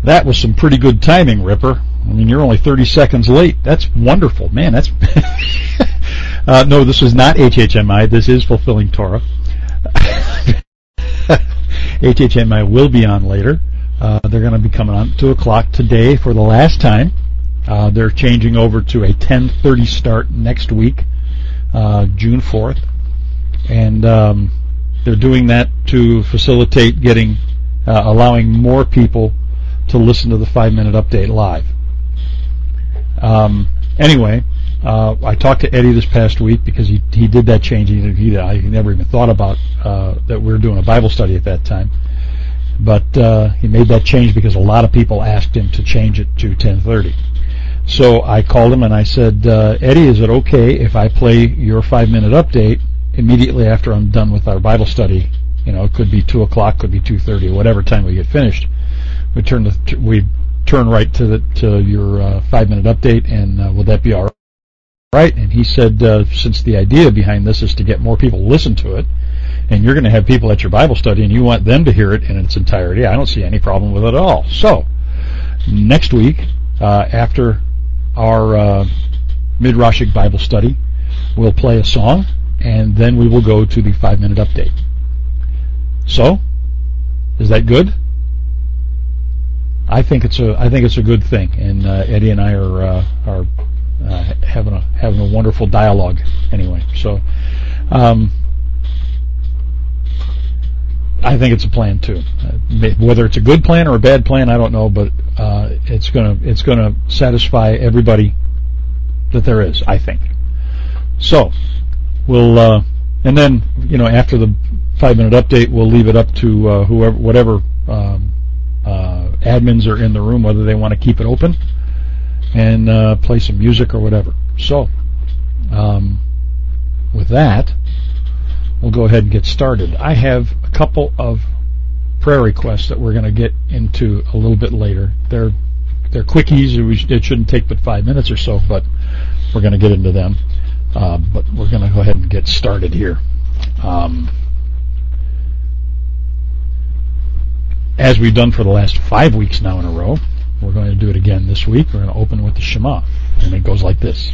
That was some pretty good timing, Ripper. I mean, you're only 30 seconds late. That's wonderful. Man, that's... no, this is not HHMI. This is Fulfilling Torah. HHMI will be on later. They're going to be coming on 2 o'clock today for the last time. They're changing over to a 10:30 start next week, June 4th. And they're doing that to facilitate allowing more people to listen to the 5-minute update live. Anyway, I talked to Eddie this past week because he did that change. He never even thought about that we were doing a Bible study at that time. But he made that change because a lot of people asked him to change it to 10:30. So I called him and I said, Eddie, is it okay if I play your 5-minute update immediately after I'm done with our Bible study? You know, it could be 2 o'clock, could be 2:30, whatever time we get finished. We turn right to your 5-minute update, and would that be all right? And he said, since the idea behind this is to get more people to listen to it, and you're going to have people at your Bible study, and you want them to hear it in its entirety, I don't see any problem with it at all. So, next week, after our Midrashic Bible study, we'll play a song, and then we will go to the 5-minute update. So, is that good? I think it's a good thing, and Eddie and I are having a wonderful dialogue anyway. So, I think it's a plan too. Whether it's a good plan or a bad plan, I don't know, but it's gonna satisfy everybody that there is, I think. So we'll and then after the 5-minute update, we'll leave it up to whatever admins are in the room, whether they want to keep it open and play some music or whatever. So with that, we'll go ahead and get started. I have a couple of prayer requests that we're going to get into a little bit later. They're quickies. It shouldn't take but 5 minutes or so, but we're going to get into them. But we're going to go ahead and get started here. As we've done for the last 5 weeks now in a row, we're going to do it again this week. We're going to open with the Shema, and it goes like this.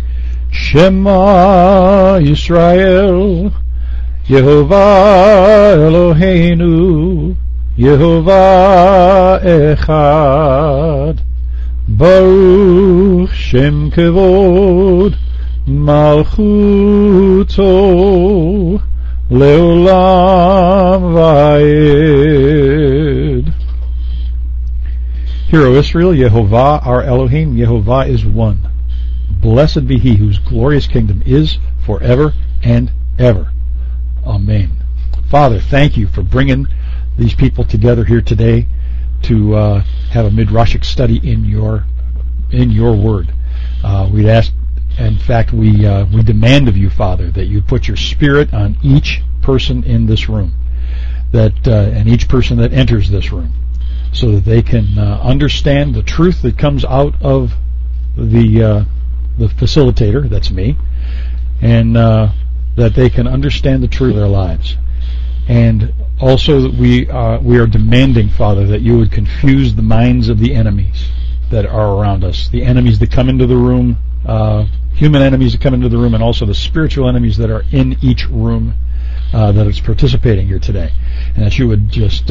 Shema Yisrael, Yehovah Eloheinu, Yehovah Echad, Baruch Shem Kevod, Malchuto, Leolam Vaed. Hear, O Israel, Yehovah our Elohim, Yehovah is one. Blessed be He whose glorious kingdom is forever and ever. Amen. Father, thank you for bringing these people together here today to have a Midrashic study in your word. We'd ask, in fact, we demand of you, Father, that you put your Spirit on each person in this room, and each person that enters this room, so that they can understand the truth that comes out of the facilitator, that's me, and that they can understand the truth of their lives. And also that we are demanding, Father, that you would confuse the minds of the enemies that are around us, the enemies that come into the room, human enemies that come into the room, and also the spiritual enemies that are in each room that is participating here today. And that you would just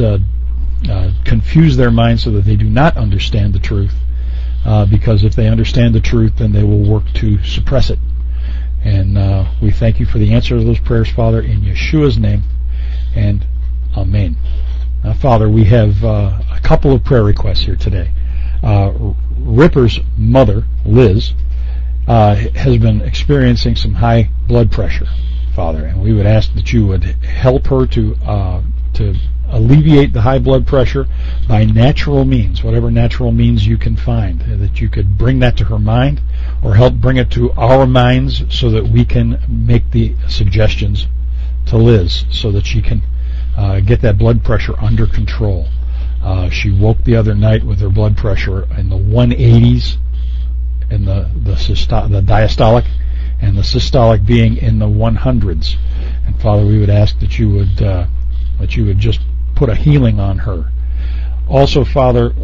confuse their minds so that they do not understand the truth, because if they understand the truth, then they will work to suppress it. And we thank you for the answer to those prayers, Father, in Yeshua's name, and Amen. Now, Father, we have a couple of prayer requests here today. Ripper's mother, Liz, has been experiencing some high blood pressure, Father, and we would ask that you would help her to alleviate the high blood pressure by natural means, whatever natural means you can find, that you could bring that to her mind or help bring it to our minds so that we can make the suggestions to Liz so that she can get that blood pressure under control. She woke the other night with her blood pressure in the 180s in the diastolic, and the systolic being in the 100s. And Father, we would ask that you would just put a healing on her. Also, Father,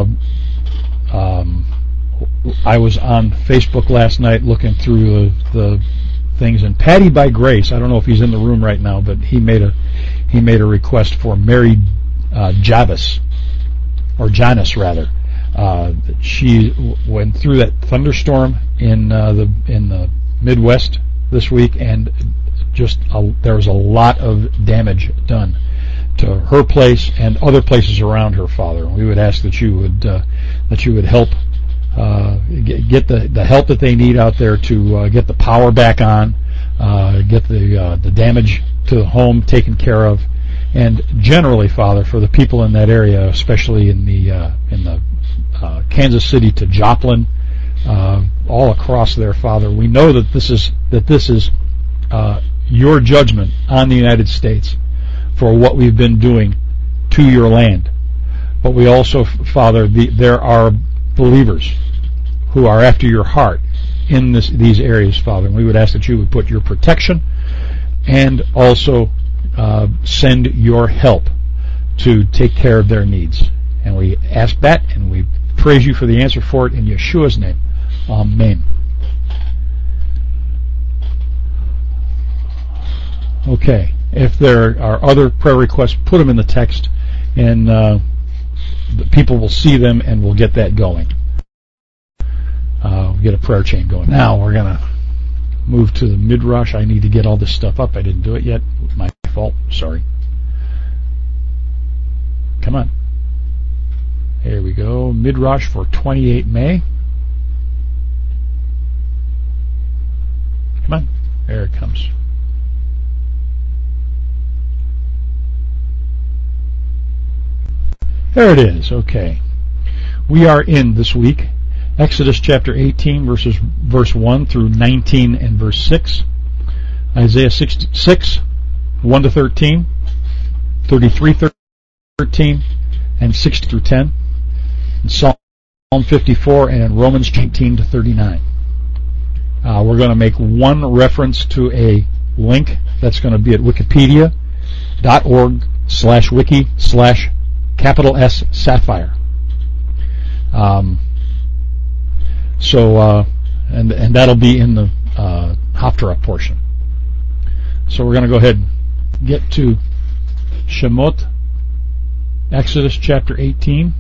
I was on Facebook last night looking through the things, and Patty by Grace, I don't know if he's in the room right now, but he made a request for Mary Javis, or Janice rather. She went through that thunderstorm in the Midwest this week, and there was a lot of damage done to her place and other places around her, Father. We would ask that you would help get the help that they need out there to get the power back on, get the damage to the home taken care of, and generally, Father, for the people in that area, especially in the Kansas City to Joplin, all across there, Father. We know that this is your judgment on the United States for what we've been doing to your land. But we also, Father, there are believers who are after your heart in these areas, Father. And we would ask that you would put your protection and also send your help to take care of their needs. And we ask that, and we praise you for the answer for it in Yeshua's name. Amen. Okay. If there are other prayer requests, put them in the text, and the people will see them, and we'll get that going. We'll get a prayer chain going. Now we're going to move to the Midrash. I need to get all this stuff up. I didn't do it yet. My fault. Sorry. Come on. Here we go. Midrash for 28 May. Come on. There it comes. There it is. Okay. We are in this week Exodus chapter 18, verse 1 through 19 and verse 6. Isaiah 66, 1 to 13, 33, 13, and 6 through 10. In Psalm 54 and in Romans 18 to 39. We're going to make one reference to a link that's going to be at wikipedia.org/wiki/S Sapphire. And that'll be in the Haftarah portion. So we're going to go ahead and get to Shemot, Exodus chapter 18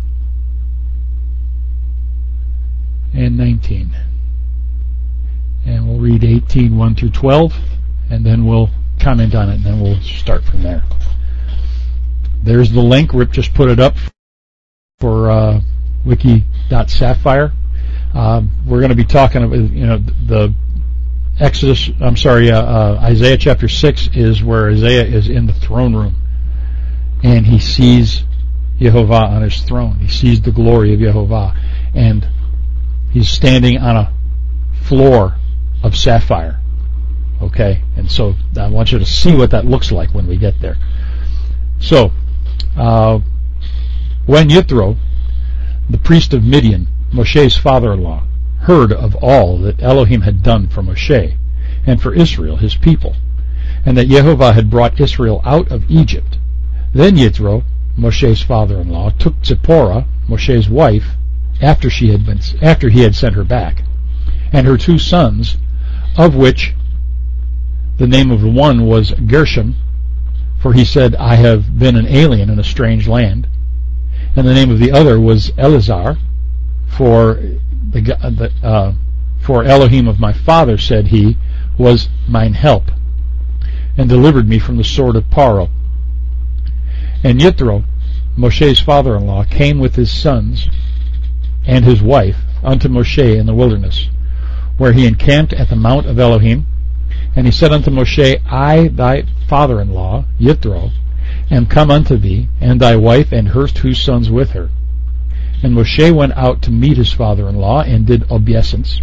and 19. And we'll read 18, 1 through 12, and then we'll comment on it, and then we'll start from there. There's the link. Rip just put it up for wiki.sapphire. We're going to be talking about, the Exodus, Isaiah chapter 6 is where Isaiah is in the throne room, and he sees Yehovah on his throne. He sees the glory of Yehovah, and he's standing on a floor of sapphire. Okay, and so I want you to see what that looks like when we get there. So, when Yithro, the priest of Midian, Moshe's father-in-law, heard of all that Elohim had done for Moshe and for Israel, his people, and that Yehovah had brought Israel out of Egypt, then Yithro, Moshe's father-in-law, took Zipporah, Moshe's wife, after he had sent her back, and her 2 sons, of which the name of the one was Gershom, for he said, I have been an alien in a strange land, and the name of the other was Eleazar, for Elohim of my father, said he, was mine help, and delivered me from the sword of Paro. And Yithro, Moshe's father-in-law, came with his sons and his wife unto Moshe in the wilderness, where he encamped at the mount of Elohim. And he said unto Moshe, I, thy father-in-law, Yithro, am come unto thee, and thy wife and her 2 sons with her. And Moshe went out to meet his father-in-law, and did obeisance,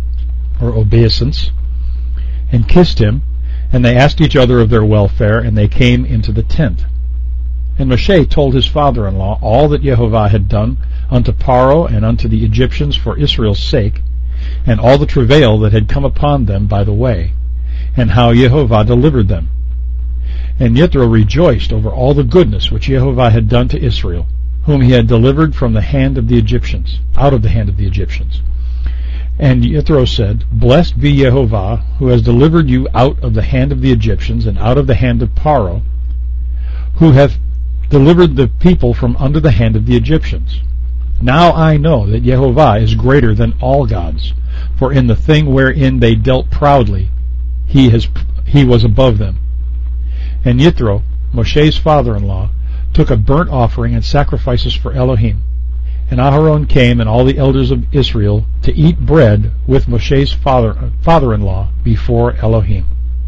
and kissed him, and they asked each other of their welfare, and they came into the tent. And Moshe told his father-in-law all that Yehovah had done unto Paro and unto the Egyptians for Israel's sake, and all the travail that had come upon them by the way, and how Yehovah delivered them. And Yithro rejoiced over all the goodness which Yehovah had done to Israel, whom he had delivered from the hand of the Egyptians, out of the hand of the Egyptians. And Yithro said, Blessed be Yehovah, who has delivered you out of the hand of the Egyptians and out of the hand of Paro, who hath delivered the people from under the hand of the Egyptians. Now I know that Yehovah is greater than all gods, for in the thing wherein they dealt proudly, he was above them. And Yithro, Moshe's father-in-law, took a burnt offering and sacrifices for Elohim. And Aharon came and all the elders of Israel to eat bread with Moshe's father-in-law before Elohim.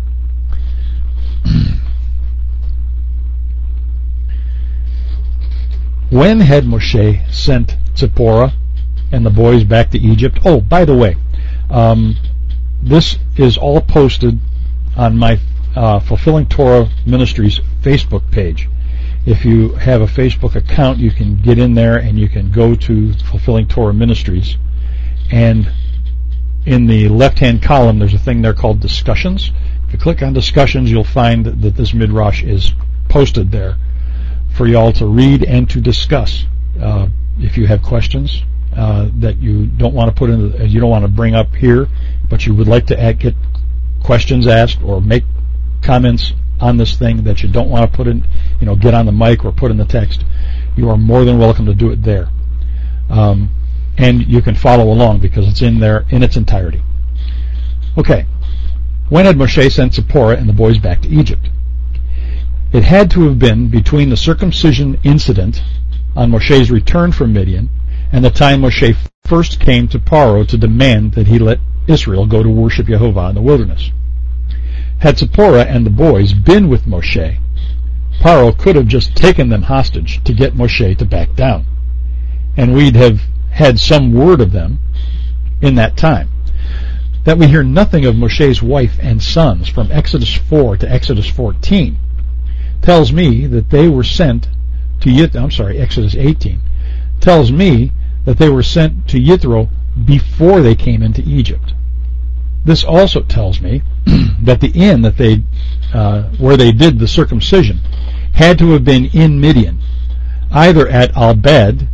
When had Moshe sent Zipporah and the boys back to Egypt? Oh, by the way, this is all posted on my Fulfilling Torah Ministries Facebook page. If you have a Facebook account, you can get in there and you can go to Fulfilling Torah Ministries, and in the left-hand column there's a thing there called Discussions. If you click on Discussions, you'll find that this Midrash is posted there for y'all to read and to discuss. If you have questions that you don't want to put in, you don't want to bring up here, but you would like to get questions asked or make comments on this thing that you don't want to put in, get on the mic or put in the text, you are more than welcome to do it there. And you can follow along because it's in there in its entirety. Okay. When had Moshe sent Zipporah and the boys back to Egypt? It had to have been between the circumcision incident on Moshe's return from Midian and the time Moshe first came to Paro to demand that he let Israel go to worship Yehovah in the wilderness. Had Zipporah and the boys been with Moshe, Paro could have just taken them hostage to get Moshe to back down, and we'd have had some word of them in that time. That we hear nothing of Moshe's wife and sons from Exodus 4 to Exodus 14 tells me that they were sent to Exodus 18 tells me that they were sent to Yithro before they came into Egypt. This also tells me that the inn that they where they did the circumcision had to have been in Midian, either at Albad,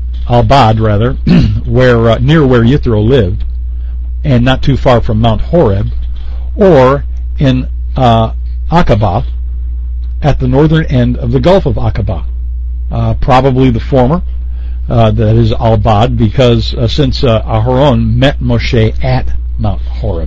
where near where Yithro lived, and not too far from Mount Horeb, or in Aqaba, at the northern end of the Gulf of Aqaba. Probably the former, that is Albad, because since Aharon met Moshe at Mount Horeb.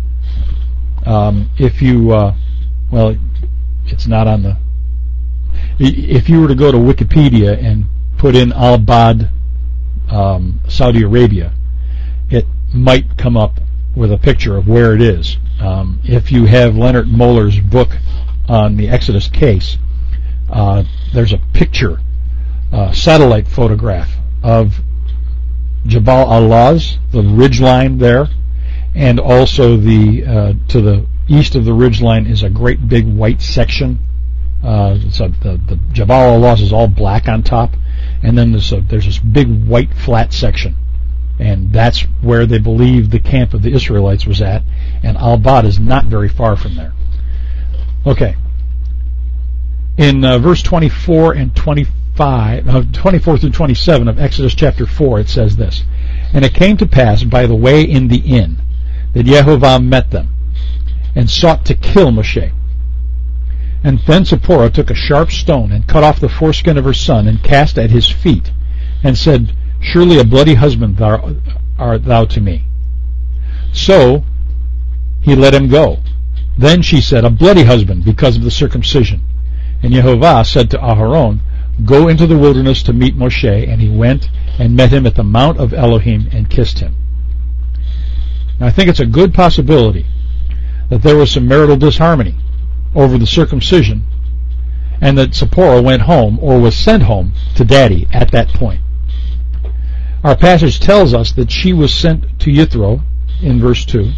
It's not on the... If you were to go to Wikipedia and put in Albad, Saudi Arabia, it might come up with a picture of where it is. If you have Leonard Muller's book on the Exodus case, there's a picture, satellite photograph of Jabal al-Laz, the ridgeline there, and also to the east of the ridgeline is a great big white section. The Jabal al-Laz is all black on top, and then there's this big white flat section, and that's where they believe the camp of the Israelites was at, and Albad is not very far from there. Okay. In verse 24 and 24 through 27 of Exodus chapter 4, it says this: And it came to pass by the way in the inn that Yehovah met them, and sought to kill Moshe. And then Zipporah took a sharp stone, and cut off the foreskin of her son, and cast at his feet, and said, Surely a bloody husband art thou to me. So he let him go. Then she said, A bloody husband, because of the circumcision. And Yehovah said to Aharon, Go into the wilderness to meet Moshe. And he went and met him at the mount of Elohim, and kissed him. Now, I think it's a good possibility that there was some marital disharmony over the circumcision, and that Zipporah went home, or was sent home, to daddy at that point. Our passage tells us that she was sent to Yithro in verse 2.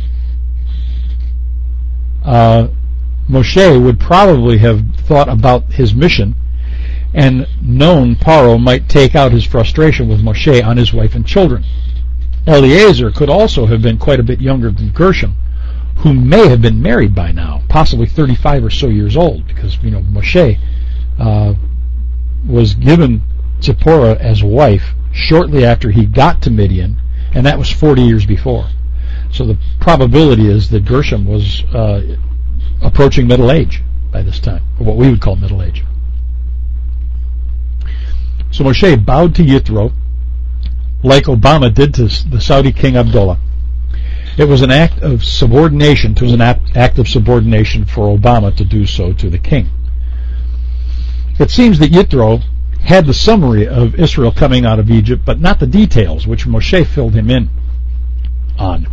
Moshe would probably have thought about his mission and known Paro might take out his frustration with Moshe on his wife and children. Eliezer could also have been quite a bit younger than Gershom, who may have been married by now, possibly 35 or so years old, because Moshe was given Zipporah as wife shortly after he got to Midian, and that was 40 years before. So the probability is that Gershom was approaching middle age by this time, or what we would call middle age. So Moshe bowed to Yitro like Obama did to the Saudi King Abdullah. It was an act of subordination. It was an act of subordination for Obama to do so to the king. It seems that Yitro had the summary of Israel coming out of Egypt, but not the details, which Moshe filled him in on.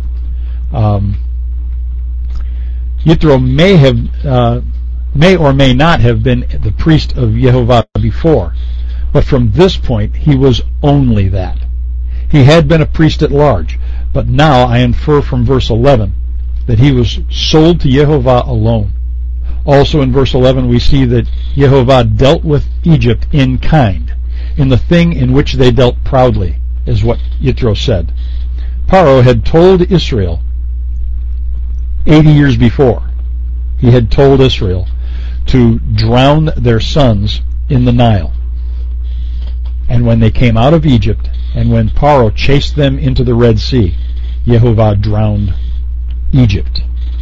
Yitro may or may not have been the priest of Yehovah before, but from this point he was only that. He had been a priest at large, but now I infer from verse 11 that he was sold to Yehovah alone. Also in verse 11 we see that Yehovah dealt with Egypt in kind, in the thing in which they dealt proudly, is what Yitro said. Paro had told Israel 80 years before, he had told Israel to drown their sons in the Nile. And when they came out of Egypt, and when Paro chased them into the Red Sea, Yehovah drowned Egypt.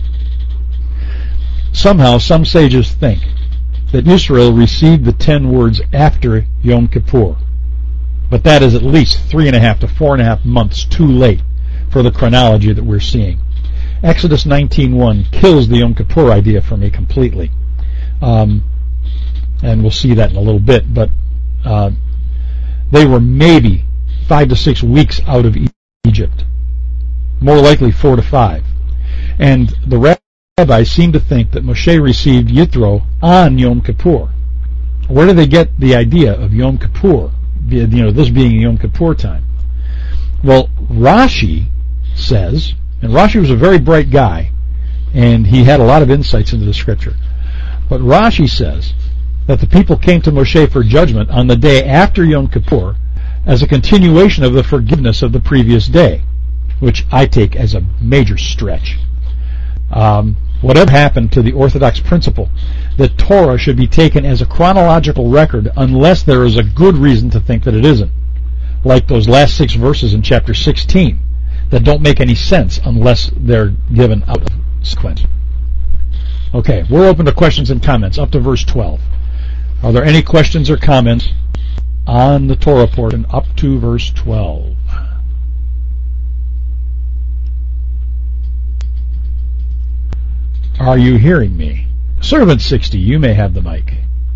Somehow, some sages think that Israel received the 10 words after Yom Kippur, but that is at least 3.5 to 4.5 months too late for the chronology that we're seeing. Exodus 19:1 kills the Yom Kippur idea for me completely, and we'll see that in a little bit, but they were maybe 5 to 6 weeks out of Egypt, more likely 4 to 5. And the rabbis seem to think that Moshe received Yitro on Yom Kippur. Where do they get the idea of Yom Kippur, this being Yom Kippur time? Well, Rashi says, and Rashi was a very bright guy, and he had a lot of insights into the scripture, but Rashi says that the people came to Moshe for judgment on the day after Yom Kippur as a continuation of the forgiveness of the previous day, which I take as a major stretch. Whatever happened to the Orthodox principle that Torah should be taken as a chronological record unless there is a good reason to think that it isn't, like those last 6 verses in chapter 16 that don't make any sense unless they're given out of sequence. Okay, we're open to questions and comments up to verse 12. Are there any questions or comments on the Torah portion up to verse 12? Are you hearing me? Servant 60, you may have the mic.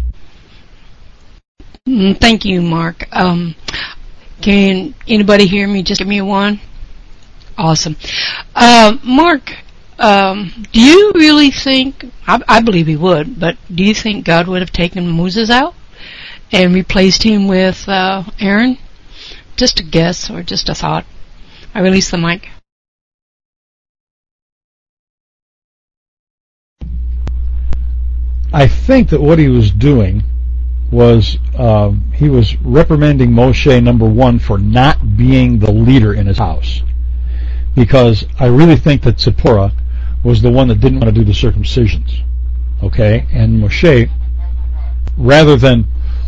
Thank you, Mark. Can anybody hear me? Just give me a 1. Awesome. Mark, do you really think, I believe he would, but do you think God would have taken Moses out and replaced him with Aaron? Just a guess or just a thought. I release the mic. I think that what he was doing was he was reprimanding Moshe, number 1, for not being the leader in his house. Because I really think that Zipporah was the one that didn't want to do the circumcisions. Okay? And Moshe, rather than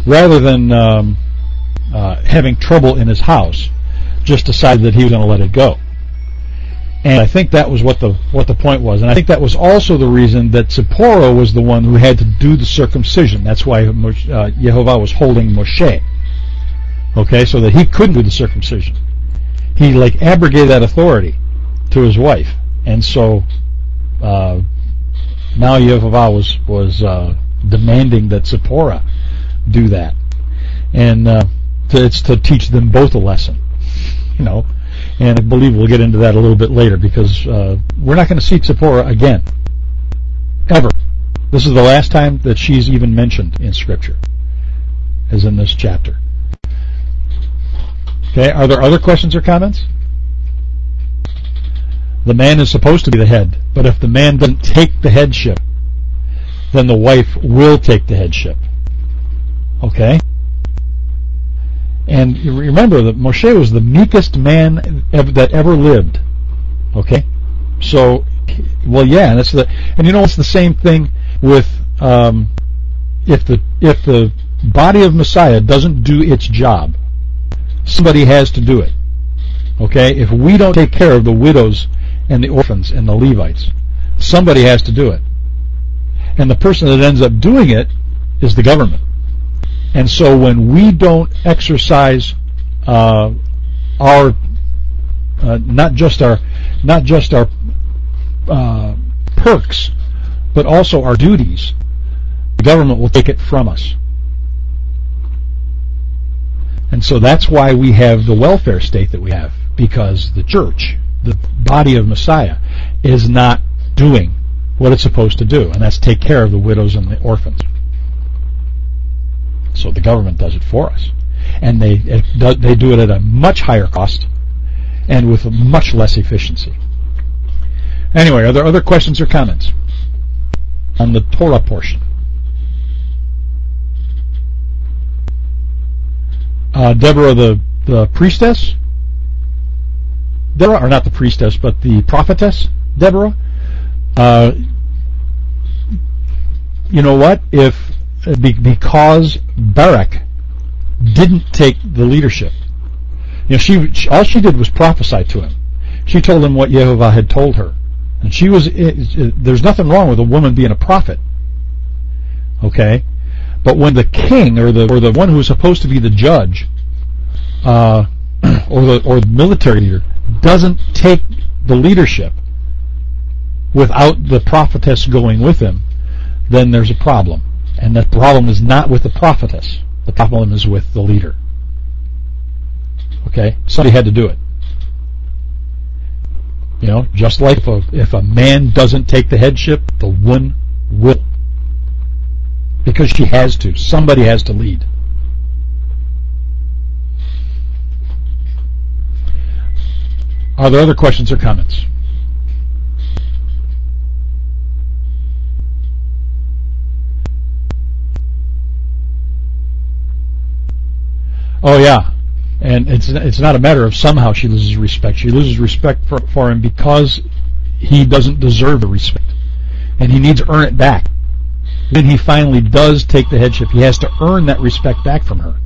having trouble in his house, just decided that he was going to let it go. And I think that was what the point was. And I think that was also the reason that Zipporah was the one who had to do the circumcision. That's why Yehovah was holding Moshe. Okay, so that he couldn't do the circumcision. He abrogated that authority to his wife. And so now Yehovah was demanding that Zipporah do that. And it's to teach them both a lesson. And I believe we'll get into that a little bit later, because we're not going to see Zipporah again. Ever. This is the last time that she's even mentioned in Scripture, as in this chapter. Okay, are there other questions or comments? The man is supposed to be the head, but if the man doesn't take the headship, then the wife will take the headship. Okay? And you remember that Moshe was the meekest man that ever lived. Okay? So, well, yeah, and it's the same thing with if the body of Messiah doesn't do its job, somebody has to do it. Okay? If we don't take care of the widows and the orphans and the Levites, somebody has to do it. And the person that ends up doing it is the government. And so when we don't exercise our not just our perks, but also our duties, the government will take it from us. And so that's why we have the welfare state that we have, because the church, the body of Messiah, is not doing what it's supposed to do, and that's take care of the widows and the orphans. So the government does it for us. And they do it at a much higher cost and with much less efficiency. Anyway, are there other questions or comments on the Torah portion? Deborah, the priestess? Deborah, or not the priestess, but the prophetess, Deborah? You know what? Because Barak didn't take the leadership, all she did was prophesy to him. She told him what Yehovah had told her, and there's nothing wrong with a woman being a prophet, okay? But when the king or the one who is supposed to be the judge, or the military leader doesn't take the leadership without the prophetess going with him, then there's a problem. And the problem is not with the prophetess. The problem is with the leader. Okay? Somebody had to do it. Just like if a man doesn't take the headship, the woman will. Because she has to. Somebody has to lead. Are there other questions or comments? Oh yeah, and it's not a matter of somehow she loses respect. She loses respect for him because he doesn't deserve the respect, and he needs to earn it back. When he finally does take the headship, he has to earn that respect back from her.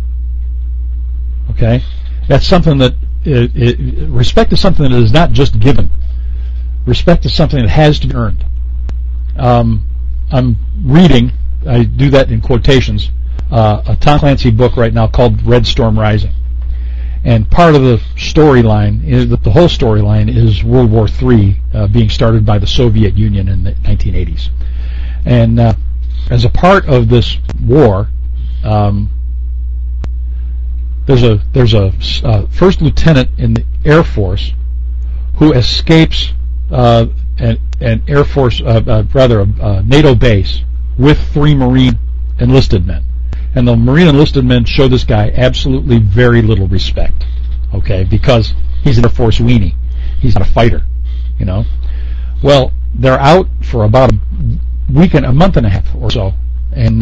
Okay, that's something that respect is something that is not just given. Respect is something that has to be earned. I'm reading. I do that in quotations. A Tom Clancy book right now called Red Storm Rising, and part of the storyline is that the whole storyline is World War III being started by the Soviet Union in the 1980s, and as a part of this war, there's a first lieutenant in the Air Force who escapes an Air Force, a NATO base with 3 Marine enlisted men. And the Marine enlisted men show this guy absolutely very little respect, okay, because he's an Air Force weenie. He's not a fighter, Well, they're out for about a month and a half or so, and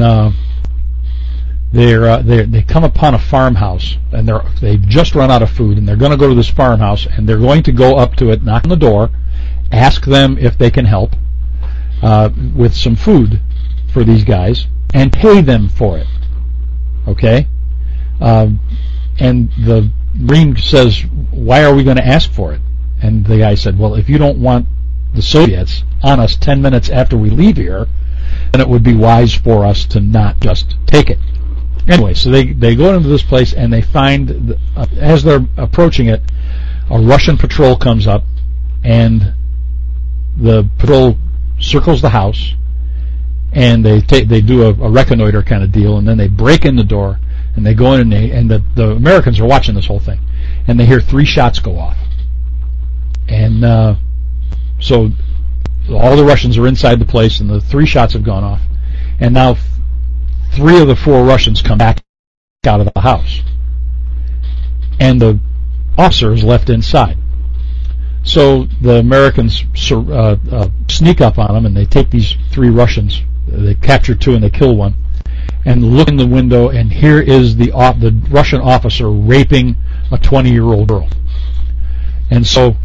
they come upon a farmhouse, and they've just run out of food, and they're going to go to this farmhouse, and they're going to go up to it, knock on the door, ask them if they can help with some food for these guys, and pay them for it. Okay? And the Marine says, why are we going to ask for it? And the guy said, well, if you don't want the Soviets on us 10 minutes after we leave here, then it would be wise for us to not just take it. Anyway, so they go into this place, and they find, as they're approaching it, a Russian patrol comes up, and the patrol circles the house, and they do a reconnoiter kind of deal, and then they break in the door, and they go in, and the Americans are watching this whole thing, and they hear 3 shots go off, and so all the Russians are inside the place, and the 3 shots have gone off, and now 3 of the 4 Russians come back out of the house, and the officer is left inside. So the Americans sneak up on them, and they take these 3 Russians. They capture 2 and they kill 1, and look in the window, and here is the Russian officer raping a 20-year-old girl. And so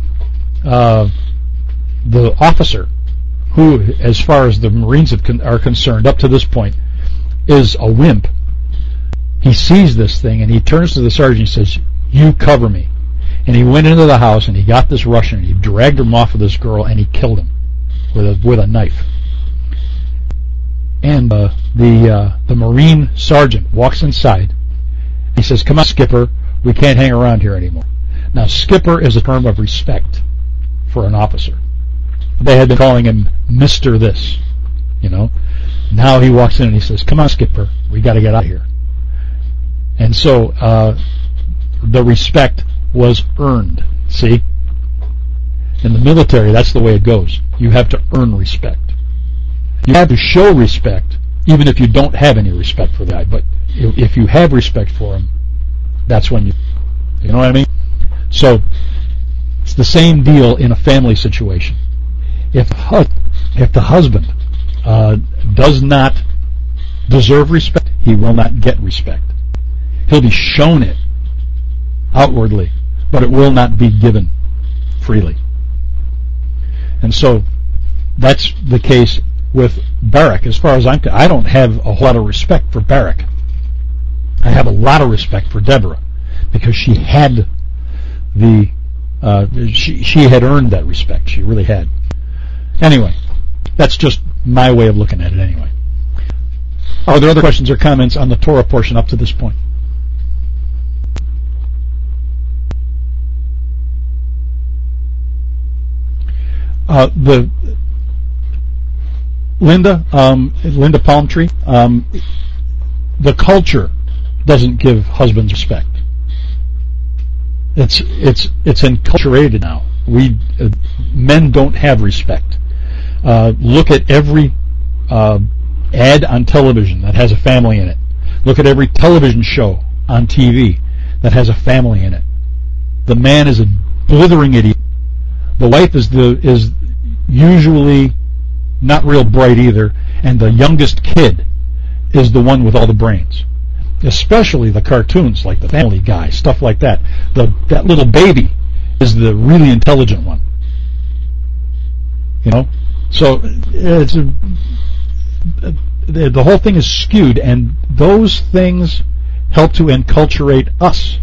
the officer, who, as far as the Marines are concerned, up to this point, is a wimp, he sees this thing, and he turns to the sergeant and says, "You cover me." And he went into the house, and he got this Russian, and he dragged him off of this girl, and he killed him with a knife. And the Marine sergeant walks inside. He says, "Come on, Skipper, we can't hang around here anymore." Now, Skipper is a term of respect for an officer. They had been calling him Mr. This, Now he walks in and he says, "Come on, Skipper, we got to get out of here." And so the respect was earned. See? In the military, that's the way it goes. You have to earn respect. You have to show respect, even if you don't have any respect for the guy. But if you have respect for him, that's when you know what I mean? So it's the same deal in a family situation. If the husband does not deserve respect, he will not get respect. He'll be shown it outwardly, but it will not be given freely. And so that's the case with Barak. As far as I don't have a whole lot of respect for Barak. I have a lot of respect for Deborah, because she had she had earned that respect. She really had. Anyway, that's just my way of looking at it anyway. Are there other questions or comments on the Torah portion up to this point? Linda Palmtree, the culture doesn't give husbands respect. It's enculturated now. Men don't have respect. Look at every ad on television that has a family in it. Look at every television show on TV that has a family in it. The man is a blithering idiot. The wife is usually not real bright either, and the youngest kid is the one with all the brains. Especially the cartoons like the Family Guy, stuff like that. That little baby is the really intelligent one. So it's the whole thing is skewed, and those things help to enculturate us,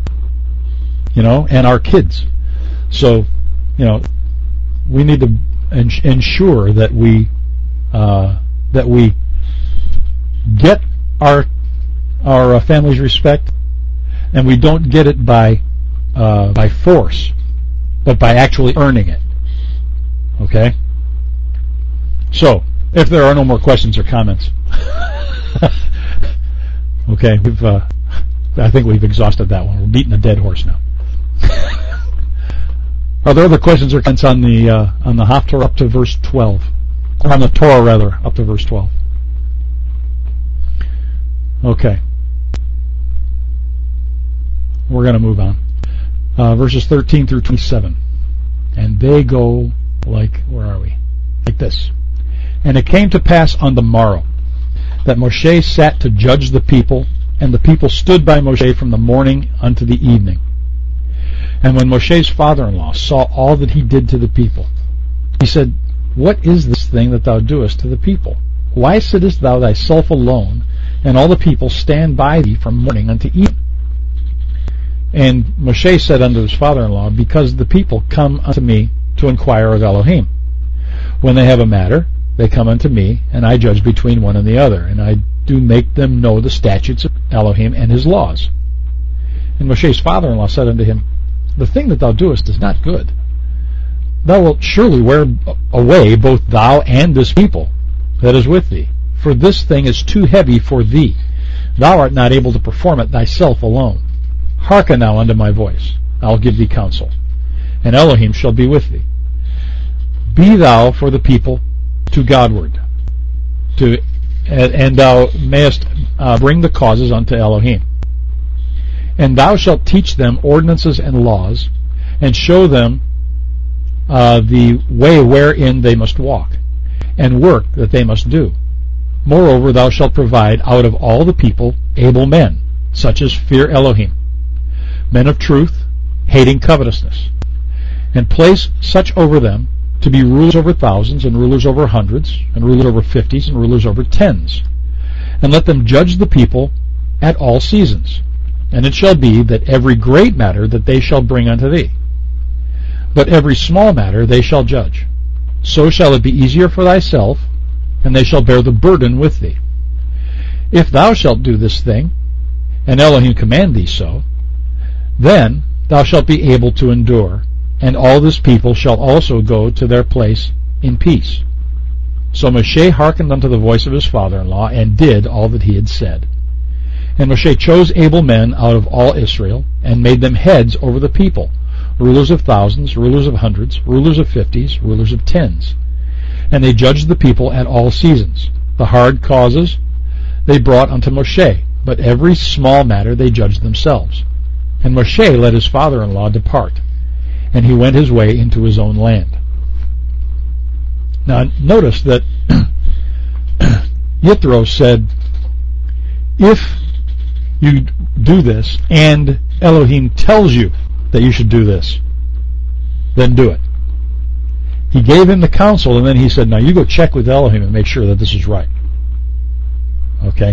and our kids. So, we need to ensure that we get our family's respect, and we don't get it by force, but by actually earning it. Okay? So, if there are no more questions or comments, okay, I think we've exhausted that one. We're beating a dead horse now. Are there other questions or comments on the Haftorah up to verse 12? Or on the Torah, rather, up to verse 12? Okay. We're going to move on. Verses 13 through 27. And they go like, where are we? Like this. And it came to pass on the morrow that Moshe sat to judge the people, and the people stood by Moshe from the morning unto the evening. And when Moshe's father-in-law saw all that he did to the people, he said, What is this thing that thou doest to the people? Why sittest thou thyself alone, and all the people stand by thee from morning unto evening? And Moshe said unto his father-in-law, Because the people come unto me to inquire of Elohim. When they have a matter, they come unto me, and I judge between one and the other, and I do make them know the statutes of Elohim and his laws. And Moshe's father-in-law said unto him, The thing that thou doest is not good. Thou wilt surely wear away both thou and this people that is with thee, for this thing is too heavy for thee. Thou art not able to perform it thyself alone. Hearken now unto my voice. I will give thee counsel, and Elohim shall be with thee. Be thou for the people to Godward, and thou mayest bring the causes unto Elohim. And thou shalt teach them ordinances and laws, and show them the way wherein they must walk, and work that they must do. Moreover, thou shalt provide out of all the people able men, such as fear Elohim, men of truth, hating covetousness, and place such over them to be rulers over thousands, and rulers over hundreds, and rulers over 50s, and rulers over 10s. And let them judge the people at all seasons. And it shall be that every great matter that they shall bring unto thee, but every small matter they shall judge. So shall it be easier for thyself, and they shall bear the burden with thee. If thou shalt do this thing, and Elohim command thee so, then thou shalt be able to endure, and all this people shall also go to their place in peace. So Moshe hearkened unto the voice of his father-in-law, and did all that he had said. And Moshe chose able men out of all Israel, and made them heads over the people, rulers of thousands, rulers of hundreds, rulers of 50s, rulers of 10s. And they judged the people at all seasons. The hard causes they brought unto Moshe, but every small matter they judged themselves. And Moshe let his father-in-law depart, and he went his way into his own land. Now notice that Yithro said, if you do this, and Elohim tells you that you should do this, then do it. He gave him the counsel, and then he said, now you go check with Elohim and make sure that this is right. Okay?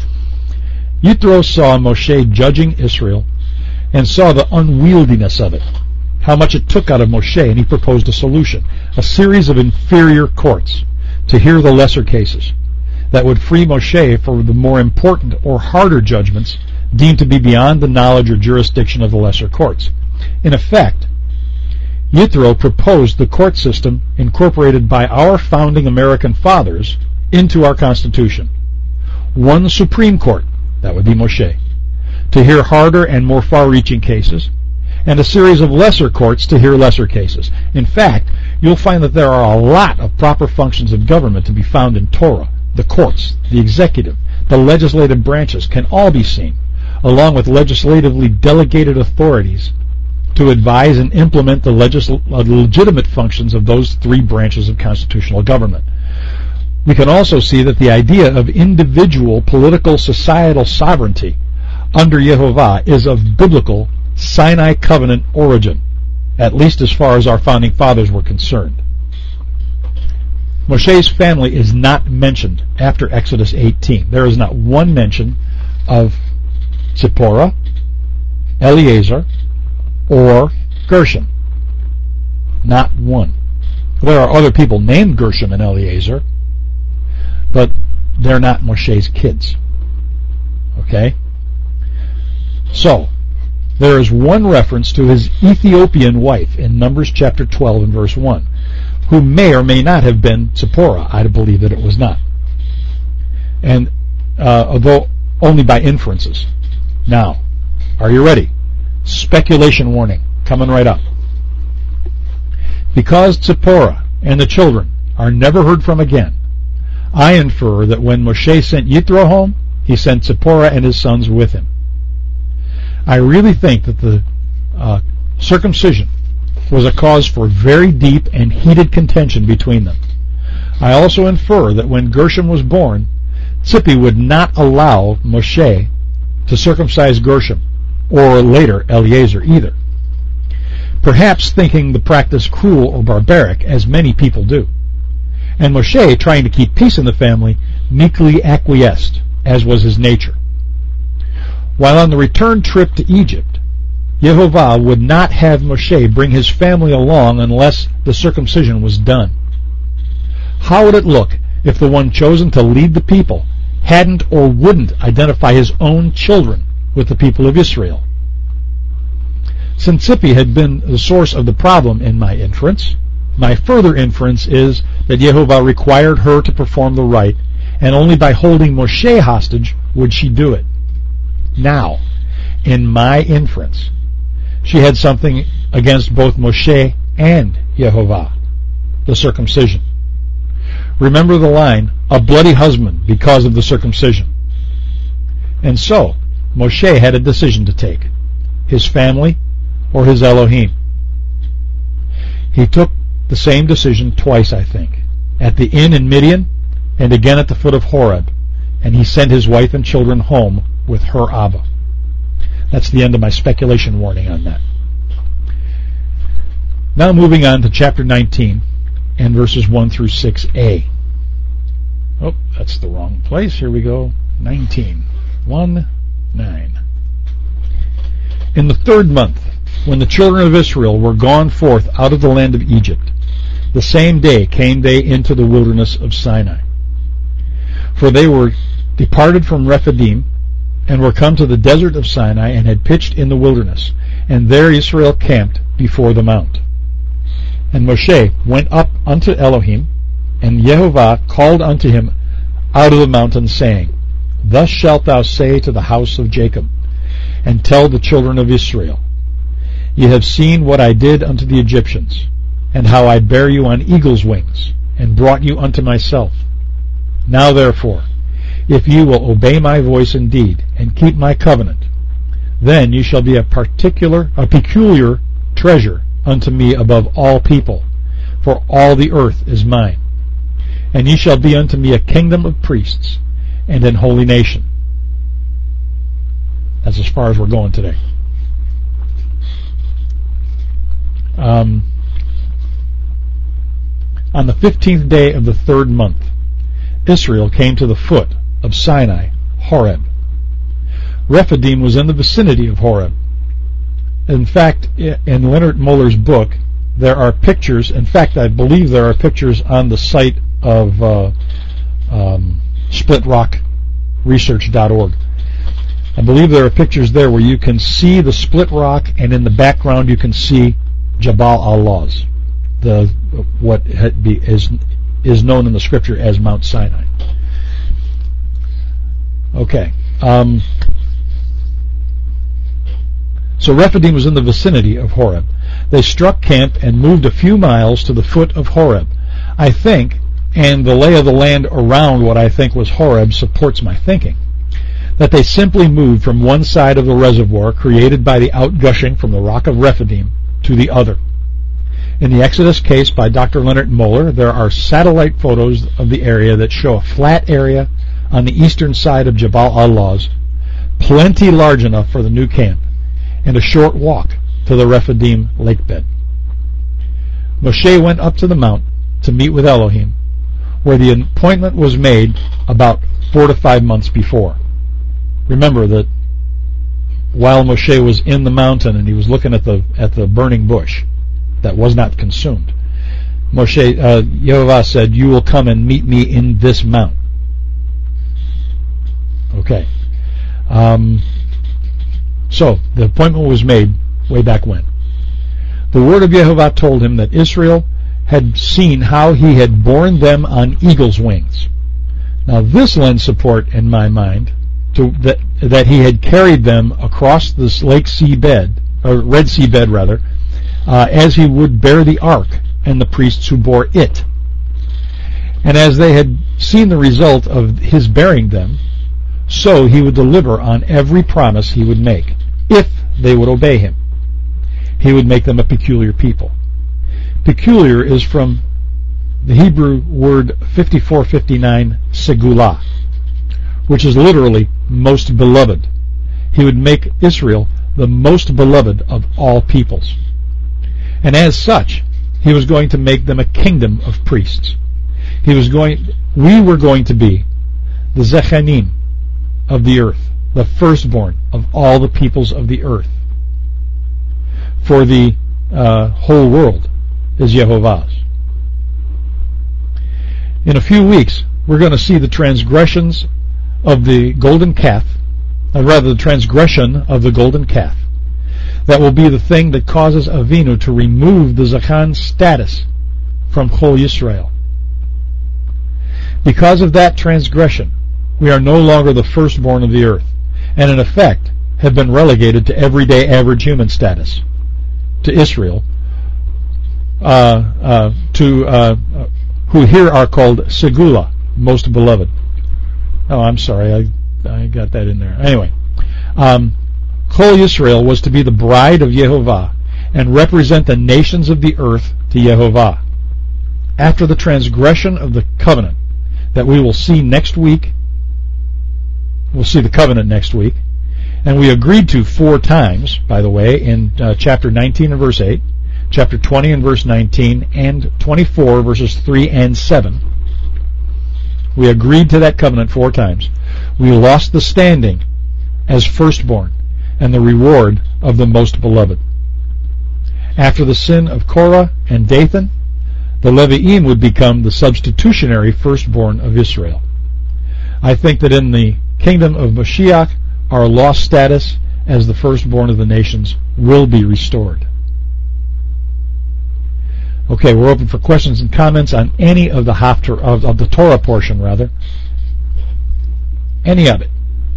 Yithro saw Moshe judging Israel, and saw the unwieldiness of it, how much it took out of Moshe, and he proposed a solution, a series of inferior courts to hear the lesser cases that would free Moshe for the more important or harder judgments deemed to be beyond the knowledge or jurisdiction of the lesser courts. In effect, Yithro proposed the court system incorporated by our founding American fathers into our Constitution. One Supreme Court, that would be Moshe, to hear harder and more far-reaching cases, and a series of lesser courts to hear lesser cases. In fact, you'll find that there are a lot of proper functions of government to be found in Torah. The courts, the executive, the legislative branches can all be seen, along with legislatively delegated authorities to advise and implement the legitimate functions of those three branches of constitutional government. We can also see that the idea of individual political societal sovereignty under Yehovah is of biblical Sinai covenant origin, at least as far as our founding fathers were concerned. Moshe's family is not mentioned after Exodus 18. There is not one mention of Zipporah, Eleazar, or Gershom. Not one. There are other people named Gershom and Eleazar, but they're not Moshe's kids. Okay? So, there is one reference to his Ethiopian wife in Numbers chapter 12 and verse 1, who may or may not have been Zipporah. I believe that it was not. And although only by inferences. Now, are you ready? Speculation warning, coming right up. Because Zipporah and the children are never heard from again, I infer that when Moshe sent Yithro home, he sent Zipporah and his sons with him. I really think that the circumcision was a cause for very deep and heated contention between them. I also infer that when Gershom was born, Tzippi would not allow Moshe to circumcise Gershom, or later Eleazar either, perhaps thinking the practice cruel or barbaric, as many people do. And Moshe, trying to keep peace in the family, meekly acquiesced, as was his nature. While on the return trip to Egypt, Yehovah would not have Moshe bring his family along unless the circumcision was done. How would it look if the one chosen to lead the people hadn't or wouldn't identify his own children with the people of Israel? Since Tzippi had been the source of the problem in my inference, my further inference is that Yehovah required her to perform the rite, and only by holding Moshe hostage would she do it. Now, in my inference, she had something against both Moshe and Yehovah, the circumcision. Remember the line, a bloody husband because of the circumcision. And so, Moshe had a decision to take, his family or his Elohim. He took the same decision twice, I think, at the inn in Midian and again at the foot of Horeb, and he sent his wife and children home with her Abba. That's the end of my speculation warning on that. Now moving on to chapter 19 and verses 1 through 6a. Oh, that's the wrong place. Here we go. 19. 1 9. In the 3rd month, when the children of Israel were gone forth out of the land of Egypt, the same day came they into the wilderness of Sinai. For they were departed from Rephidim, and were come to the desert of Sinai, and had pitched in the wilderness, and there Israel camped before the mount. And Moshe went up unto Elohim, and Yehovah called unto him out of the mountain, saying, Thus shalt thou say to the house of Jacob, and tell the children of Israel, Ye have seen what I did unto the Egyptians, and how I bare you on eagle's wings, and brought you unto myself. Now therefore, if ye will obey my voice indeed, and keep my covenant, then ye shall be a peculiar treasure unto me above all people, for all the earth is mine. And ye shall be unto me a kingdom of priests, and an holy nation. That's as far as we're going today. On the 15th day of the 3rd month, Israel came to the foot of Sinai, Horeb. Rephidim was in the vicinity of Horeb. In fact, in Leonard Muller's book, there are pictures. In fact, I believe there are pictures on the site of splitrockresearch.org. I believe there are pictures there where you can see the split rock, and in the background you can see Jabal al-Lawz, what is known in the scripture as Mount Sinai. Okay. So Rephidim was in the vicinity of Horeb. They struck camp and moved a few miles to the foot of Horeb. I think, and the lay of the land around what I think was Horeb supports my thinking, that they simply moved from one side of the reservoir created by the outgushing from the rock of Rephidim to the other. In the Exodus case by Dr. Leonard Muller, there are satellite photos of the area that show a flat area on the eastern side of Jabal al-Lawz, plenty large enough for the new camp, and a short walk to the Rephidim lake bed. Moshe went up to the mount to meet with Elohim, where the appointment was made about 4 to 5 months before. Remember that while Moshe was in the mountain and he was looking at the burning bush that was not consumed, Yehovah said, You will come and meet me in this mount. Okay. So, the appointment was made way back when. The word of Yehovah told him that Israel had seen how he had borne them on eagle's wings. Now this lends support in my mind to that he had carried them across this Red Sea bed, as he would bear the ark and the priests who bore it. And as they had seen the result of his bearing them, so he would deliver on every promise he would make, if they would obey him. He would make them a peculiar people. Peculiar is from the Hebrew word 5459, segulah, which is literally most beloved. He would make Israel the most beloved of all peoples. And as such, he was going to make them a kingdom of priests. We were going to be the Zechanim of the earth, the firstborn of all the peoples of the earth. For the whole world is Yehovah's. In a few weeks, we're going to see the transgressions of the golden calf, the transgression of the golden calf. That will be the thing that causes Avinu to remove the Zachan status from Chol Yisrael. Because of that transgression, we are no longer the firstborn of the earth, and in effect have been relegated to everyday average human status, to Israel, who here are called Segula, most beloved. Oh, I'm sorry, I got that in there. Anyway, Chol Yisrael was to be the bride of Yehovah and represent the nations of the earth to Yehovah. After the transgression of the covenant that we will see next week, we'll see the covenant next week, and we agreed to 4 times, by the way, in chapter 19 and verse 8, chapter 20 and verse 19, and 24 verses 3 and 7. We agreed to that covenant 4 times. We lost the standing as firstborn and the reward of the most beloved. After the sin of Korah and Dathan, the Levi'im would become the substitutionary firstborn of Israel. I think that in the kingdom of Mashiach, our lost status as the firstborn of the nations will be restored. Okay, we're open for questions and comments on any of the Haftarah, of the Torah portion, rather. Any of it.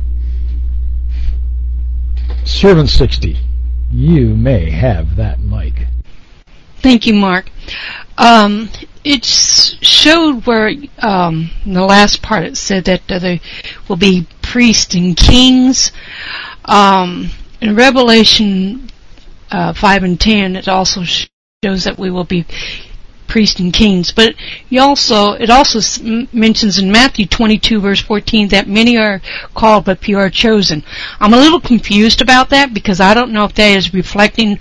Servant 60, you may have that mic. Thank you, Mark. It showed where, in the last part, it said that there will be priests and kings. In Revelation 5 and 10, it also shows that we will be priests and kings. But it also mentions in Matthew 22, verse 14, that many are called, but few are chosen. I'm a little confused about that, because I don't know if that is reflecting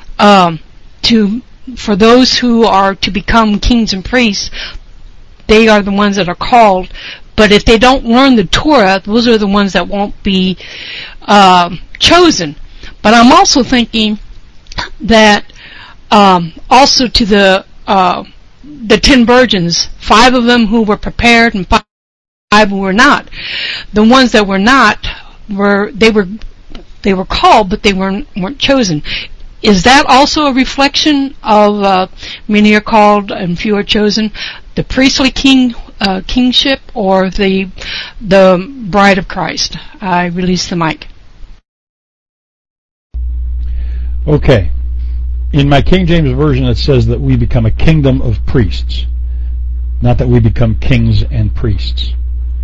for those who are to become kings and priests, they are the ones that are called. But if they don't learn the Torah, those are the ones that won't be chosen. But I'm also thinking that also to the 10 virgins, 5 of them who were prepared and 5 who were not. The ones that were not they were called, but they weren't chosen. Is that also a reflection of many are called and few are chosen, the priestly kingship, or the bride of Christ? I release the mic. Okay. In my King James Version, it says that we become a kingdom of priests, not that we become kings and priests.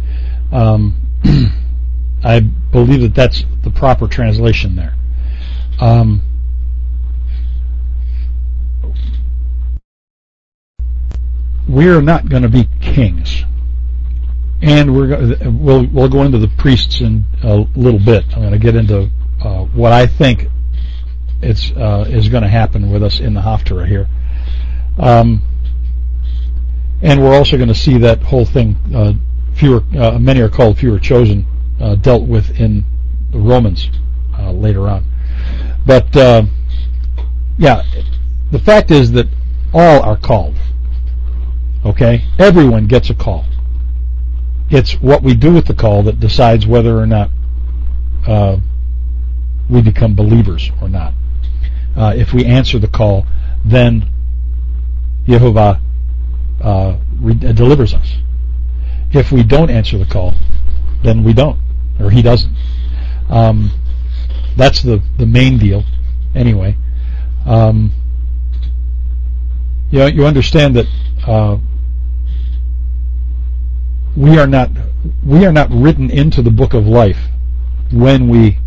I believe that that's the proper translation there. We're not going to be kings, and we'll go into the priests in a little bit. I'm going to get into what I think is going to happen with us in the Haftarah here, and we're also going to see that whole thing. Many are called, few are chosen, dealt with in the Romans later on. But yeah, the fact is that all are called. Okay? Everyone gets a call. It's what we do with the call that decides whether or not we become believers or not. If we answer the call, then Yehovah delivers us. If we don't answer the call, then we don't, or he doesn't. That's the main deal, anyway. You understand that we are not written into the book of life when we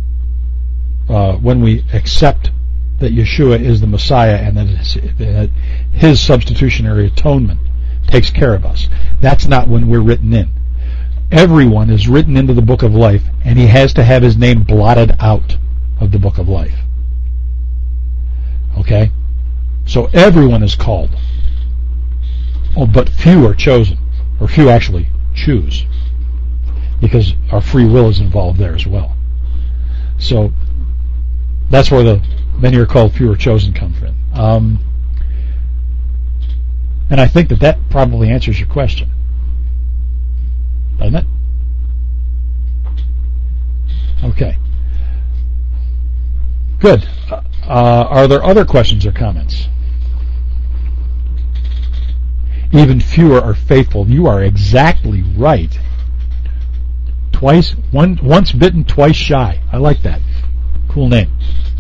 accept that Yeshua is the Messiah and that his substitutionary atonement takes care of us. That's not when we're written in. Everyone is written into the book of life, and he has to have his name blotted out of the book of life. Okay? So everyone is called. Oh, but few are chosen, or few actually choose, because our free will is involved there as well. So that's where the many are called, few are chosen come from. And I think that probably answers your question. Doesn't it? Okay. Good. Are there other questions or comments? Even fewer are faithful. You are exactly right. Once bitten, twice shy. I like that. Cool name.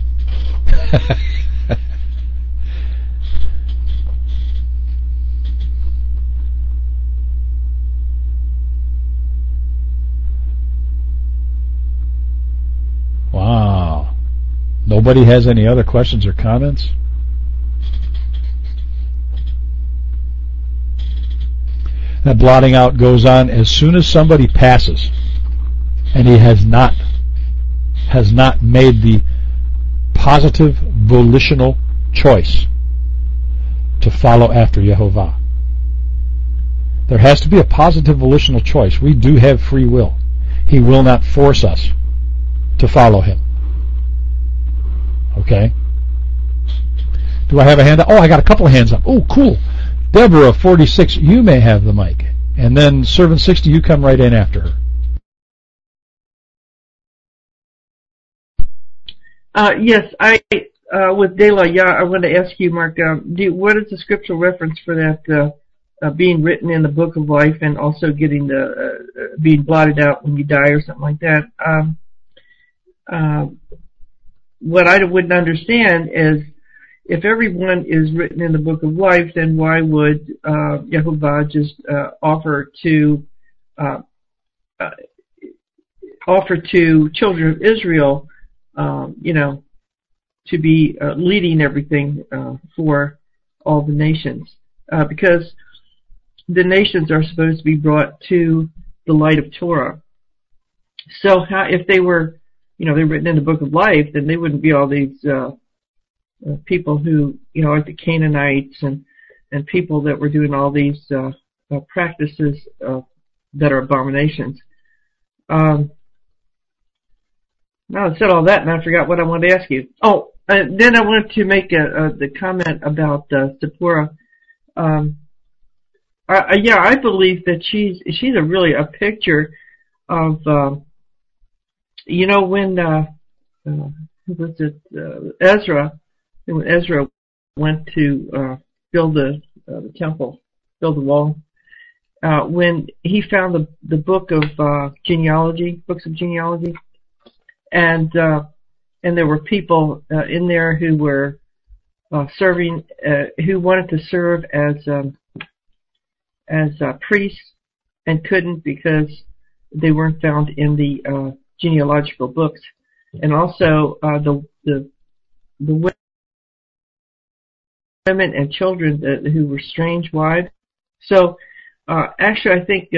Wow. Nobody has any other questions or comments? That blotting out goes on as soon as somebody passes and he has not made the positive volitional choice to follow after Yehovah. There has to be a positive volitional choice. We do have free will. He will not force us to follow him. Okay? Do I have a hand up? Oh, I got a couple of hands up. Oh, cool. Deborah, 46, you may have the mic. And then Servant 60, you come right in after her. Yes, with Dela, I want to ask you, Mark, what is the scriptural reference for that being written in the book of life and also getting being blotted out when you die or something like that? What I wouldn't understand is if everyone is written in the book of life, then why would Yehovah just offer to children of Israel, to be leading everything for all the nations? Because the nations are supposed to be brought to the light of Torah. So if they were, they're written in the book of life, then they wouldn't be all these people who, like the Canaanites and people that were doing all these practices that are abominations. Now I said all that and I forgot what I wanted to ask you. Oh, then I wanted to make the comment about Zipporah. I believe that she's really a picture of, when Ezra. When Ezra went to build the temple, build the wall, when he found the book of books of genealogy, and there were people in there who were serving, who wanted to serve as priests and couldn't because they weren't found in the genealogical books, and also the women and children who were strange wives. So actually, I think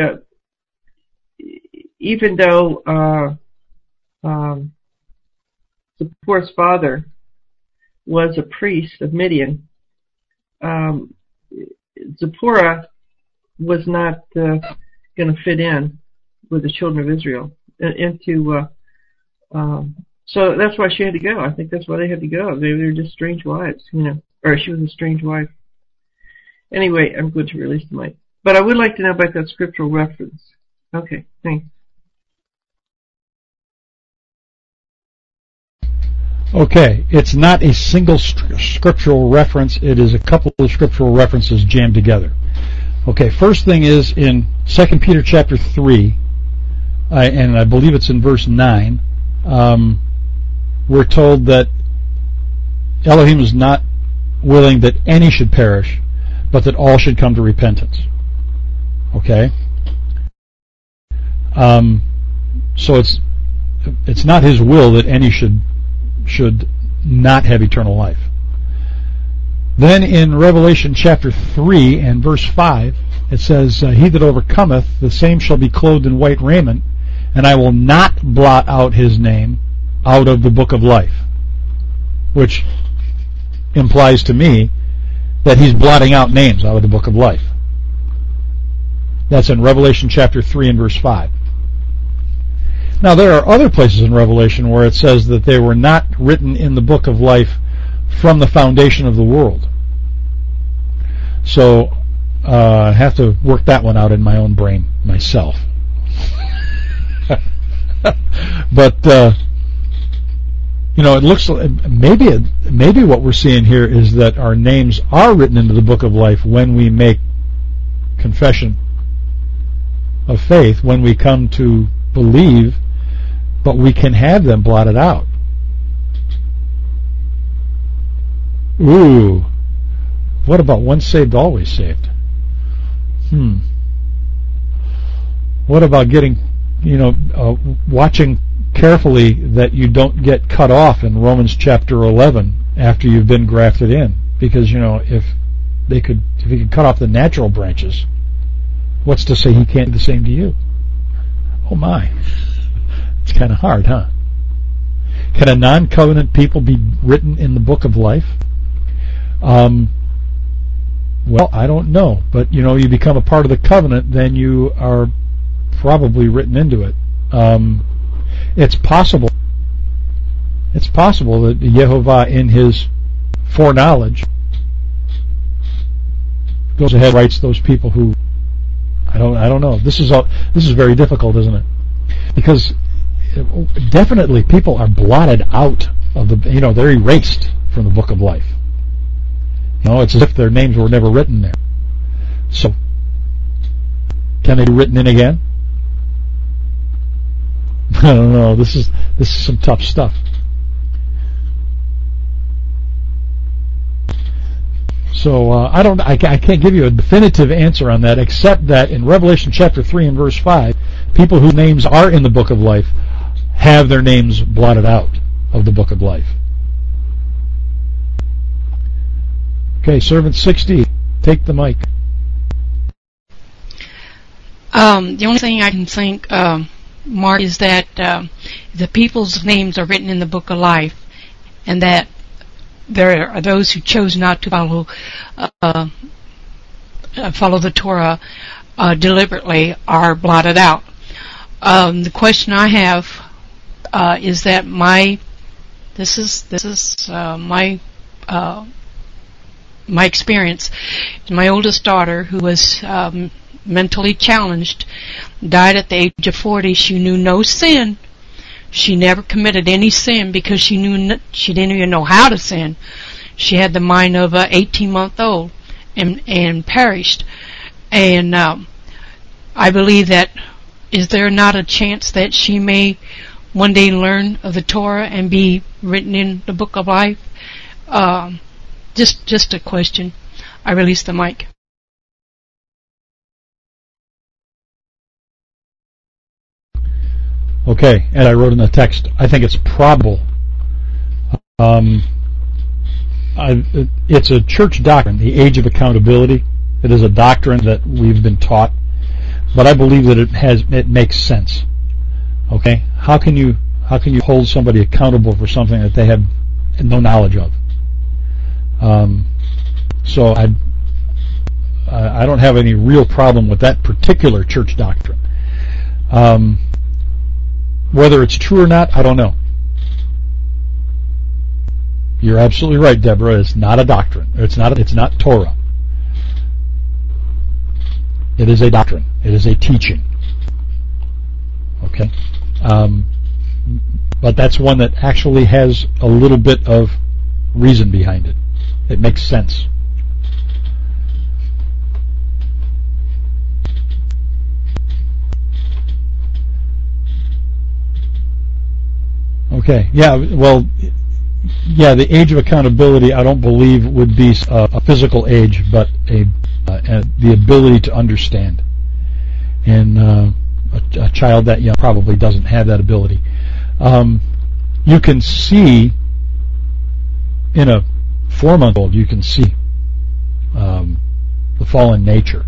even though Zipporah's father was a priest of Midian, Zipporah was not going to fit in with the children of Israel so that's why she had to go. I think that's why they had to go. They were just strange wives, or she was a strange wife. Anyway, I'm going to release the mic. But I would like to know about that scriptural reference. Okay, thanks. Okay, it's not a single scriptural reference. It is a couple of scriptural references jammed together. Okay, first thing is in 2 Peter chapter 3, and I believe it's in verse 9, we're told that Elohim is not willing that any should perish, but that all should come to repentance. Okay? So it's not his will that any should not have eternal life. Then in Revelation chapter 3 and verse 5, it says, He that overcometh, the same shall be clothed in white raiment, and I will not blot out his name out of the book of life. Which implies to me that he's blotting out names out of the book of life. That's in Revelation chapter 3 and verse 5. Now there are other places in Revelation where it says that they were not written in the book of life from the foundation of the world. So I have to work that one out in my own brain myself. But it looks like maybe what we're seeing here is that our names are written into the book of life when we make confession of faith, when we come to believe, but we can have them blotted out. Ooh, what about once saved, always saved? What about getting, watching carefully that you don't get cut off in Romans chapter 11 after you've been grafted in? Because, if he could cut off the natural branches, what's to say he can't do the same to you? Oh my. It's kind of hard, huh? Can a non-covenant people be written in the book of life? Well, I don't know. But, you become a part of the covenant, then you are probably written into it. It's possible it's possible that Yehovah, in his foreknowledge, goes ahead and writes those people who I don't know. This is very difficult, isn't it? Because definitely people are blotted out of they're erased from the book of life. It's as if their names were never written there. So, can they be written in again? I don't know. This is some tough stuff. So I can't give you a definitive answer on that, except that in Revelation chapter 3 and verse 5, people whose names are in the book of life have their names blotted out of the book of life. Okay, Servant 60, take the mic. The only thing I can think, Mark, is that the people's names are written in the book of life, and that there are those who chose not to follow the Torah deliberately are blotted out. The question I have is that my experience. My oldest daughter, who was mentally challenged, died at the age of 40. She knew no sin. She never committed any sin because she didn't even know how to sin. She had the mind of a 18-month-old and perished. And I believe that, is there not a chance that she may one day learn of the Torah and be written in the book of life? Just a question. I release the mic. Okay, and I wrote in the text, I think it's probable. It's a church doctrine, the age of accountability. It is a doctrine that we've been taught, but I believe that it makes sense. Okay, how can you hold somebody accountable for something that they have no knowledge of? So I don't have any real problem with that particular church doctrine. Whether it's true or not, I don't know. You're absolutely right, Deborah. It's not a doctrine. It's not Torah. It is a doctrine. It is a teaching. Okay? But that's one that actually has a little bit of reason behind it. It makes sense. Okay, the age of accountability I don't believe would be a physical age, but the ability to understand. And a child that young probably doesn't have that ability. You can see, in a 4-month-old, you can see the fallen nature,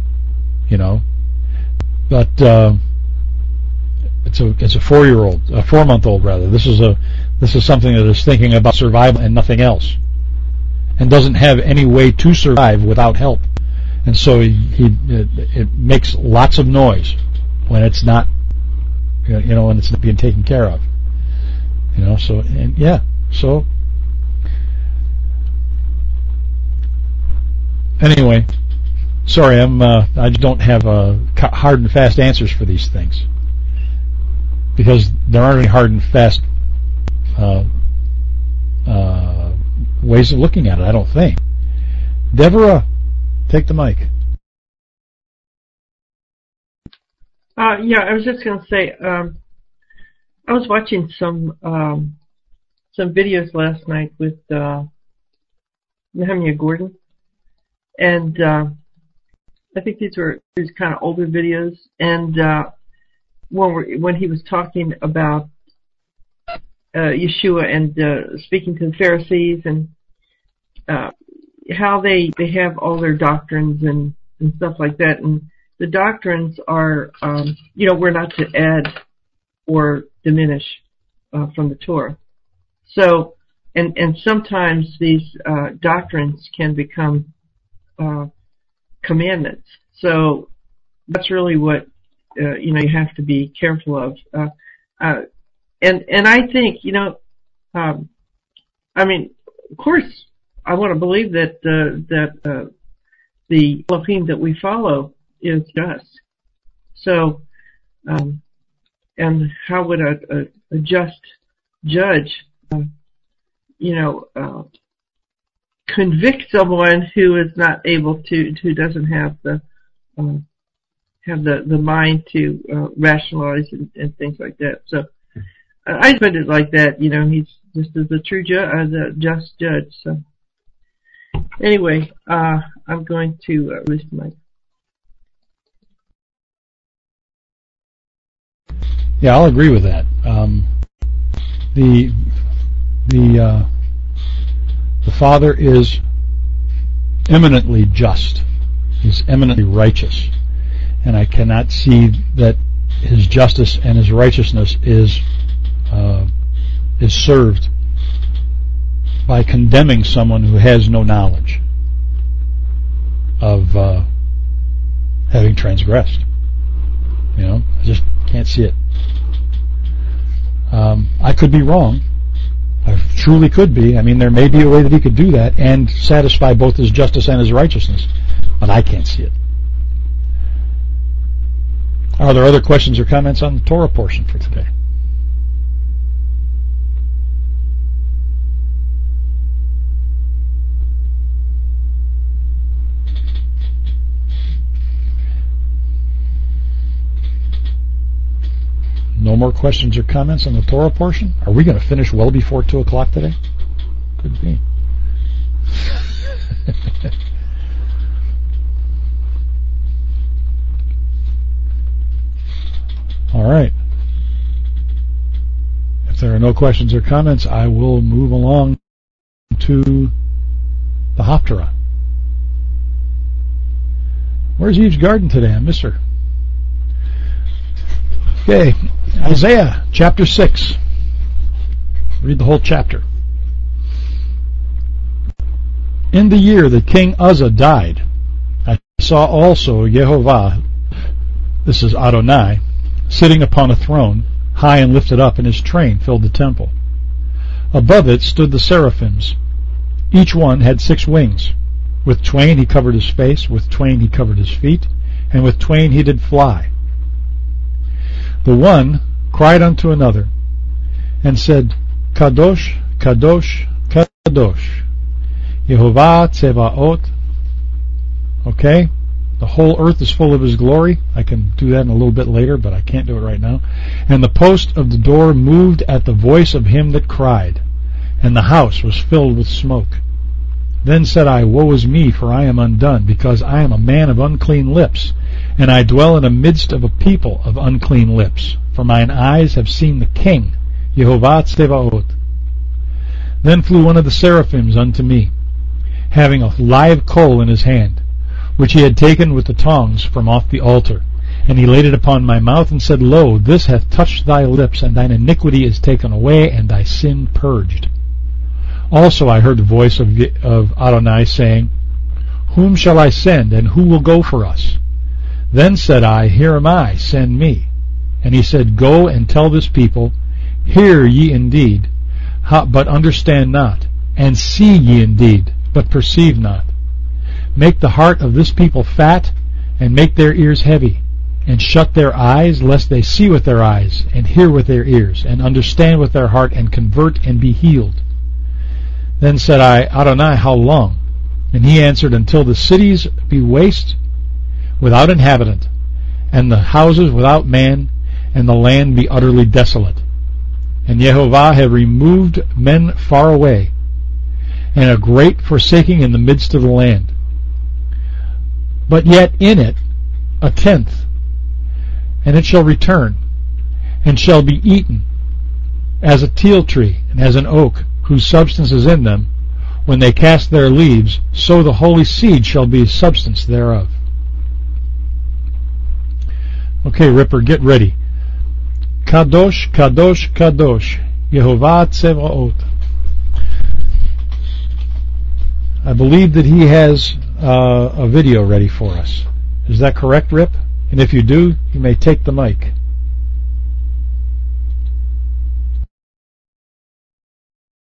but it's a 4-month-old rather. This is something that is thinking about survival and nothing else, and doesn't have any way to survive without help, and so it makes lots of noise when it's not, when it's not being taken care of, So anyway, sorry, I just don't have hard and fast answers for these things, because there aren't any hard and fast ways of looking at it, I don't think. Deborah, take the mic. I was just going to say, I was watching some videos last night with Nehemiah Gordon, and I think these kind of older videos, and when he was talking about Yeshua and speaking to the Pharisees and how they have all their doctrines and stuff like that, and the doctrines are, we're not to add or diminish from the Torah. So, and sometimes these doctrines can become commandments. So that's really what you have to be careful of. And I think I mean, of course, I want to believe that the Elohim that we follow is just. So, and how would a just judge, convict someone who is not able to, who doesn't have the mind to rationalize and things like that. So I put it like that. He's just as a true just judge. So anyway, I'm going to release the mic. Yeah, I'll agree with that. The Father is eminently just. He's eminently righteous, and I cannot see that His justice and His righteousness is served by condemning someone who has no knowledge of having transgressed. I just can't see it. I could be wrong. I truly could be. I mean, there may be a way that He could do that and satisfy both His justice and His righteousness, but I can't see it. Are there other questions or comments on the Torah portion for today? No more questions or comments on the Torah portion? Are we going to finish well before 2 o'clock today? Could be. All right. If there are no questions or comments, I will move along to the Haftarah. Where's Eve's garden today? I miss her. Okay, Isaiah chapter 6. Read the whole chapter. In the year that King Uzzah died, I saw also Yehovah, this is Adonai, sitting upon a throne, high and lifted up, and His train filled the temple. Above it stood the seraphims. Each one had 6 wings. With twain He covered His face, with twain He covered His feet, and with twain He did fly. The one cried unto another, and said, Kadosh, Kadosh, Kadosh, Yehovah Tzevaot. Okay? The whole earth is full of His glory. I can do that in a little bit later, but I can't do it right now. And the post of the door moved at the voice of him that cried, and the house was filled with smoke. Then said I, Woe is me, for I am undone, because I am a man of unclean lips, and I dwell in the midst of a people of unclean lips. For mine eyes have seen the King, Yehovah Tzevaot. Then flew one of the seraphims unto me, having a live coal in his hand, which he had taken with the tongs from off the altar. And he laid it upon my mouth, and said, Lo, this hath touched thy lips, and thine iniquity is taken away, and thy sin purged. Also I heard the voice of Adonai saying, Whom shall I send, and who will go for us? Then said I, Here am I, send me. And He said, Go and tell this people, Hear ye indeed, but understand not, and see ye indeed, but perceive not. Make the heart of this people fat, and make their ears heavy, and shut their eyes, lest they see with their eyes, and hear with their ears, and understand with their heart, and convert, and be healed. Then said I, Adonai, how long? And He answered, Until the cities be waste, without inhabitant, and the houses without man, and the land be utterly desolate. And Yehovah have removed men far away, and a great forsaking in the midst of the land. But yet in it 1/10, and it shall return, and shall be eaten, as a teil tree, and as an oak, whose substance is in them. When they cast their leaves, so the holy seed shall be substance thereof. Okay, Ripper, get ready. Kadosh, Kadosh, Kadosh, Yehovah Tzevaot. I believe that he has a video ready for us. Is that correct, Rip? And if you do, you may take the mic.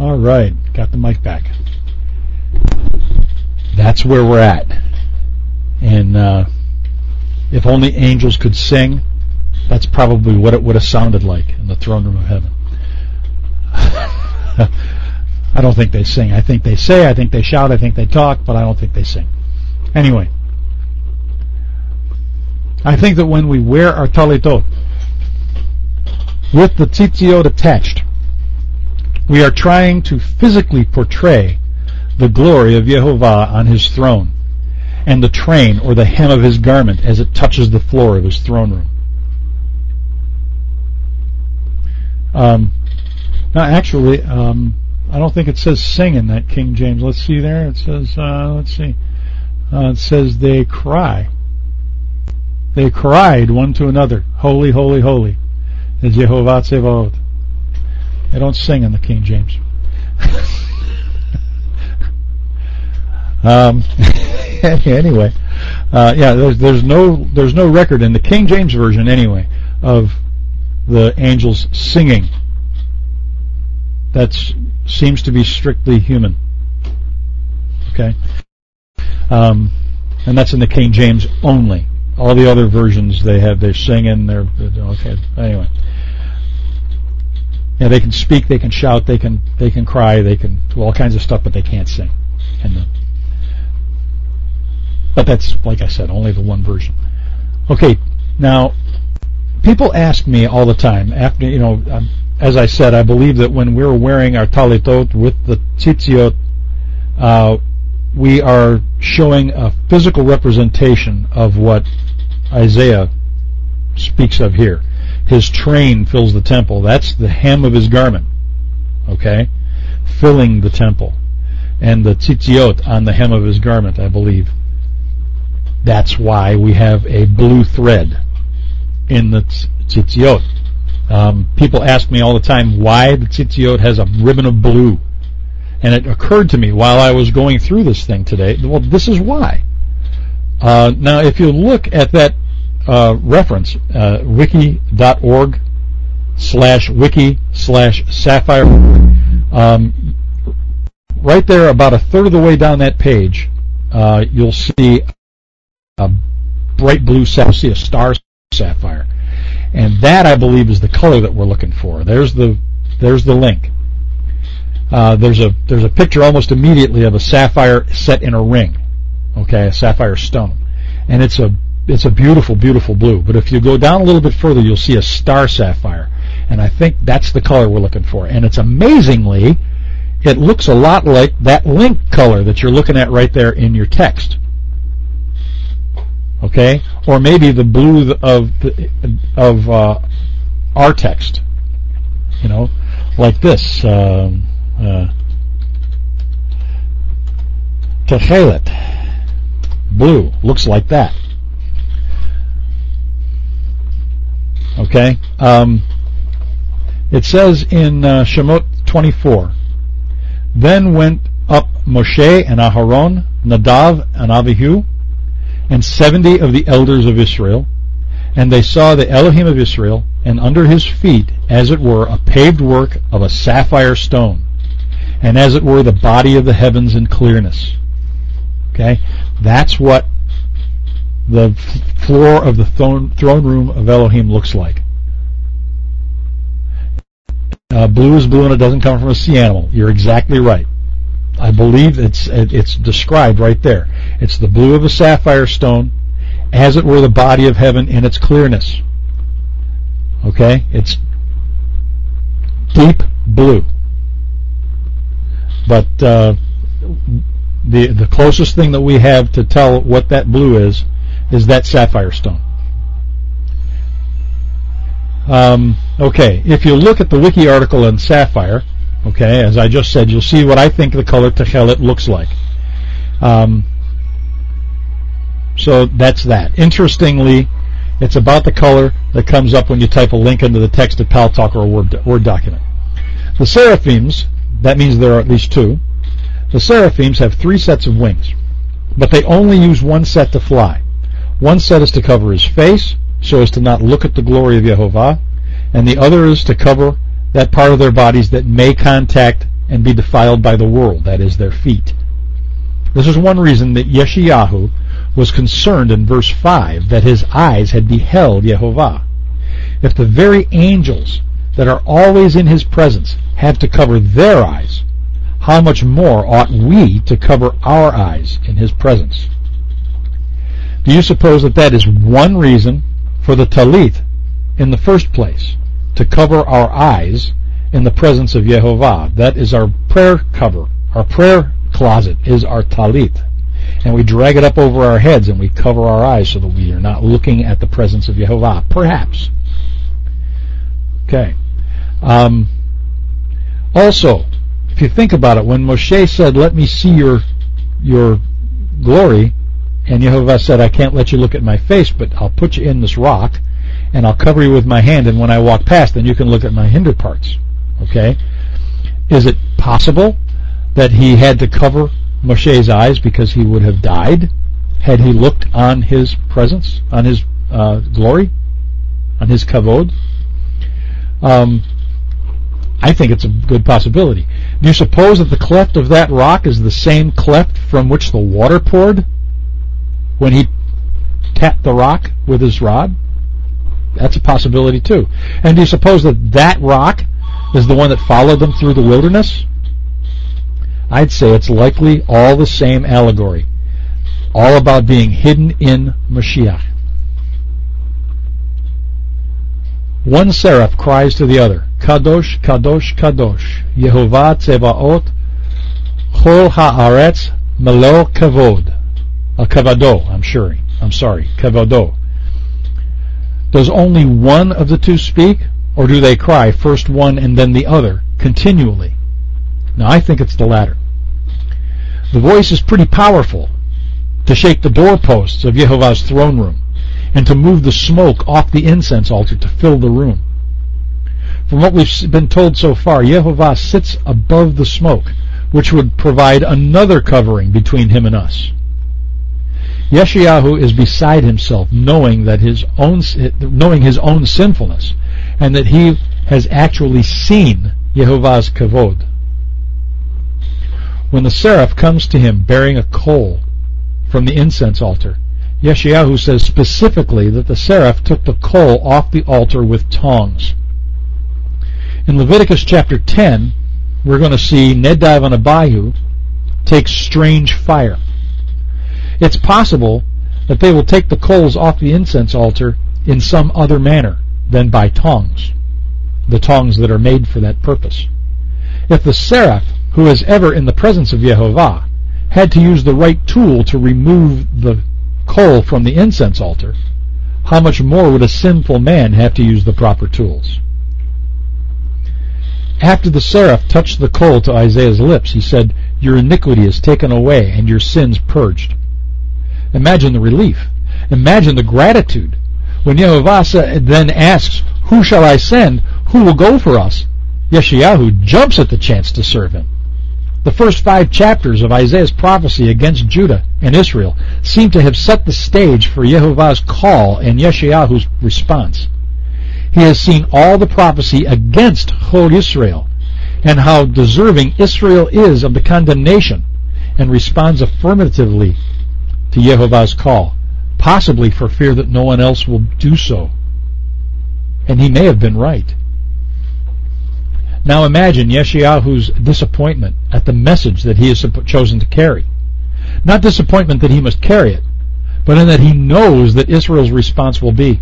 All right, got the mic back. That's where we're at. And if only angels could sing, that's probably what it would have sounded like in the throne room of heaven. I don't think they sing. I think they say, I think they shout, I think they talk, but I don't think they sing. Anyway, I think that when we wear our talitot with the tzitziot attached, we are trying to physically portray the glory of Yehovah on his throne and the train or the hem of his garment as it touches the floor of his throne room. Now, actually, I don't think it says sing in that King James. Let's see there. It says, it says they cry. They cried one to another, holy, holy, holy, is Yehovah Tzevaot. They don't sing in the King James. Anyway, there's no record in the King James version anyway of the angels singing. That seems to be strictly human. Okay, and that's in the King James only. All the other versions they're singing. They're okay. Anyway. Yeah, they can speak, they can shout, they can cry, they can do all kinds of stuff, but they can't sing. But that's, like I said, only the one version. Okay, now people ask me all the time. After as I said, I believe that when we're wearing our talitot with the tzitziot, we are showing a physical representation of what Isaiah speaks of here. His train fills the temple. That's the hem of his garment, okay, filling the temple. And the tzitziot on the hem of his garment, I believe. That's why we have a blue thread in the tzitziot. People ask me all the time why the tzitziot has a ribbon of blue. And it occurred to me while I was going through this thing today, well, this is why. Now, if you look at that reference, wiki.org/wiki/sapphire. Right there, about a third of the way down that page, you'll see a bright blue sapphire. You'll see a star sapphire, and that, I believe, is the color that we're looking for. There's the link. There's a picture almost immediately of a sapphire set in a ring, okay, a sapphire stone, and it's a beautiful, beautiful blue. But if you go down a little bit further, you'll see a star sapphire. And I think that's the color we're looking for. And it's amazingly, it looks a lot like that link color that you're looking at right there in your text. Okay? Or maybe the blue of our text. Like this. Techelet. Blue. Looks like that. Okay, it says in Shemot 24, then went up Moshe and Aharon, Nadav and Avihu, and 70 of the elders of Israel, and they saw the Elohim of Israel, and under his feet, as it were, a paved work of a sapphire stone, and as it were, the body of the heavens in clearness. Okay, that's what the floor of the throne room of Elohim looks like. Blue is blue and it doesn't come from a sea animal. You're exactly right. I believe it's described right there. It's the blue of a sapphire stone, as it were the body of heaven in its clearness. Okay? It's deep blue. But the closest thing that we have to tell what that blue is that sapphire stone. Okay, if you look at the wiki article on sapphire, okay, as I just said, you'll see what I think the color techelet looks like. So that's that. Interestingly, it's about the color that comes up when you type a link into the text at Paltalk or a Word document. The seraphims, that means there are at least two. The seraphims have 3 sets of wings, but they only use one set to fly. One set is to cover his face, so as to not look at the glory of Yehovah, and the other is to cover that part of their bodies that may contact and be defiled by the world, that is, their feet. This is one reason that Yeshayahu was concerned in verse 5 that his eyes had beheld Yehovah. If the very angels that are always in his presence have to cover their eyes, how much more ought we to cover our eyes in his presence? Do you suppose that that is one reason for the talit in the first place, to cover our eyes in the presence of Yehovah? That is our prayer cover. Our prayer closet is our talit. And we drag it up over our heads and we cover our eyes so that we are not looking at the presence of Yehovah. Perhaps. Okay. Also, if you think about it, when Moshe said, "Let me see your glory," and Yehovah said, "I can't let you look at my face, but I'll put you in this rock, and I'll cover you with my hand, and when I walk past, then you can look at my hinder parts." Okay? Is it possible that he had to cover Moshe's eyes because he would have died had he looked on his presence, on his glory, on his kavod? I think it's a good possibility. Do you suppose that the cleft of that rock is the same cleft from which the water poured when he tapped the rock with his rod? That's a possibility too. And do you suppose that that rock is the one that followed them through the wilderness? I'd say it's likely all the same allegory, all about being hidden in Mashiach. One seraph cries to the other, "Kadosh, Kadosh, Kadosh, Yehovah Tzevaot, Chol haaretz melo kavod." Kavado, I'm sorry, Kavado. Does only one of the two speak, or do they cry first one and then the other continually? Now, I think it's the latter. The voice is pretty powerful to shake the doorposts of Yehovah's throne room and to move the smoke off the incense altar to fill the room. From what we've been told so far, Yehovah sits above the smoke, which would provide another covering between him and us. Yeshayahu is beside himself, knowing his own sinfulness, and that he has actually seen Yehovah's kavod. When the seraph comes to him bearing a coal from the incense altar, Yeshayahu says specifically that the seraph took the coal off the altar with tongs. In Leviticus chapter 10, we're going to see Nadav and Abihu take strange fire. It's possible that they will take the coals off the incense altar in some other manner than by tongs, the tongs that are made for that purpose. If the seraph, who is ever in the presence of Yehovah, had to use the right tool to remove the coal from the incense altar, how much more would a sinful man have to use the proper tools? After the seraph touched the coal to Isaiah's lips, he said, "Your iniquity is taken away and your sins purged." Imagine the relief. Imagine the gratitude. When Yehovah then asks, "Who shall I send? Who will go for us?" Yeshayahu jumps at the chance to serve him. The first 5 chapters of Isaiah's prophecy against Judah and Israel seem to have set the stage for Yehovah's call and Yeshayahu's response. He has seen all the prophecy against Chol Yisrael and how deserving Israel is of the condemnation, and responds affirmatively to Yehovah's call, possibly for fear that no one else will do so. And he may have been right. Now imagine Yeshayahu's disappointment at the message that he has chosen to carry. Not disappointment that he must carry it, but in that he knows that Israel's response will be.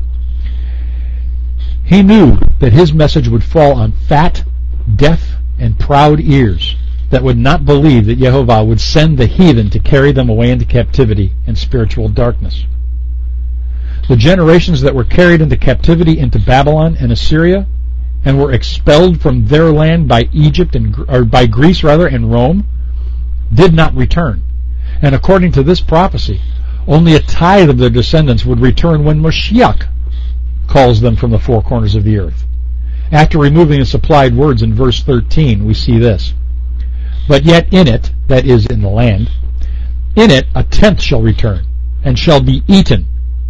He knew that his message would fall on fat, deaf, and proud ears that would not believe that Yehovah would send the heathen to carry them away into captivity and spiritual darkness. The generations that were carried into captivity into Babylon and Assyria and were expelled from their land by by Greece and Rome did not return. And according to this prophecy, only a tithe of their descendants would return when Mashiach calls them from the 4 corners of the earth. After removing the supplied words in verse 13, we see this. "But yet in it," that is, in the land, "in it a tenth shall return, and shall be eaten,"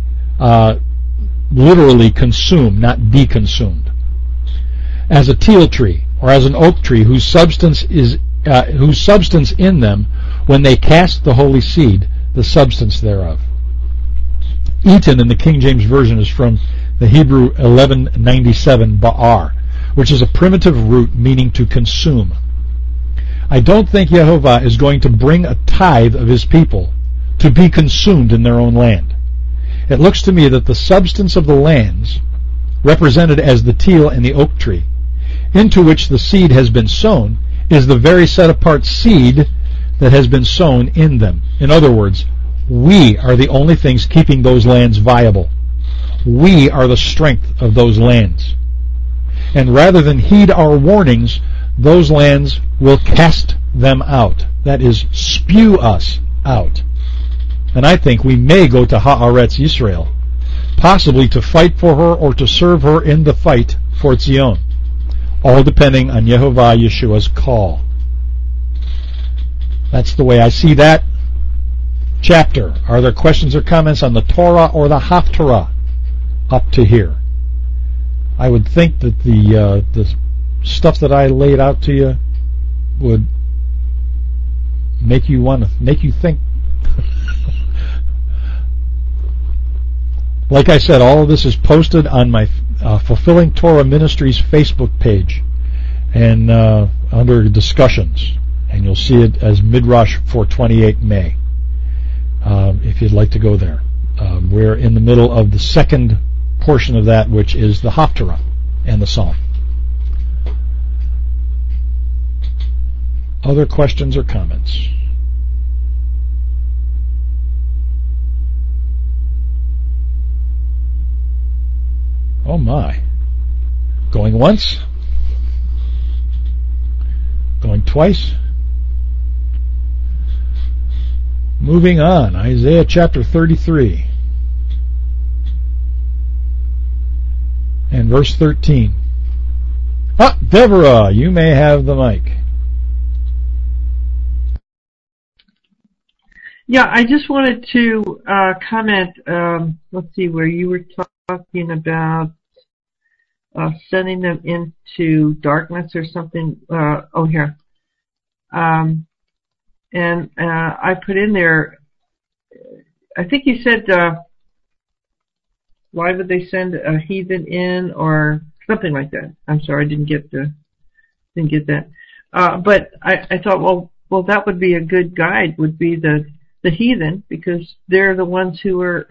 literally consumed, not be consumed, "as a teal tree, or as an oak tree, whose substance is whose substance in them, when they cast the holy seed, the substance thereof. Eaten in the King James Version is from the Hebrew 1197 ba'ar, which is a primitive root meaning to consume. I don't think Yehovah is going to bring a tithe of his people to be consumed in their own land. It looks to me that the substance of the lands, represented as the teil and the oak tree, into which the seed has been sown, is the very set-apart seed that has been sown in them. In other words, we are the only things keeping those lands viable. We are the strength of those lands. And rather than heed our warnings, those lands will cast them out. That is, spew us out. And I think we may go to Haaretz Yisrael, possibly to fight for her or to serve her in the fight for Zion, all depending on Yehovah Yeshua's call. That's the way I see that chapter. Are there questions or comments on the Torah or the Haftarah up to here? I would think that the stuff that I laid out to you would make you think. Like I said, all of this is posted on my Fulfilling Torah Ministries Facebook page and under discussions, and you'll see it as Midrash for 28 May if you'd like to go there. We're in the middle of the second portion of that, which is the Haftarah and the Psalm. Other questions or comments? Oh my. Going once? Going twice? Moving on. Isaiah chapter 33 and verse 13. Deborah, you may have the mic. Yeah, I just wanted to comment, let's see, where you were talking about sending them into darkness or something. Here. And I put in there, I think you said, why would they send a heathen in or something like that? I'm sorry, I didn't get that. But I thought, well, that would be a good guide, would be the heathen, because they're the ones who are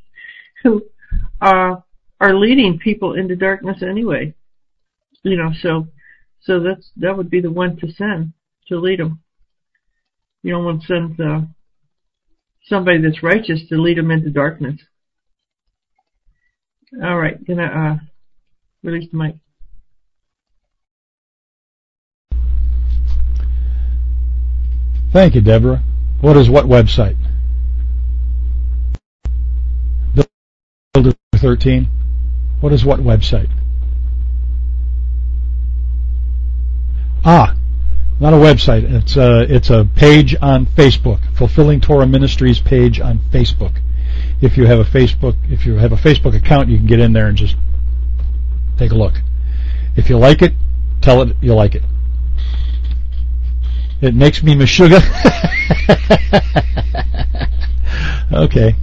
are leading people into darkness anyway. So that would be the one to send to lead them. You don't want to send somebody that's righteous to lead them into darkness. All right, gonna release the mic. Thank you, Deborah. What is what website? Builder 13. What is what website? Not a website. It's a page on Facebook. Fulfilling Torah Ministries page on Facebook. If you have a Facebook account, you can get in there and just take a look. If you like it, tell it you like it. It makes me meshuga. Okay.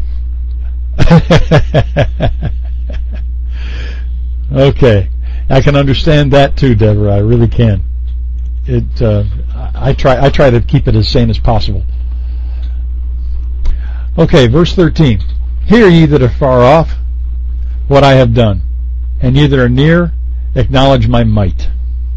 Okay. I can understand that too, Deborah. I really can. I try to keep it as sane as possible. Okay, verse 13. Hear ye that are far off what I have done, and ye that are near acknowledge my might.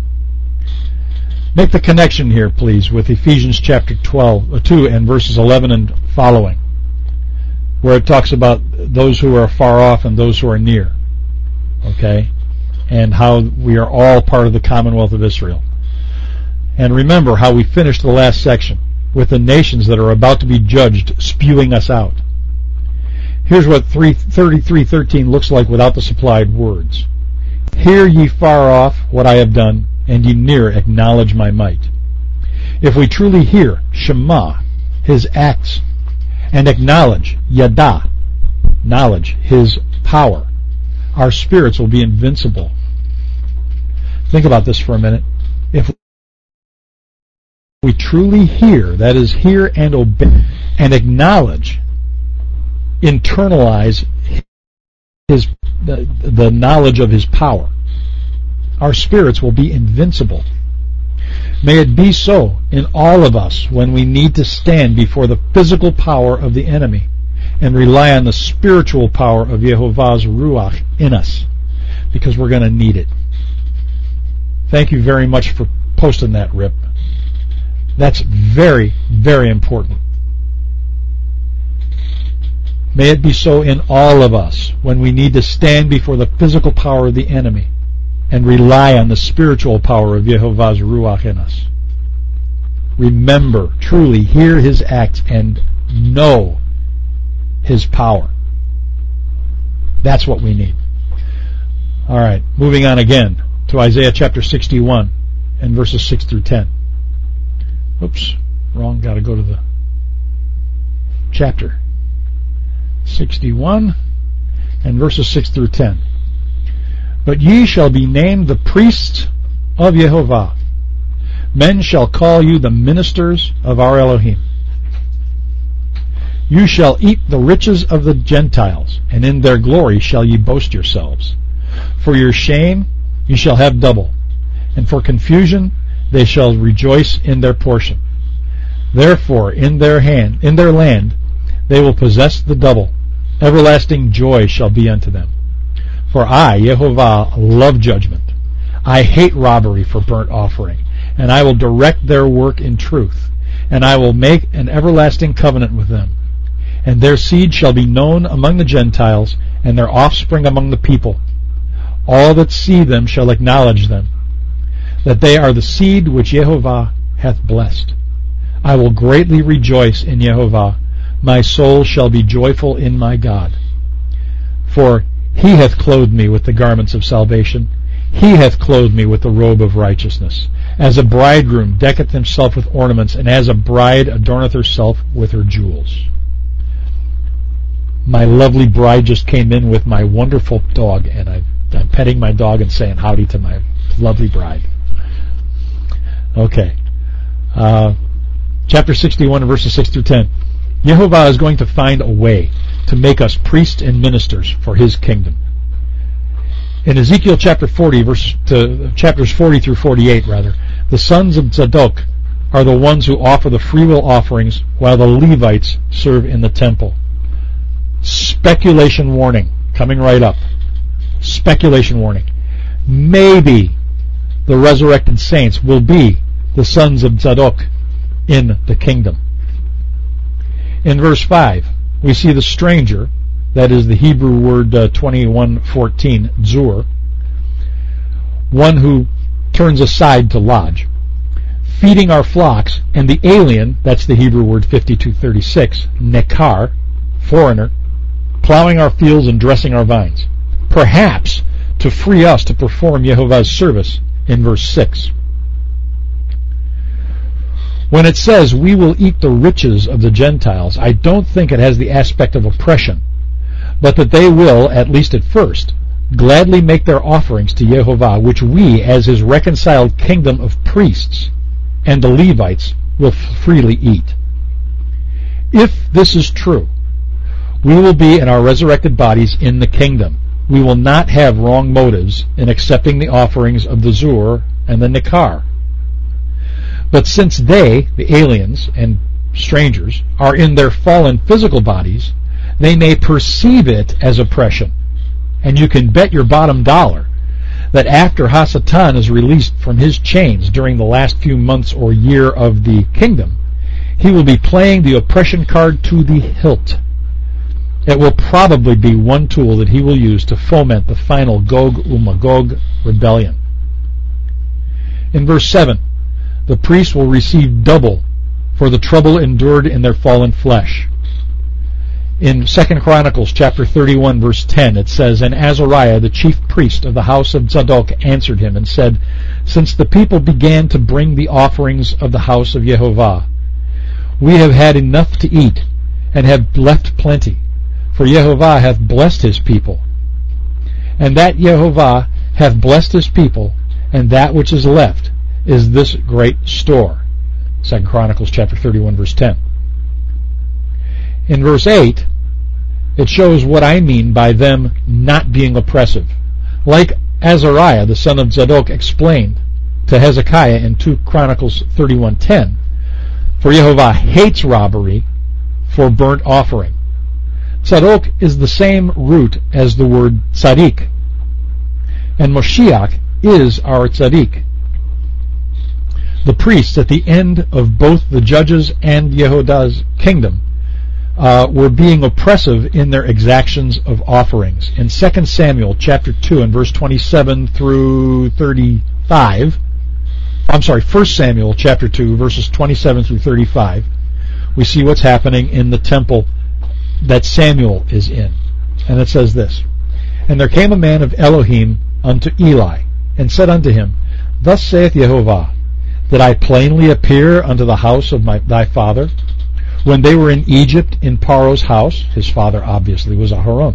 Make the connection here, please, with Ephesians chapter 2 and verses 11 and following, where it talks about those who are far off and those who are near. Okay? And how we are all part of the Commonwealth of Israel. And remember how we finished the last section with the nations that are about to be judged spewing us out. Here's what 33:13 looks like without the supplied words. Hear ye far off what I have done, and ye near acknowledge my might. If we truly hear Shema, his acts, and acknowledge Yada, knowledge, his power, our spirits will be invincible. Think about this for a minute. If we truly hear, that is, hear and obey, and acknowledge, internalize the knowledge of His power, our spirits will be invincible. May it be so in all of us when we need to stand before the physical power of the enemy and rely on the spiritual power of Yehovah's Ruach in us, because we're going to need it. Thank you very much for posting that, Rip. That's very, very important. May it be so in all of us when we need to stand before the physical power of the enemy and rely on the spiritual power of Yehovah's Ruach in us. Remember, truly hear His acts and know His power. That's what we need. All right, moving on again to Isaiah chapter 61 and verses 6 through 10. Oops, wrong, got to go to the chapter. 61 and verses 6 through 10. But ye shall be named the priests of Yehovah. Men shall call you the ministers of our Elohim. You shall eat the riches of the Gentiles, and in their glory shall ye boast yourselves. For your shame you shall have double, and for confusion they shall rejoice in their portion. Therefore in their land they will possess the double. Everlasting joy shall be unto them. For I, Yehovah, love judgment. I hate robbery for burnt offering, and I will direct their work in truth, and I will make an everlasting covenant with them. And their seed shall be known among the Gentiles, and their offspring among the people. All that see them shall acknowledge them, that they are the seed which Yehovah hath blessed. I will greatly rejoice in Yehovah. My soul shall be joyful in my God. For He hath clothed me with the garments of salvation. He hath clothed me with the robe of righteousness. As a bridegroom decketh himself with ornaments, and as a bride adorneth herself with her jewels. My lovely bride just came in with my wonderful dog, and I'm petting my dog and saying howdy to my lovely bride. Okay. Chapter 61, verses 6 through 10. Yehovah is going to find a way to make us priests and ministers for His kingdom. In Ezekiel chapter 40, chapters 40 through 48, the sons of Zadok are the ones who offer the freewill offerings, while the Levites serve in the temple. Speculation warning, coming right up. Speculation warning. Maybe the resurrected saints will be the sons of Zadok in the kingdom. In verse 5, we see the stranger, that is the Hebrew word 21:14, zur, one who turns aside to lodge, feeding our flocks, and the alien, that's the Hebrew word 52:36, nekar, foreigner, plowing our fields and dressing our vines, perhaps to free us to perform Yehovah's service in verse 6. When it says, we will eat the riches of the Gentiles, I don't think it has the aspect of oppression, but that they will, at least at first, gladly make their offerings to Yehovah, which we, as His reconciled kingdom of priests and the Levites, will freely eat. If this is true, we will be in our resurrected bodies in the kingdom. We will not have wrong motives in accepting the offerings of the Zur and the Nekar. But since they, the aliens and strangers, are in their fallen physical bodies, they may perceive it as oppression. And you can bet your bottom dollar that after Hasatan is released from his chains during the last few months or year of the kingdom, he will be playing the oppression card to the hilt. It will probably be one tool that he will use to foment the final Gog uMagog rebellion. In verse 7, the priests will receive double for the trouble endured in their fallen flesh. In 2 Chronicles chapter 31, verse 10, it says, And Azariah, the chief priest of the house of Zadok, answered him and said, Since the people began to bring the offerings of the house of Yehovah, we have had enough to eat, and have left plenty. For Yehovah hath blessed His people. And that Yehovah hath blessed His people, and that which is left is this great store. 2 Chronicles chapter 31, verse 10. In verse 8, it shows what I mean by them not being oppressive. Like Azariah, the son of Zadok, explained to Hezekiah in 2 Chronicles 31:10, for Yehovah hates robbery for burnt offering. Tzadok is the same root as the word tzaddik, and Moshiach is our tzaddik. The priests at the end of both the Judges and Yehuda's kingdom were being oppressive in their exactions of offerings. In 2 Samuel chapter 2 and verse 27 through 35, 1 Samuel chapter 2 verses 27 through 35, we see what's happening in the temple that Samuel is in. And it says this, And there came a man of Elohim unto Eli, and said unto him, Thus saith Yehovah, Did I plainly appear unto the house of thy father, when they were in Egypt in Paro's house? His father obviously was Aharon.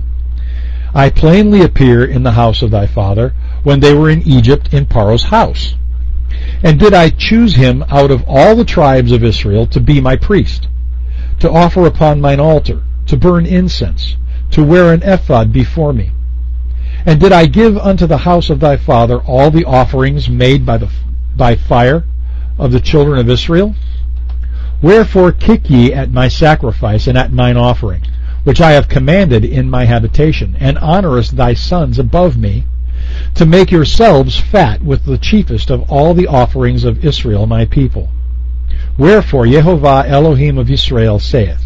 I plainly appear in the house of thy father, when they were in Egypt in Paro's house. And did I choose him out of all the tribes of Israel to be my priest, to offer upon mine altar, to burn incense, to wear an ephod before me? And did I give unto the house of thy father all the offerings made by fire of the children of Israel? Wherefore kick ye at my sacrifice and at mine offering, which I have commanded in my habitation, and honorest thy sons above me, to make yourselves fat with the chiefest of all the offerings of Israel my people? Wherefore Yehovah Elohim of Israel saith,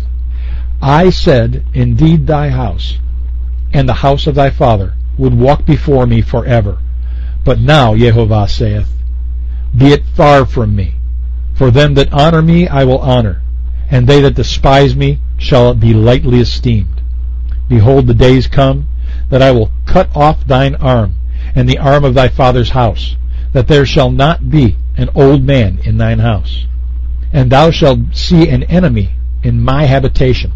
I said, Indeed thy house, and the house of thy father, would walk before me forever. But now Yehovah saith, Be it far from me. For them that honor me I will honor, and they that despise me shall be lightly esteemed. Behold, the days come, that I will cut off thine arm, and the arm of thy father's house, that there shall not be an old man in thine house. And thou shalt see an enemy in my habitation,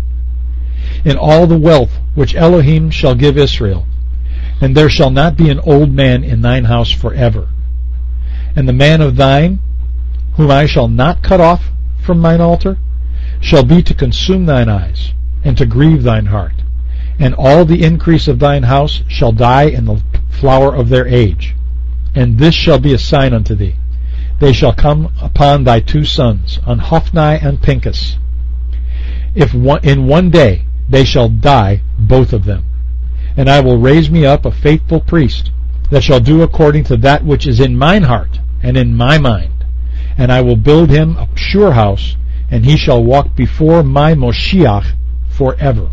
in all the wealth which Elohim shall give Israel, and there shall not be an old man in thine house forever. And the man of thine, whom I shall not cut off from mine altar, shall be to consume thine eyes, and to grieve thine heart. And all the increase of thine house shall die in the flower of their age. And this shall be a sign unto thee. They shall come upon thy two sons, on Hophni and Pinchas. In one day they shall die, both of them. And I will raise me up a faithful priest, that shall do according to that which is in mine heart and in my mind. And I will build him a sure house, and he shall walk before my Moshiach forever.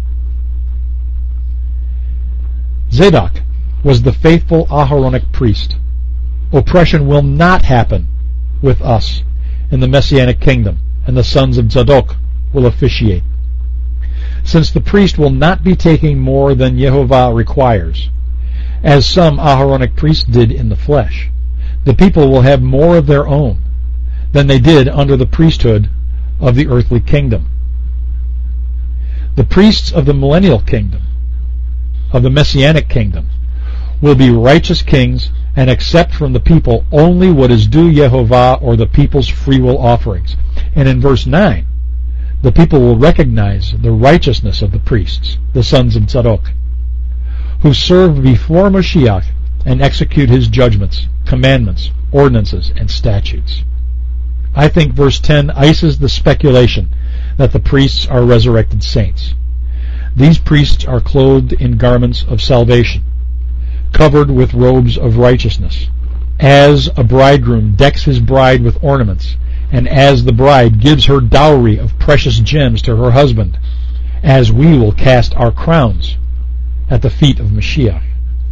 Zadok was the faithful Aharonic priest. Oppression will not happen with us in the Messianic kingdom, and the sons of Zadok will officiate. Since the priest will not be taking more than Yehovah requires, as some Aharonic priests did in the flesh, the people will have more of their own than they did under the priesthood of the earthly kingdom. The priests of the millennial kingdom, of the Messianic kingdom, will be righteous kings and accept from the people only what is due Yehovah, or the people's freewill offerings. And in verse 9, the people will recognize the righteousness of the priests, the sons of Tzadok, who serve before Moshiach and execute his judgments, commandments, ordinances, and statutes. I think verse 10 ices the speculation that the priests are resurrected saints. These priests are clothed in garments of salvation, covered with robes of righteousness, as a bridegroom decks his bride with ornaments, and as the bride gives her dowry of precious gems to her husband, as we will cast our crowns at the feet of Mashiach.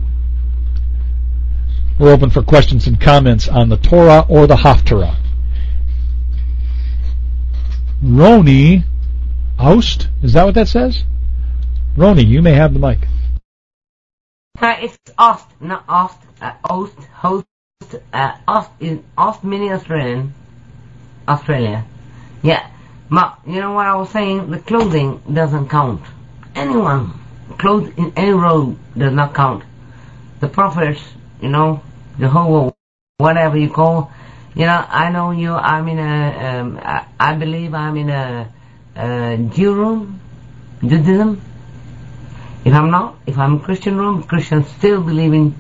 We're open for questions and comments on the Torah or the Haftarah. Roni Oust, is that what that says? Roni, you may have the mic. It's Ost, not Ost, Ost, host, Ost meaning Australia. Yeah, but you know what I was saying? The clothing doesn't count. Anyone clothed in any robe does not count. The prophets, Jehovah, whatever you call, You know, I know you. I'm in I believe I'm in a Jew room, Judaism. If I'm not, if I'm a Christian room, Christians still believe in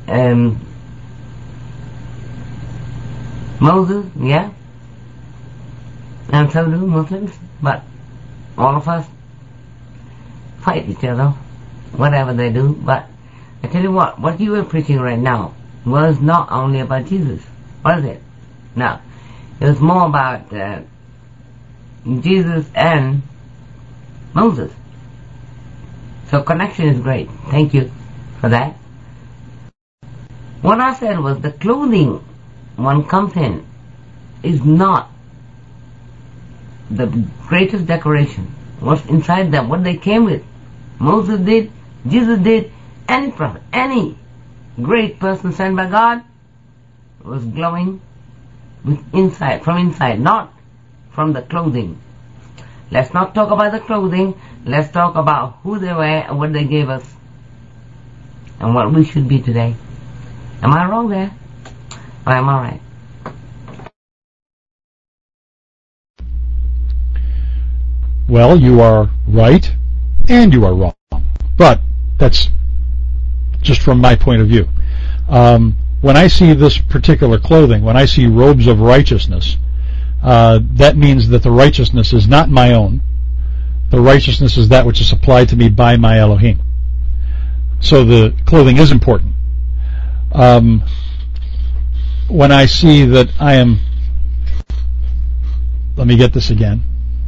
Moses, yeah. And so do Muslims, but all of us fight each other, whatever they do. But I tell you what you are preaching right now was not only about Jesus, was it? No, it was more about Jesus and Moses. So connection is great. Thank you for that. What I said was the clothing one comes in is not the greatest decoration. What's inside them, what they came with. Moses did, Jesus did, any prophet, any great person sent by God was glowing with inside, from inside, not from the clothing. Let's not talk about the clothing. Let's talk about who they were and what they gave us and what we should be today. Am I wrong there? Or am I right? Well, you are right and you are wrong. But that's just from my point of view. When I see this particular clothing, when I see robes of righteousness, that means that the righteousness is not my own. The righteousness is that which is supplied to me by my Elohim. So the clothing is important. When I see that I am, let me get this again.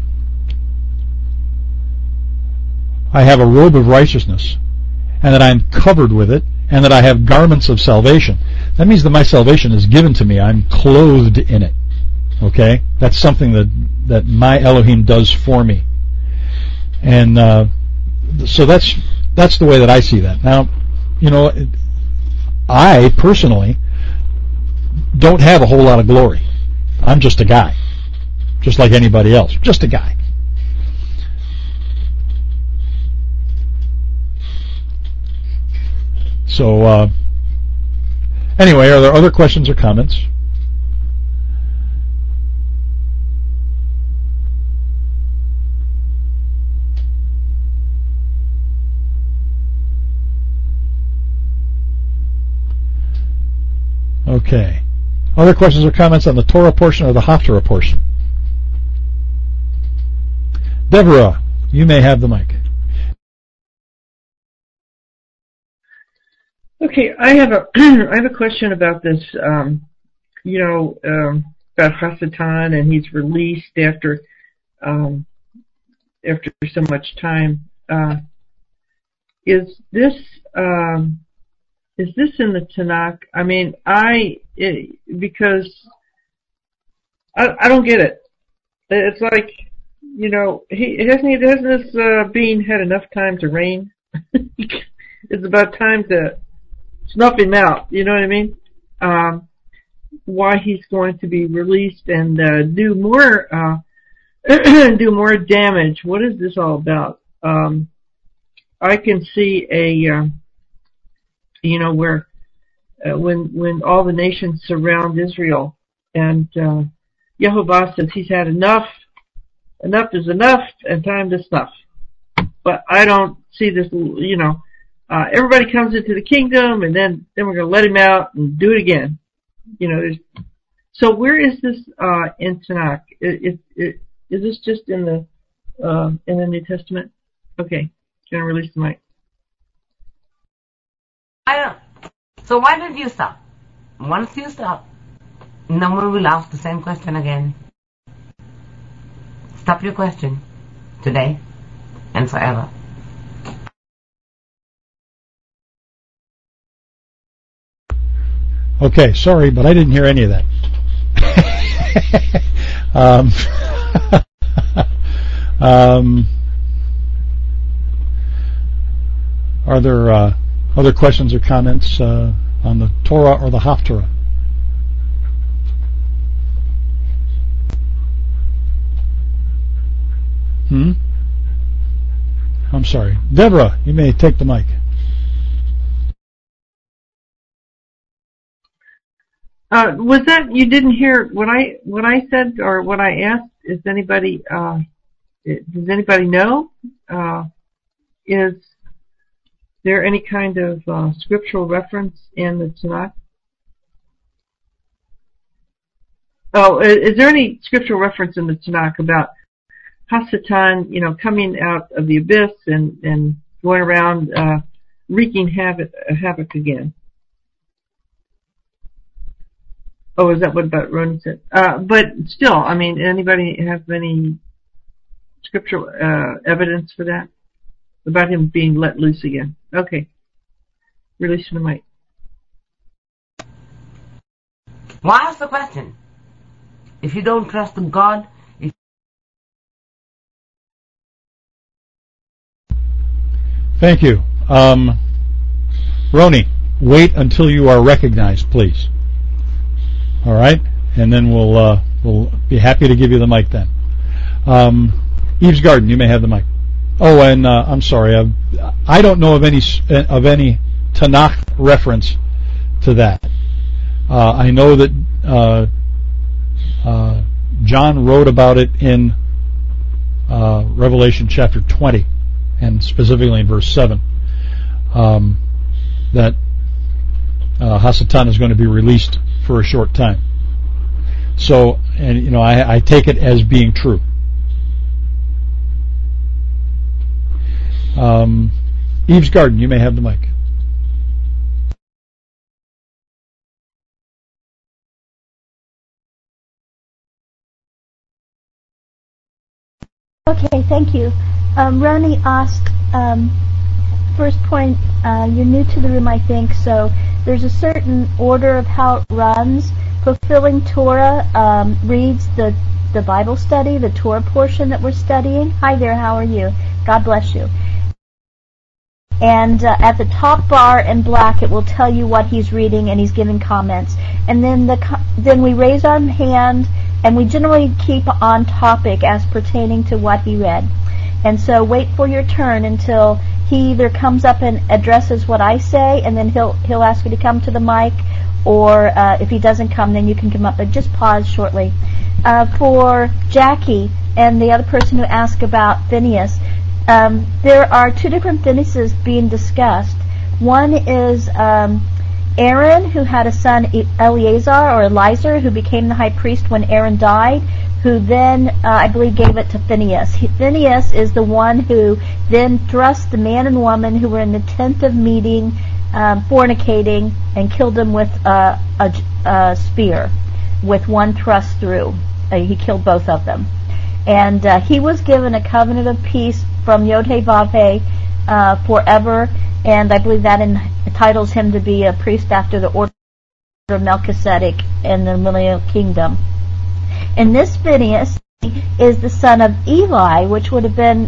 I have a robe of righteousness, and that I am covered with it, and that I have garments of salvation. That means that my salvation is given to me. I'm clothed in it. Okay? That's something that my Elohim does for me. And so that's the way that I see that. Now, you know, I personally don't have a whole lot of glory. I'm just a guy. Just like anybody else. Just a guy. So, anyway, are there other questions or comments? Okay. Other questions or comments on the Torah portion or the Haftarah portion? Deborah, you may have the mic. Okay, I have a question about this. About Hasatan, and he's released after so much time. Is this in the Tanakh? I mean, because I don't get it. It's like, you know, hasn't this being had enough time to reign? It's about time to snuff him out, you know what I mean? Why he's going to be released and do more damage. What is this all about? I can see where when all the nations surround Israel, and Yehovah says he's had enough is enough, and time to snuff. But I don't see this, everybody comes into the kingdom, and then we're going to let him out and do it again. So where is this in Tanakh? Is this just in the New Testament? Okay, gonna release the mic. So why did you stop? Once you stop, no one will ask the same question again. Stop your question today and forever. Okay, sorry, but I didn't hear any of that. Are there other questions or comments on the Torah or the Haftarah? I'm sorry. Deborah, you may take the mic. Was that, you didn't hear what I said or what I asked? Does anybody know? Is there any kind of scriptural reference in the Tanakh? Oh, is there any scriptural reference in the Tanakh about Hasatan, coming out of the abyss and going around wreaking havoc again? Oh, is that what Ronnie said? But still, anybody have any scriptural evidence for that? About him being let loose again? Okay. Release the mic. Well, ask the question. If you don't trust in God, Thank you. Roni, wait until you are recognized, please. All right? And then we'll be happy to give you the mic then. Eve's Garden, you may have the mic. Oh, and I'm sorry, I don't know of any Tanakh reference to that. I know that John wrote about it in Revelation chapter 20, and specifically in verse 7, that Hasatan is going to be released for a short time. So, and I take it as being true. Eve's Garden, you may have the mic. Okay, thank you. Roni asked, first point, you're new to the room, I think, so there's a certain order of how it runs. Fulfilling Torah reads the Bible study, the Torah portion that we're studying. Hi there, how are you? God bless you. And at the top bar in black, it will tell you what he's reading, and he's giving comments. And then we raise our hand, and we generally keep on topic as pertaining to what he read. And so wait for your turn until he either comes up and addresses what I say, and then he'll ask you to come to the mic, or if he doesn't come, then you can come up. But just pause shortly. For Jackie and the other person who asked about Phineas, there are two different Phineases being discussed. One is Aaron, who had a son Eleazar or Eliezer, who became the high priest when Aaron died, who then, I believe, gave it to Phineas. Phineas is the one who then thrust the man and woman who were in the tent of meeting, fornicating, and killed them with a spear, with one thrust through. He killed both of them. And he was given a covenant of peace from Yod-Heh-Vav-Heh forever, and I believe that entitles him to be a priest after the order of Melchizedek in the millennial kingdom. And this Phineas is the son of Eli, which would have been,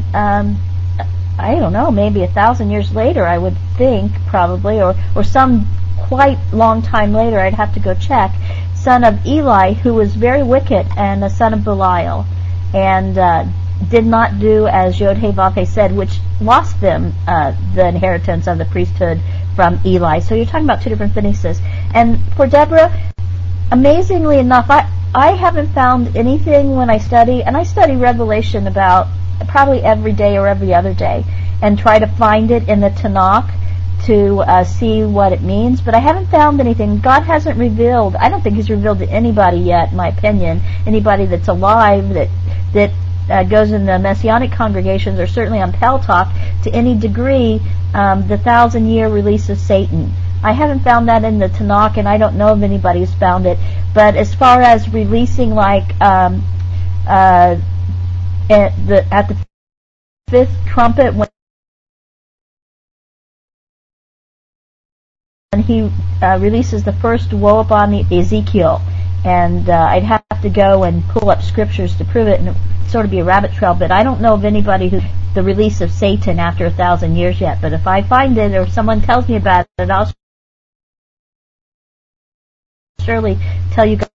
I don't know, maybe 1,000 years later, I would think, probably, or some quite long time later. I'd have to go check. Son of Eli, who was very wicked, and a son of Belial, and did not do as Yod-Heh-Vav-Heh said, which lost them the inheritance of the priesthood from Eli. So you're talking about two different Phineases. And for Deborah, amazingly enough, I haven't found anything when I study, and I study Revelation about probably every day or every other day, and try to find it in the Tanakh to see what it means, but I haven't found anything. God hasn't revealed, I don't think he's revealed to anybody yet, in my opinion, anybody that's alive that goes in the Messianic congregations, or certainly on Pal Talk, to any degree, the 1,000-year release of Satan. I haven't found that in the Tanakh, and I don't know of anybody who's found it. But as far as releasing, like at the fifth trumpet, when he releases the first woe upon Ezekiel, and I'd have to go and pull up scriptures to prove it, and it'd sort of be a rabbit trail. But I don't know of anybody who the release of Satan after 1,000 years yet. But if I find it, or someone tells me about it, I'll surely tell you guys.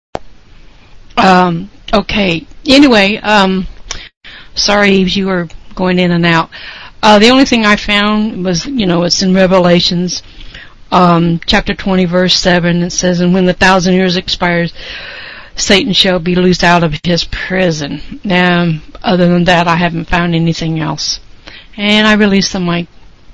Okay. Anyway, sorry, you were going in and out. The only thing I found was, it's in Revelations, chapter 20, verse 7. It says, "And when the 1,000 years expires, Satan shall be loosed out of his prison." Other than that, I haven't found anything else. And I release the mic.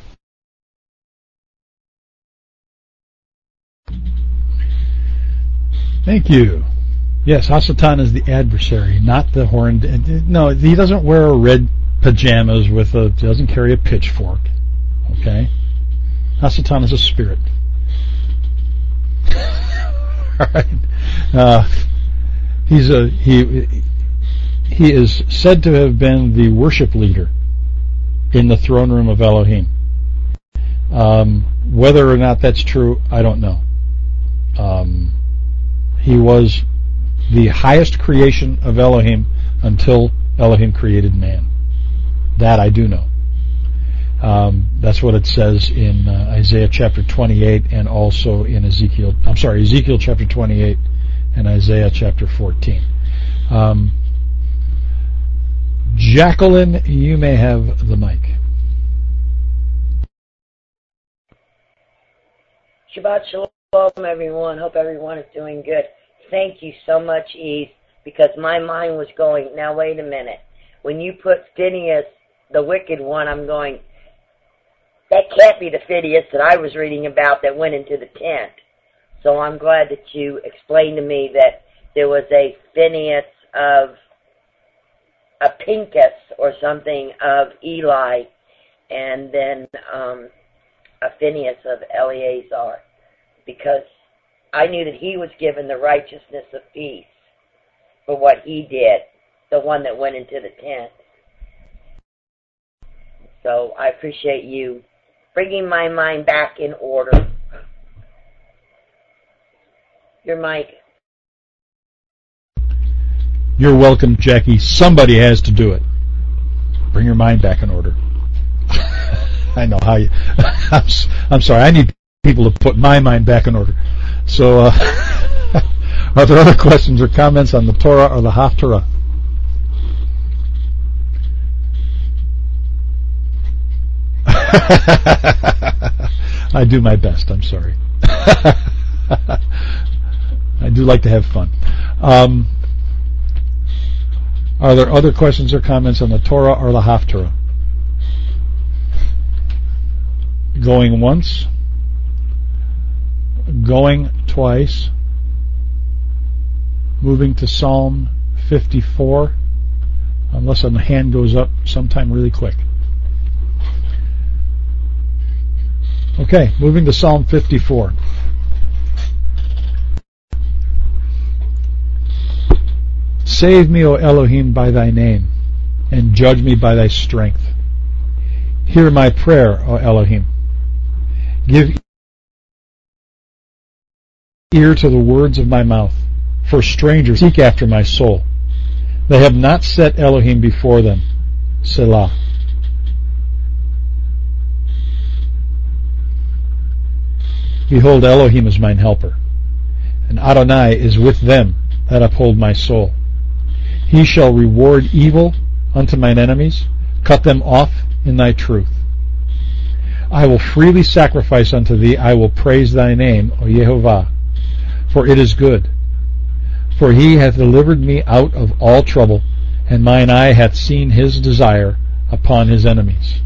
Thank you. Yes, Hasatan is the adversary, not the horned. No, he doesn't wear red pajamas doesn't carry a pitchfork. Okay? Hasatan is a spirit. Alright. He is said to have been the worship leader in the throne room of Elohim. Whether or not that's true, I don't know. He was the highest creation of Elohim until Elohim created man. That I do know. That's what it says in Isaiah chapter 28 and also in Ezekiel chapter 28 and Isaiah chapter 14. Jacqueline, you may have the mic. Shabbat Shalom, everyone. Hope everyone is doing good. Thank you so much, Eve, because my mind was going, now wait a minute. When you put Phineas, the wicked one, I'm going, that can't be the Phineas that I was reading about that went into the tent. So I'm glad that you explained to me that there was a Phineas of a Pinchas or something of Eli, and then a Phineas of Eleazar, because I knew that he was given the righteousness of peace for what he did, the one that went into the tent. So I appreciate you bringing my mind back in order. Your mic. You're welcome, Jackie. Somebody has to do it. Bring your mind back in order. I know how you... I'm sorry. I need people to put my mind back in order. So, are there other questions or comments on the Torah or the Haftarah? I do my best. I'm sorry. I do like to have fun. Are there other questions or comments on the Torah or the Haftarah? Going once. Going twice. Moving to Psalm 54, unless a hand goes up sometime really quick. Okay, moving to Psalm 54. Save me, O Elohim, by thy name, and judge me by thy strength. Hear my prayer, O Elohim. Give ear to the words of my mouth, for strangers seek after my soul. They have not set Elohim before them. Selah. Behold, Elohim is mine helper, and Adonai is with them that uphold my soul. He shall reward evil unto mine enemies, cut them off in thy truth. I will freely sacrifice unto thee, I will praise thy name, O Yehovah, for it is good. For he hath delivered me out of all trouble, and mine eye hath seen his desire upon his enemies.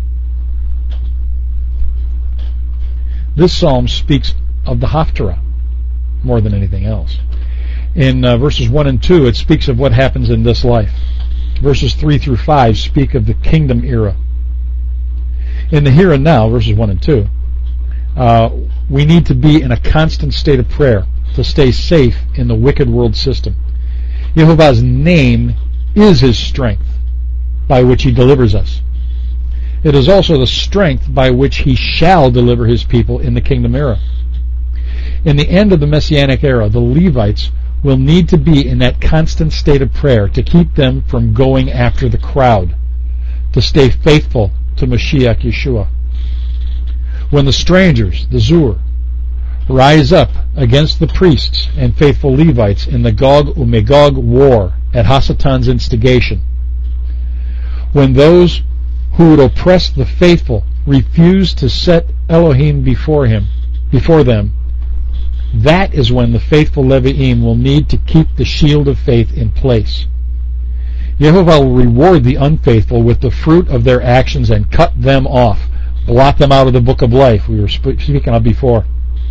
This psalm speaks of the Haftarah more than anything else. In verses 1 and 2, it speaks of what happens in this life. Verses 3 through 5 speak of the kingdom era. In the here and now, verses 1 and 2, we need to be in a constant state of prayer to stay safe in the wicked world system. Yehovah's name is his strength by which he delivers us. It is also the strength by which he shall deliver his people in the kingdom era. In the end of the Messianic era, the Levites will need to be in that constant state of prayer to keep them from going after the crowd, to stay faithful to Mashiach Yeshua. When the strangers, the Zur, rise up against the priests and faithful Levites in the Gog-Magog war at Hasatan's instigation, when those who would oppress the faithful, refuse to set Elohim before them, that is when the faithful Levi'im will need to keep the shield of faith in place. Yehovah will reward the unfaithful with the fruit of their actions and cut them off, blot them out of the book of life we were speaking of before.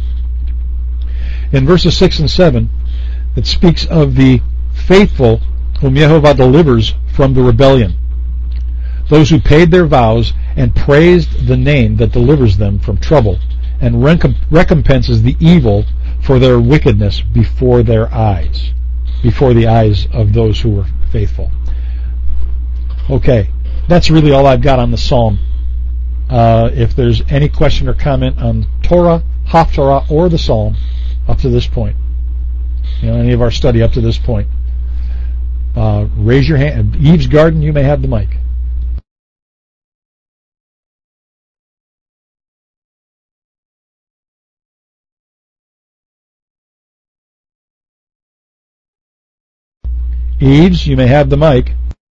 In verses 6 and 7, it speaks of the faithful whom Yehovah delivers from the rebellion, those who paid their vows and praised the name that delivers them from trouble and recompenses the evil for their wickedness before their eyes, before the eyes of those who were faithful. Okay, that's really all I've got on the Psalm. If there's any question or comment on Torah, Haftarah, or the Psalm up to this point, any of our study up to this point, raise your hand. Eve's Garden, you may have the mic. Eves, you may have the mic.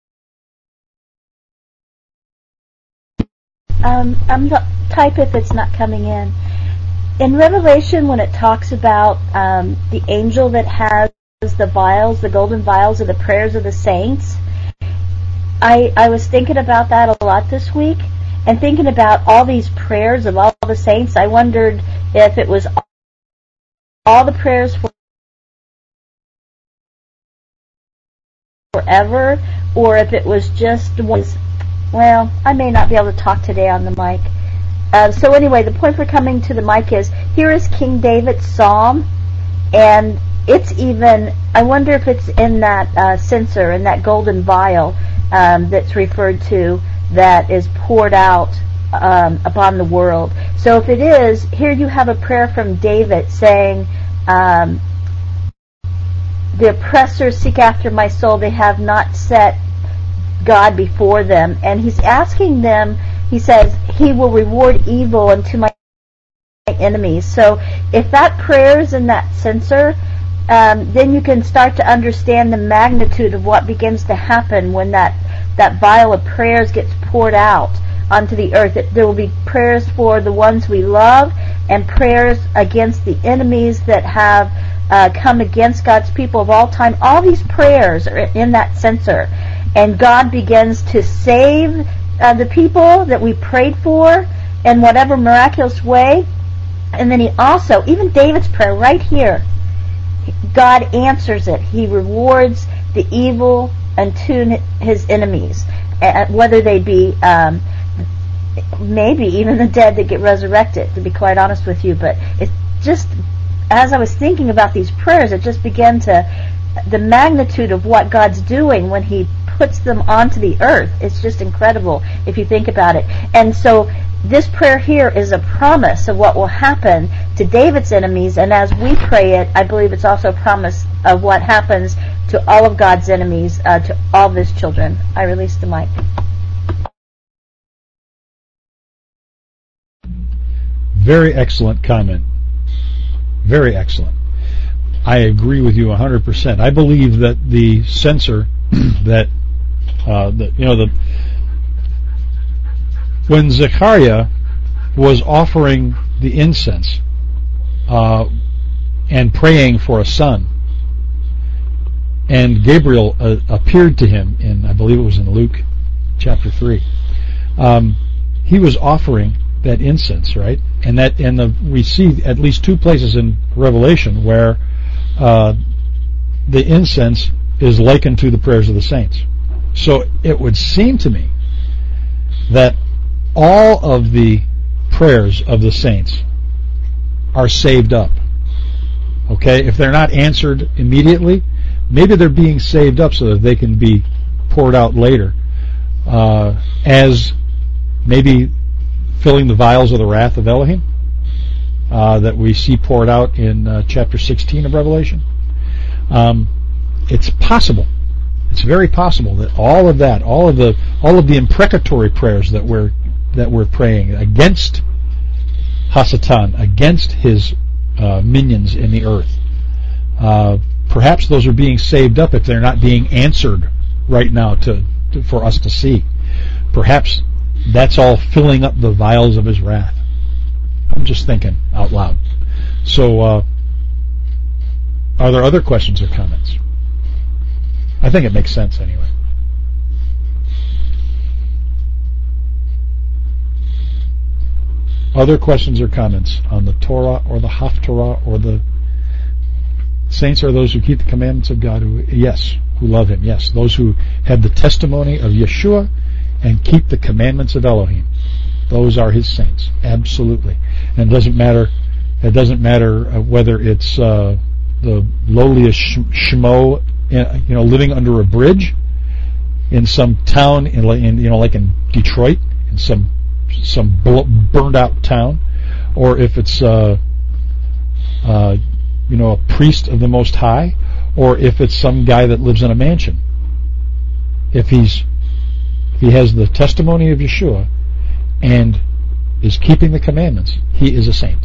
I'm the type if it's not coming in. In Revelation, when it talks about the angel that has the vials, the golden vials of the prayers of the saints, I was thinking about that a lot this week, and thinking about all these prayers of all the saints. I wondered if it was all the prayers forever, or if it was just one. Well, I may not be able to talk today on the mic. So anyway, the point for coming to the mic is, here is King David's psalm, and it's even, I wonder if it's in that censer, in that golden vial that's referred to, that is poured out upon the world. So if it is, here you have a prayer from David saying, the oppressors seek after my soul, they have not set God before them. And he's asking them, he says, he will reward evil unto my enemies. So if that prayer is in that censer, then you can start to understand the magnitude of what begins to happen when that vial of prayers gets poured out onto the earth. There will be prayers for the ones we love, and prayers against the enemies that have come against God's people of all time. All these prayers are in that censer, and God begins to save the people that we prayed for in whatever miraculous way. And then he also, even David's prayer right here, God answers it. He rewards the evil unto his enemies, whether they be maybe even the dead that get resurrected, to be quite honest with you. But it's just, as I was thinking about these prayers, it just began to, the magnitude of what God's doing when he puts them onto the earth. It's just incredible if you think about it. And so this prayer here is a promise of what will happen to David's enemies, and as we pray it, I believe it's also a promise of what happens to all of God's enemies, to all of his children. I release the mic. Very excellent comment. Very excellent. I agree with you 100%. I believe that the censer that when Zechariah was offering the incense and praying for a son, and Gabriel appeared to him in, I believe it was in Luke chapter 3, he was offering that incense, right? And we see at least two places in Revelation where the incense is likened to the prayers of the saints. So it would seem to me that all of the prayers of the saints are saved up. Okay? If they're not answered immediately, maybe they're being saved up so that they can be poured out later, as maybe filling the vials of the wrath of Elohim that we see poured out in chapter 16 of Revelation. It's possible. It's very possible that all of the imprecatory prayers that we're praying against Hasatan, against his minions in the earth, perhaps those are being saved up if they're not being answered right now for us to see. Perhaps that's all filling up the vials of his wrath. I'm just thinking out loud. So, are there other questions or comments? I think it makes sense anyway. Other questions or comments on the Torah or the Haftarah or the saints are those who keep the commandments of God, who love Him. Yes, those who have the testimony of Yeshua and keep the commandments of Elohim. Those are His saints, absolutely. And it doesn't matter whether it's the lowliest shmo, living under a bridge in some town like in Detroit, in some burned out town, or if it's a priest of the Most High, or if it's some guy that lives in a mansion. If he has the testimony of Yeshua and is keeping the commandments, he is a saint.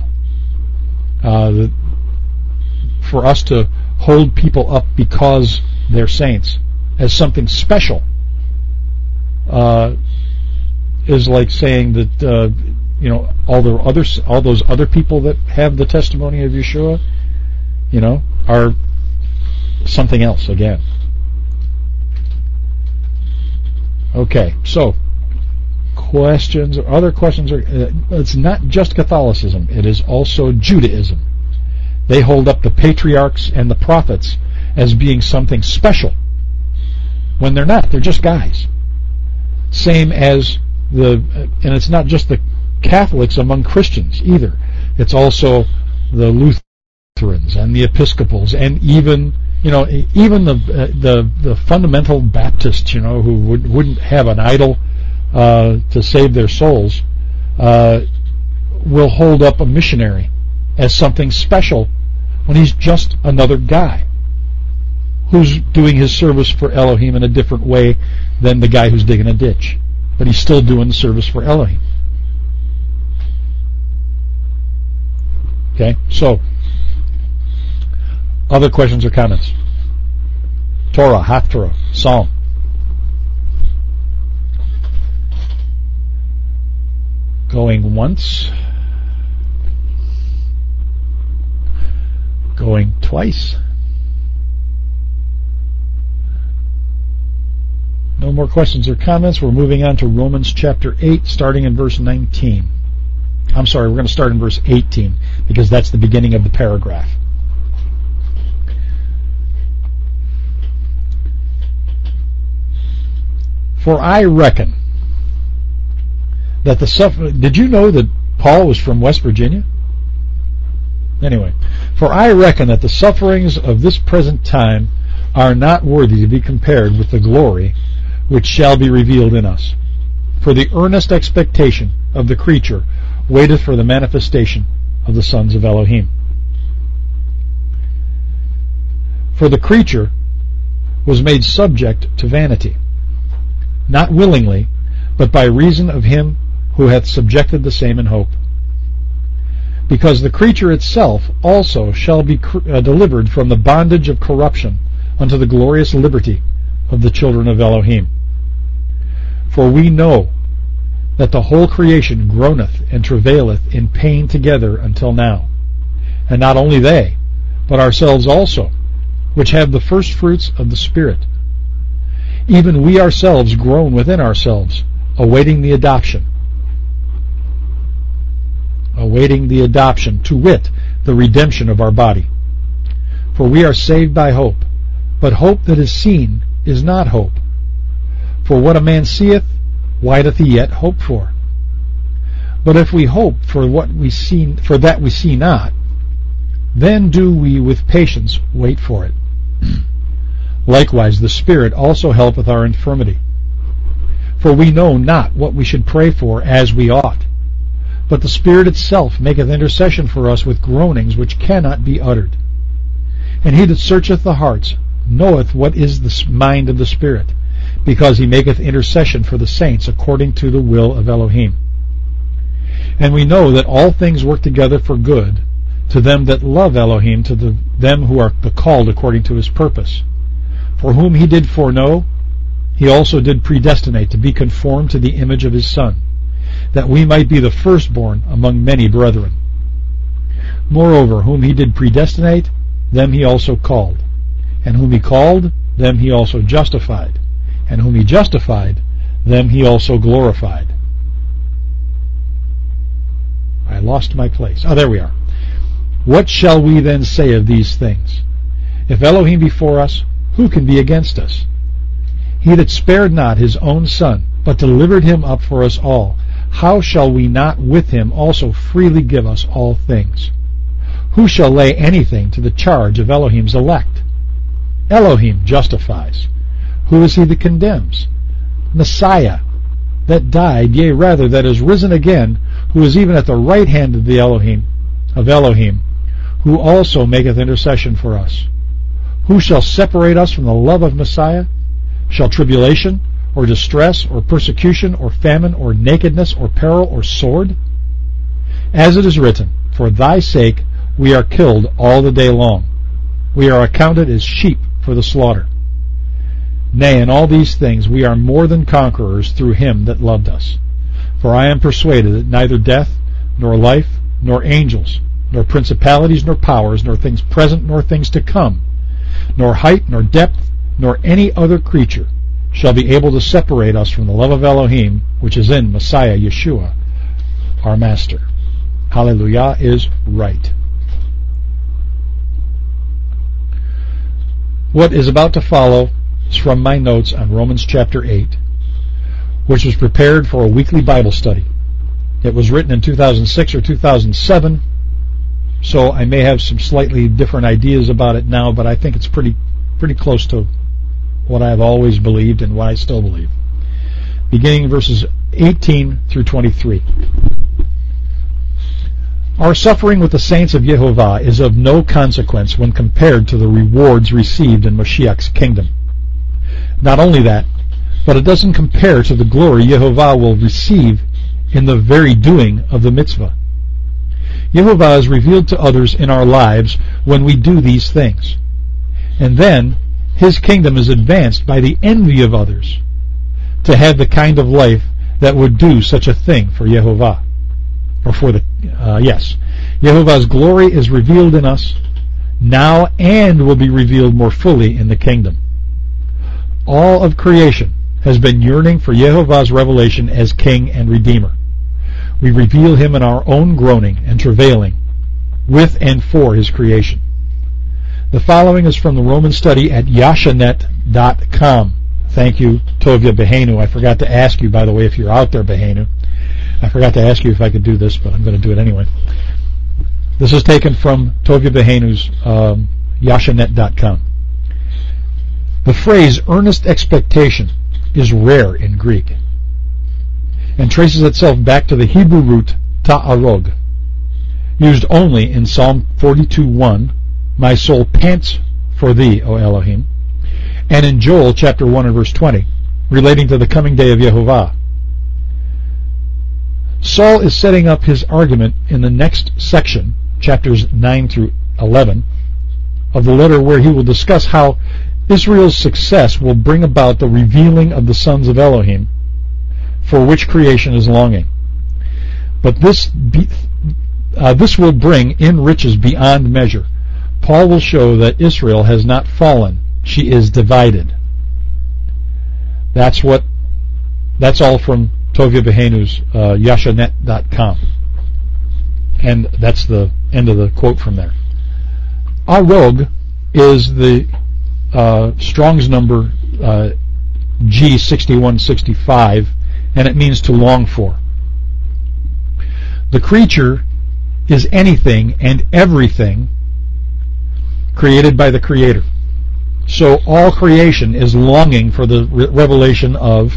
For us to hold people up because they're saints as something special is like saying that all those other people that have the testimony of Yeshua, are something else again. Okay, so other questions are, it's not just Catholicism, it is also Judaism. They hold up the patriarchs and the prophets as being something special, when they're not. They're just guys. Same as and it's not just the Catholics among Christians either. It's also the Lutherans and the Episcopals, and even the fundamental Baptists, who wouldn't have an idol to save their souls, will hold up a missionary as something special when he's just another guy who's doing his service for Elohim in a different way than the guy who's digging a ditch. But he's still doing the service for Elohim. Okay, so other questions or comments? Torah, Haftarah, Psalm. Going once. Going twice. No more questions or comments. We're moving on to Romans chapter 8, starting in verse 19. I'm sorry, we're going to start in verse 18, because that's the beginning of the paragraph. For I reckon that did you know that Paul was from West Virginia? Anyway, for I reckon that the sufferings of this present time are not worthy to be compared with the glory which shall be revealed in us. For the earnest expectation of the creature waiteth for the manifestation of the sons of Elohim. For the creature was made subject to vanity, not willingly, but by reason of him who hath subjected the same in hope. Because the creature itself also shall be delivered from the bondage of corruption unto the glorious liberty of the children of Elohim. For we know that the whole creation groaneth and travaileth in pain together until now. And not only they, but ourselves also, which have the first fruits of the Spirit. Even we ourselves groan within ourselves, awaiting the adoption, to wit, the redemption of our body. For we are saved by hope, but hope that is seen is not hope. For what a man seeth, why doth he yet hope for? But if we hope for that we see not, then do we with patience wait for it. Likewise the Spirit also helpeth our infirmity. For we know not what we should pray for as we ought, but the Spirit itself maketh intercession for us with groanings which cannot be uttered. And he that searcheth the hearts knoweth what is the mind of the Spirit, because he maketh intercession for the saints according to the will of Elohim. And we know that all things work together for good to them that love Elohim, to them who are the called according to his purpose. For whom he did foreknow, he also did predestinate to be conformed to the image of his Son, that we might be the firstborn among many brethren. Moreover, whom he did predestinate, them he also called. And whom he called, them he also justified. And whom he justified, them he also glorified. I lost my place. Oh, there we are. What shall we then say of these things? If Elohim be for us, who can be against us? He that spared not his own Son, but delivered him up for us all, how shall we not with him also freely give us all things? Who shall lay anything to the charge of Elohim's elect? Elohim justifies. Who is he that condemns? Messiah, that died, yea rather, that is risen again, who is even at the right hand of the Elohim, who also maketh intercession for us. Who shall separate us from the love of Messiah? Shall tribulation, or distress, or persecution, or famine, or nakedness, or peril, or sword? As it is written, for thy sake we are killed all the day long. We are accounted as sheep for the slaughter. Nay, in all these things we are more than conquerors through him that loved us. For I am persuaded that neither death, nor life, nor angels, nor principalities, nor powers, nor things present, nor things to come, nor height, nor depth, nor any other creature shall be able to separate us from the love of Elohim, which is in Messiah Yeshua, our Master. Hallelujah is right. What is about to follow is from my notes on Romans chapter 8, which was prepared for a weekly Bible study. It was written in 2006 or 2007, so I may have some slightly different ideas about it now, but I think it's pretty close to what I've always believed and what I still believe. Beginning verses 18 through 23. Our suffering with the saints of Yehovah is of no consequence when compared to the rewards received in Mashiach's kingdom. Not only that, but it doesn't compare to the glory Yehovah will receive in the very doing of the mitzvah. Yehovah is revealed to others in our lives when we do these things. And then his kingdom is advanced by the envy of others to have the kind of life that would do such a thing for Yehovah. Yehovah's glory is revealed in us now and will be revealed more fully in the kingdom. All of creation has been yearning for Yehovah's revelation as King and Redeemer. We reveal him in our own groaning and travailing with and for his creation. The following is from the Roman study at yashanet.com. Thank you, Tovia Behenu. I forgot to ask you, by the way, if you're out there, Behenu. I forgot to ask you if I could do this, but I'm going to do it anyway. This is taken from Tovia Behenu's yashanet.com. The phrase earnest expectation is rare in Greek and traces itself back to the Hebrew root ta'arog, used only in Psalm 42:1, my soul pants for thee, O Elohim, and in Joel chapter 1 and verse 20, relating to the coming day of Yehovah. Saul is setting up his argument in the next section, chapters 9 through 11, of the letter, where he will discuss how Israel's success will bring about the revealing of the sons of Elohim, for which creation is longing. But this will bring in riches beyond measure. Paul will show that Israel has not fallen; she is divided. That's all from Tovia Behenu's yashanet.com, and that's the end of the quote from there. Arog is the Strong's number G6165, and it means to long for. The creature is anything and everything created by the Creator. So all creation is longing for the revelation of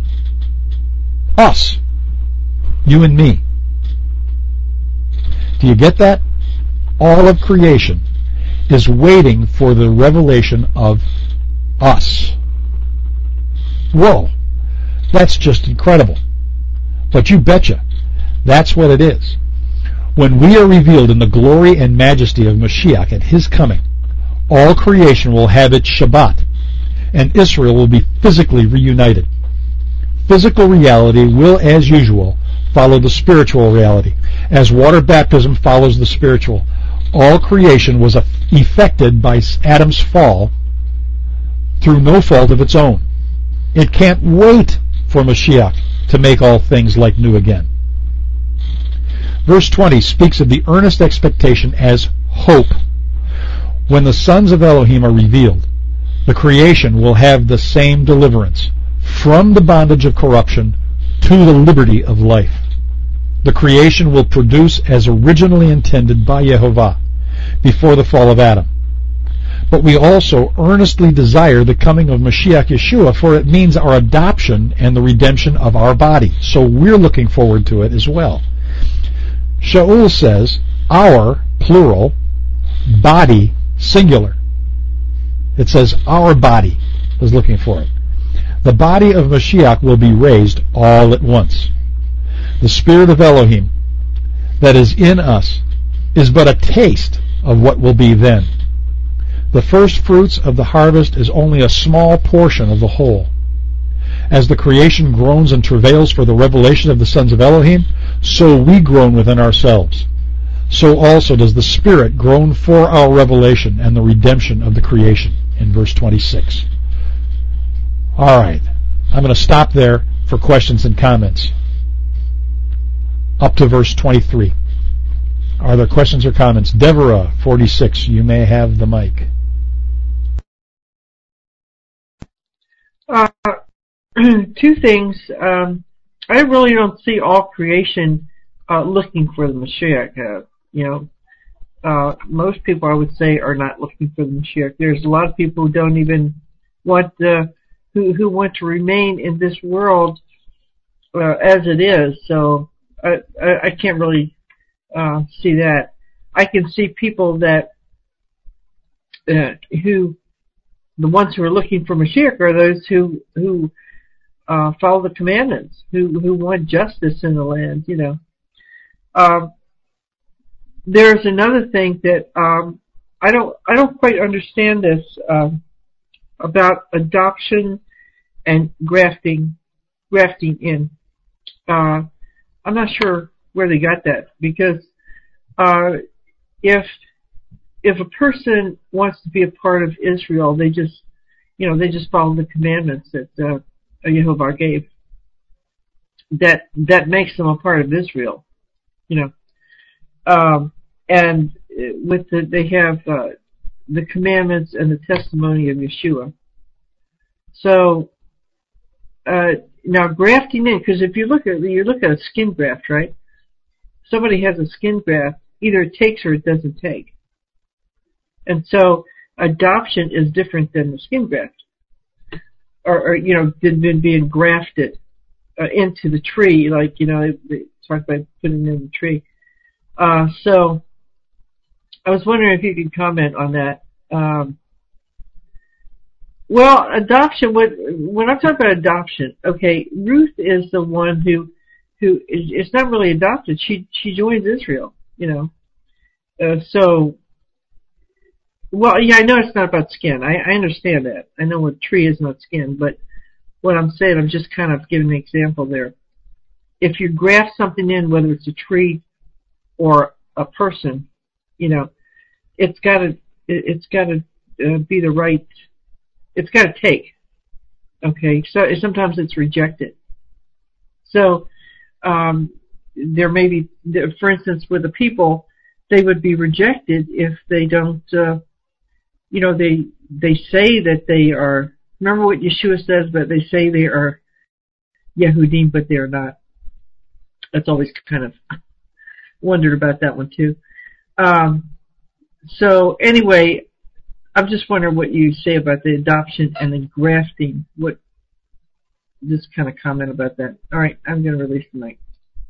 us, you and me. Do you get that? All of creation is waiting for the revelation of us. Whoa, that's just incredible. But you betcha, that's what it is. When we are revealed in the glory and majesty of Mashiach at his coming, all creation will have its Shabbat, and Israel will be physically reunited. Physical reality will, as usual, follow the spiritual reality, as water baptism follows the spiritual. All creation was effected by Adam's fall through no fault of its own. It can't wait for Mashiach to make all things like new again. Verse 20 speaks of the earnest expectation as hope. When the sons of Elohim are revealed, the creation will have the same deliverance from the bondage of corruption to the liberty of life. The creation will produce as originally intended by Yehovah before the fall of Adam. But we also earnestly desire the coming of Mashiach Yeshua, for it means our adoption and the redemption of our body. So we're looking forward to it as well. Shaul says, our, plural, body, singular. It says our body is looking for it. The body of Mashiach will be raised all at once. The Spirit of Elohim that is in us is but a taste of what will be then. The first fruits of the harvest is only a small portion of the whole. As the creation groans and travails for the revelation of the sons of Elohim, so we groan within ourselves. So also does the Spirit groan for our revelation and the redemption of the creation, in verse 26. All right, I'm going to stop there for questions and comments. Up to verse 23. Are there questions or comments? Deborah, 46, you may have the mic. Two things. I really don't see all creation looking for the Mashiach. Most people, I would say, are not looking for the Mashiach. There's a lot of people who don't even want who want to remain in this world as it is. So I can't really see that. I can see people that who the ones who are looking for Mashiach are those who follow the commandments, who want justice in the land. There's another thing that I don't quite understand this about adoption and grafting in. I'm not sure where they got that, because if a person wants to be a part of Israel, they just follow the commandments that Yehovah gave. That makes them a part of Israel, and with they have the commandments and the testimony of Yeshua. So now grafting in, because if you look at a skin graft, right? Somebody has a skin graft, either it takes or it doesn't take. And so adoption is different than the skin graft, or than being grafted into the tree, like they talk about putting it in the tree. So I was wondering if you could comment on that. Well, adoption. When I'm talking about adoption, okay, Ruth is the one who is not really adopted. She joins Israel, so. Well, yeah, I know it's not about skin. I understand that. I know a tree is not skin, but what I'm saying, I'm just kind of giving an example there. If you graft something in, whether it's a tree or a person, it's got to be the right. It's got to take. Okay, so sometimes it's rejected. So there may be, for instance, with the people, they would be rejected if they don't. They say that they are. Remember what Yeshua says, but they say they are Yehudim, but they are not. That's always kind of wondered about that one too. So anyway, I'm just wondering what you say about the adoption and the grafting. Just kind of comment about that. All right, I'm going to release the mic.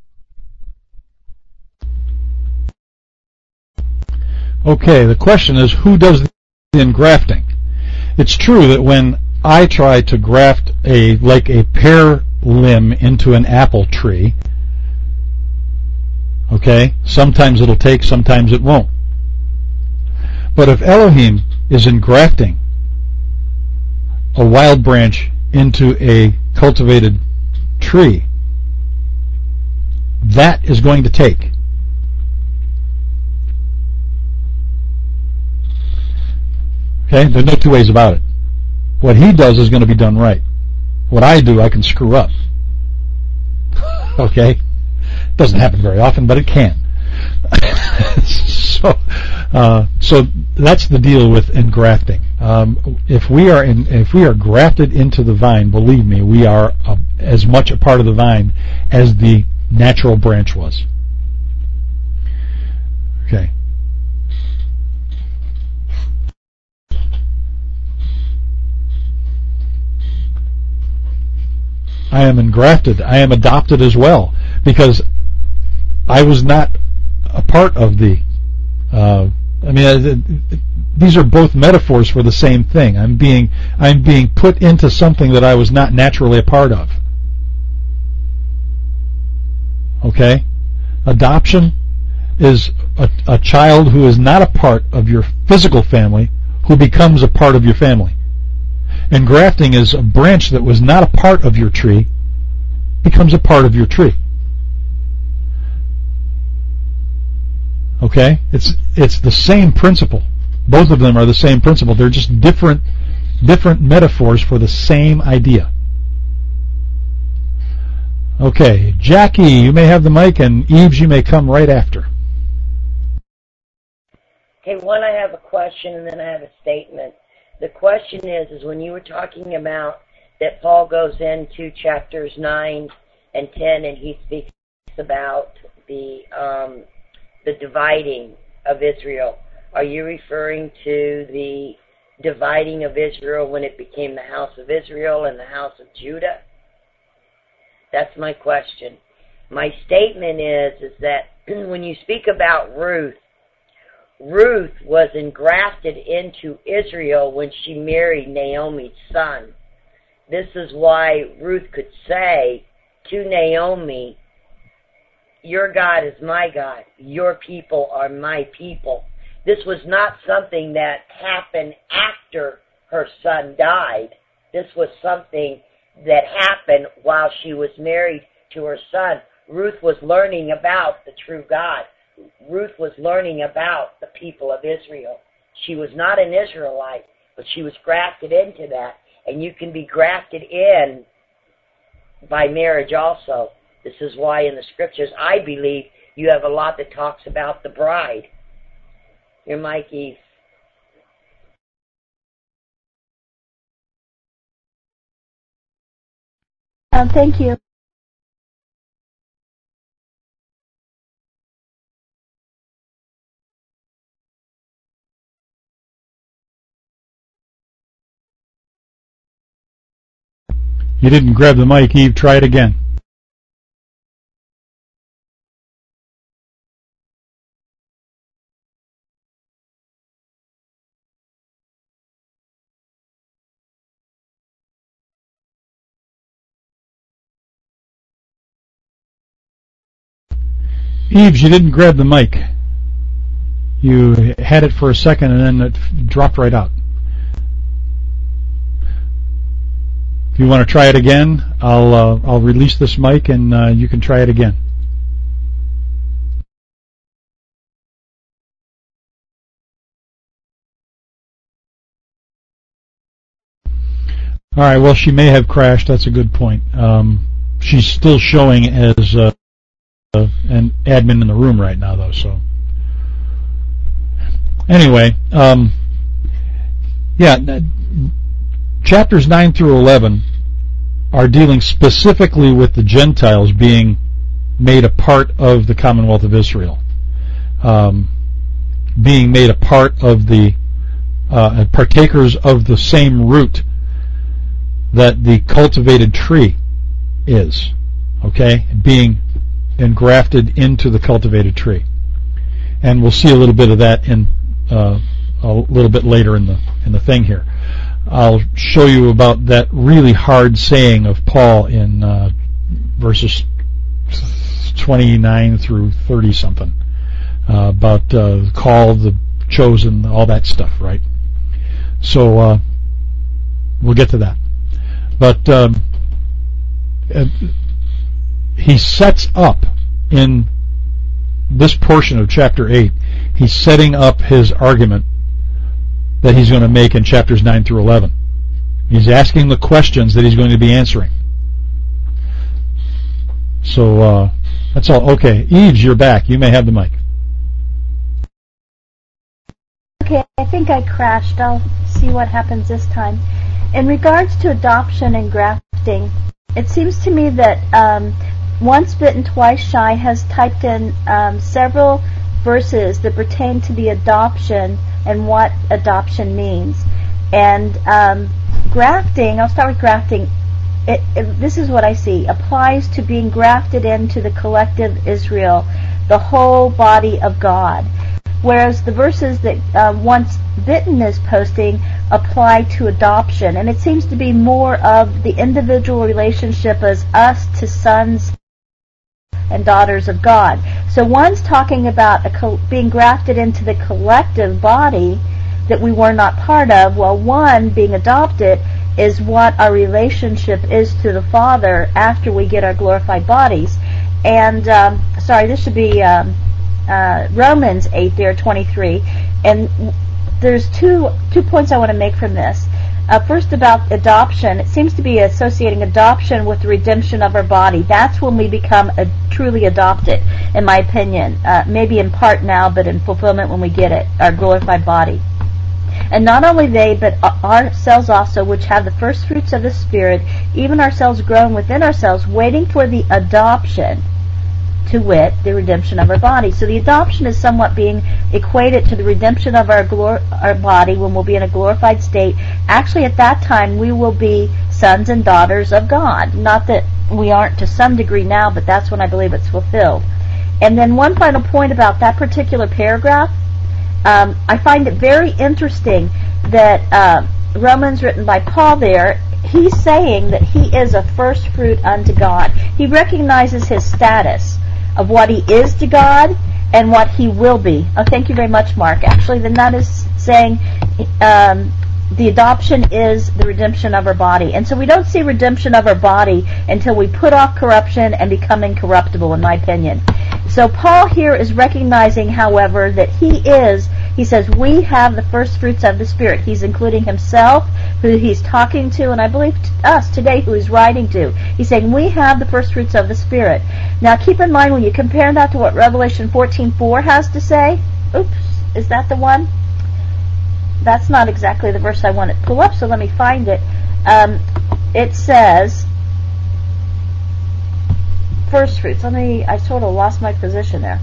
Okay, the question is, who does the engrafting? It's true that when I try to graft a pear limb into an apple tree, okay, sometimes it'll take, sometimes it won't. But if Elohim is engrafting a wild branch into a cultivated tree, that is going to take. Okay? There's no two ways about it. What he does is going to be done right. What I do, I can screw up. Okay? Doesn't happen very often, but it can. So that's the deal with engrafting. If we are grafted into the vine, believe me, we are as much a part of the vine as the natural branch was. Okay. I am engrafted. I am adopted as well, because I was not a part of the. These are both metaphors for the same thing. I'm being put into something that I was not naturally a part of. Okay? Adoption is a child who is not a part of your physical family who becomes a part of your family. Engrafting is a branch that was not a part of your tree becomes a part of your tree. Okay? It's the same principle. Both of them are the same principle. They're just different metaphors for the same idea. Okay, Jackie, you may have the mic, and Eves, you may come right after. Okay, one, I have a question, and then I have a statement. The question is when you were talking about that Paul goes into chapters 9 and 10, and he speaks about the dividing of Israel. Are you referring to the dividing of Israel when it became the house of Israel and the house of Judah? That's my question. My statement is that when you speak about Ruth was engrafted into Israel when she married Naomi's son. This is why Ruth could say to Naomi, your God is my God, your people are my people. This was not something that happened after her son died. This was something that happened while she was married to her son. Ruth was learning about the true God. Ruth was learning about the people of Israel. She was not an Israelite, but she was grafted into that. And you can be grafted in by marriage also. This is why in the scriptures, I believe, you have a lot that talks about the bride. Your mic, Eve. Thank you. You didn't grab the mic, Eve. Try it again. Eves, you didn't grab the mic. You had it for a second and then it dropped right out. If you want to try it again, I'll release this mic and you can try it again. All right. Well, she may have crashed. That's a good point. She's still showing as an admin in the room right now, though. So anyway, chapters 9 through 11 are dealing specifically with the Gentiles being made a part of the Commonwealth of Israel, being made a part of the partakers of the same root that the cultivated tree is, okay, being engrafted into the cultivated tree. And we'll see a little bit of that in a little bit later in the thing here. I'll show you about that really hard saying of Paul in verses 29 through 30 something about called, the chosen, all that stuff, right? So We'll get to that. But he sets up in this portion of chapter 8, he's setting up his argument that he's going to make in chapters 9 through 11. He's asking the questions that he's going to be answering. So that's all. Okay, Eves, you're back. You may have the mic. Okay, I think I crashed. I'll see what happens this time. In regards to adoption and grafting, it seems to me that Once Bitten, Twice Shy has typed in several verses that pertain to the adoption and what adoption means. And grafting, I'll start with grafting. This is what I see. Applies to being grafted into the collective Israel, the whole body of God. Whereas the verses that Once Bitten is posting apply to adoption. And it seems to be more of the individual relationship as us to sons and daughters of God. So one's talking about being grafted into the collective body that we were not part of, while one, being adopted, is what our relationship is to the Father after we get our glorified bodies. And, this should be Romans 8 there, 23. And there's two points I want to make from this. First, about adoption. It seems to be associating adoption with the redemption of our body. That's when we become truly adopted, in my opinion. Maybe in part now, but in fulfillment when we get it, our glorified body. And not only they, but ourselves also, which have the first fruits of the Spirit, even ourselves grown within ourselves, waiting for the adoption, to wit, the redemption of our body. So the adoption is somewhat being equated to the redemption of our body when we'll be in a glorified state. Actually, at that time, we will be sons and daughters of God. Not that we aren't to some degree now, but that's when I believe it's fulfilled. And then one final point about that particular paragraph. I find it very interesting that Romans, written by Paul there, he's saying that he is a first fruit unto God. He recognizes his status of what he is to God and what he will be. Oh, thank you very much, Mark. Actually, then that is saying the adoption is the redemption of our body. And so we don't see redemption of our body until we put off corruption and become incorruptible, in my opinion. So Paul here is recognizing, however, that he says, we have the first fruits of the Spirit. He's including himself, who he's talking to, and I believe us today, who he's writing to. He's saying, we have the first fruits of the Spirit. Now keep in mind, when you compare that to what Revelation 14:4 has to say, oops, is that the one? That's not exactly the verse I want to pull up, so let me find it. It says, first fruits. I sort of lost my position there.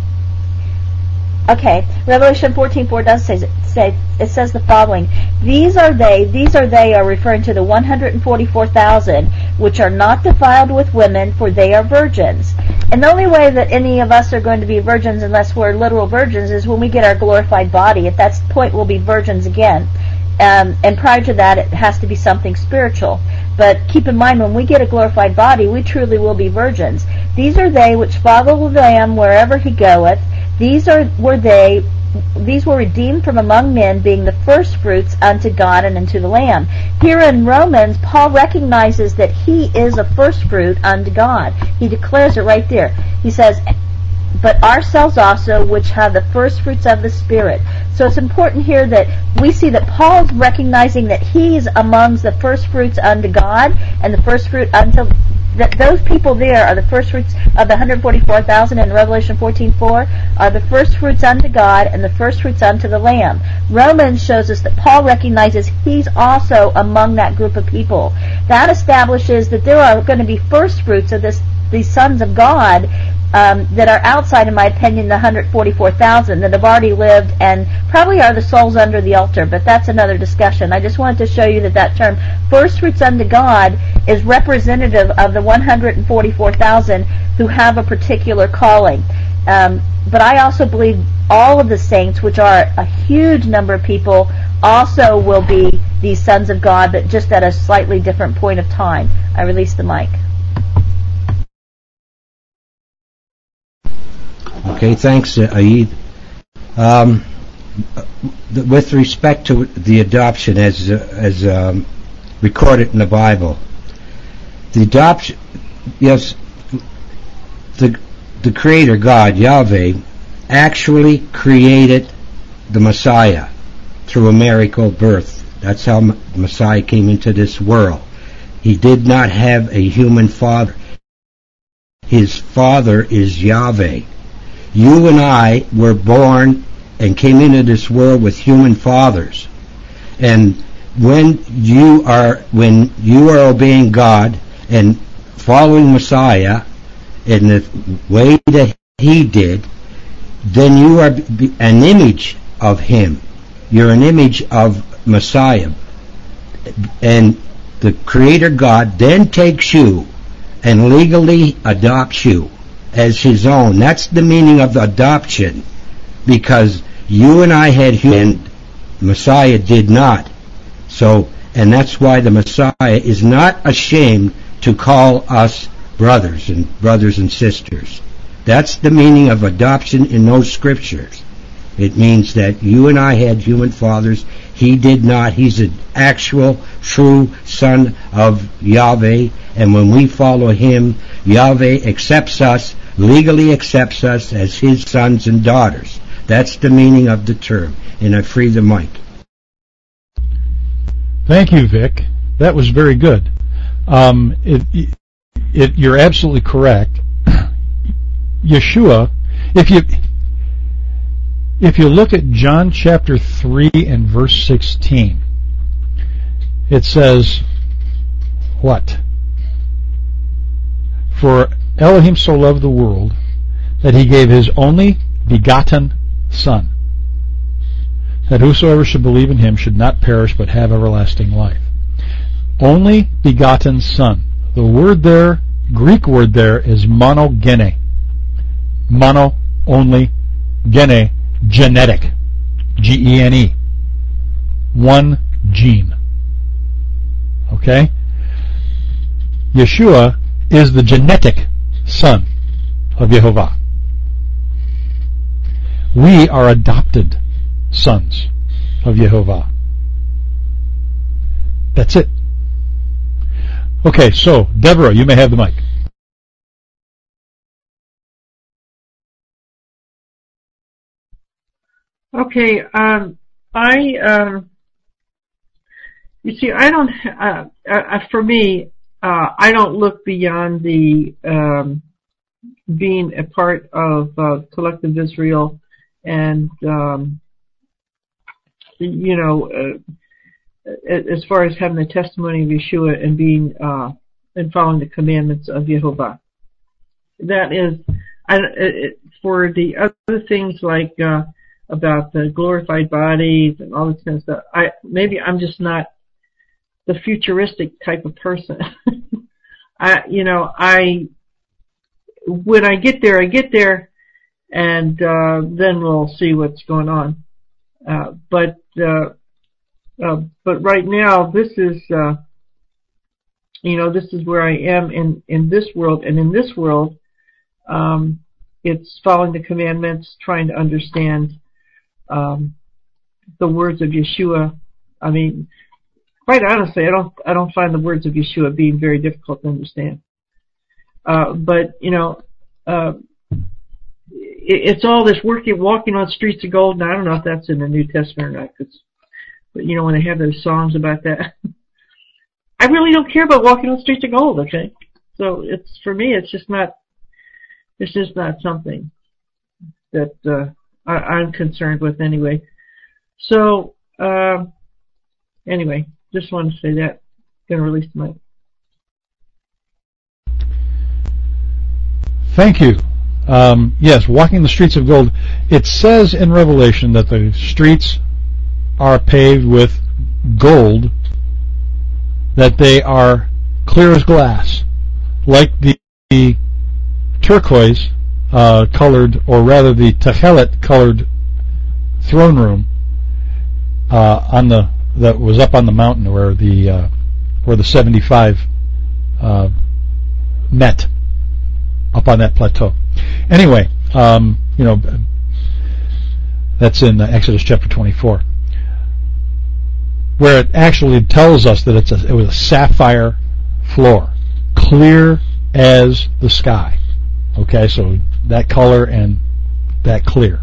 Okay, Revelation 14:4 does say it says the following: These are they are referring to the 144,000 which are not defiled with women, for they are virgins. And the only way that any of us are going to be virgins, unless we're literal virgins, is when we get our glorified body. At that point, we'll be virgins again. And prior to that, it has to be something spiritual. But keep in mind, when we get a glorified body, we truly will be virgins. These are they which follow the Lamb wherever he goeth. These were redeemed from among men, being the first fruits unto God and unto the Lamb. Here in Romans, Paul recognizes that he is a first fruit unto God. He declares it right there. He says, but ourselves also, which have the first fruits of the Spirit. So it's important here that we see that Paul's recognizing that he's amongst the first fruits unto God, and the first fruit unto that those people there are the first fruits of the 144,000 in Revelation 14:4 are the first fruits unto God and the first fruits unto the Lamb. Romans shows us that Paul recognizes he's also among that group of people. That establishes that there are going to be first fruits of these sons of God that are outside, in my opinion, the 144,000 that have already lived and probably are the souls under the altar, but that's another discussion. I just wanted to show you that term, first fruits unto God, is representative of the 144,000 who have a particular calling. But I also believe all of the saints, which are a huge number of people, also will be these sons of God, but just at a slightly different point of time. I release the mic. Okay, thanks, Aid. With respect to the adoption, as recorded in the Bible. The adoption, yes, the Creator God, Yahweh, actually created the Messiah through a miracle birth. That's how the Messiah came into this world. He did not have a human father. His father is Yahweh. You and I were born and came into this world with human fathers. And when you are obeying God and following Messiah in the way that He did, then you are an image of Him. You're an image of Messiah. And the Creator God then takes you and legally adopts you as His own. That's the meaning of adoption, because you and I had human, Messiah did not. So, and that's why the Messiah is not ashamed to call us brothers and sisters. That's the meaning of adoption in those scriptures. It means that you and I had human fathers. He did not. He's an actual, true son of Yahweh. And when we follow Him, Yahweh accepts us, legally accepts us as His sons and daughters. That's the meaning of the term. And I free the mic. Thank you, Vic. That was very good. You're absolutely correct. Yeshua, if you look at John chapter 3 and verse 16, it says, what? For Elohim so loved the world that He gave His only begotten Son, that whosoever should believe in Him should not perish but have everlasting life. Only begotten Son. The word there, Greek word there, is monogene. Mono, only, gene, genetic. Gene. One gene. Okay? Yeshua is the genetic son of Yehovah. We are adopted sons of Yehovah. That's it. Okay, so, Deborah, you may have the mic. Okay, you see, I don't, for me, I don't look beyond the, being a part of, collective Israel and, as far as having the testimony of Yeshua and being, and following the commandments of Yehovah. That is, for the other things like, about the glorified bodies and all this kind of stuff, maybe I'm just not the futuristic type of person. When I get there, and then we'll see what's going on. But right now, this is where I am in this world, and in this world, it's following the commandments, trying to understand the words of Yeshua. I mean, quite honestly, I don't find the words of Yeshua being very difficult to understand. But it's all this walking on streets of gold, and I don't know if that's in the New Testament or not. But when they have those songs about that, I really don't care about walking on streets of gold. Okay, so for me, it's just not something that I'm concerned with anyway. So anyway, just wanted to say that. Going to release the mic. Thank you. Yes, walking the streets of gold. It says in Revelation that the streets are paved with gold, that they are clear as glass, like the turquoise colored, or rather the Techelet colored throne room that was up on the mountain where the 75 met up on that plateau. Anyway, that's in Exodus chapter 24. where it actually tells us that it was a sapphire floor, clear as the sky. Okay, so that color and that clear.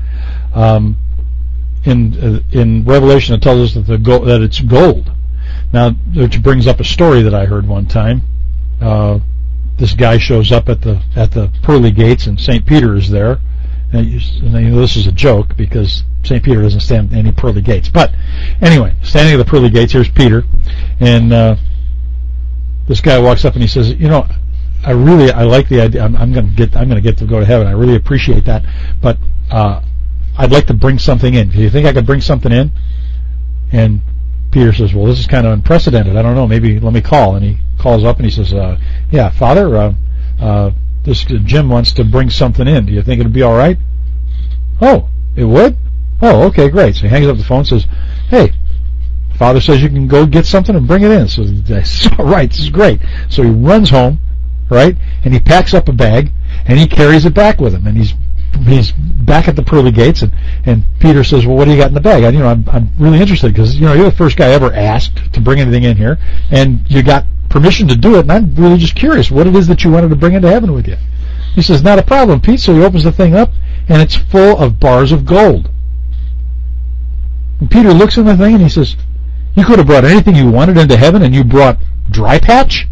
In Revelation, it tells us that it's gold. Now, which brings up a story that I heard one time. This guy shows up at the pearly gates, and St. Peter is there. And this is a joke because St. Peter doesn't stand at any pearly gates. But anyway, standing at the pearly gates, here's Peter, and this guy walks up and he says, I like the idea. I'm going to get to go to heaven. I really appreciate that, but I'd like to bring something in. Do you think I could bring something in? And Peter says, well, this is kind of unprecedented. I don't know. Maybe let me call. And he calls up and he says, yeah, Father, this Jim wants to bring something in. Do you think it would be all right? Oh, it would? Oh, okay, great. So he hangs up the phone and says, hey, Father says you can go get something and bring it in. So that's all right. This is great. So he runs home, right, and he packs up a bag and he carries it back with him. And he's back at the pearly gates, and Peter says, well, what do you got in the bag? I'm really interested because you're the first guy ever asked to bring anything in here, and you got permission to do it, and I'm really just curious what it is that you wanted to bring into heaven with you. He says, not a problem, Pete. So he opens the thing up, and it's full of bars of gold. And Peter looks in the thing and he says, you could have brought anything you wanted into heaven, and you brought dry patch?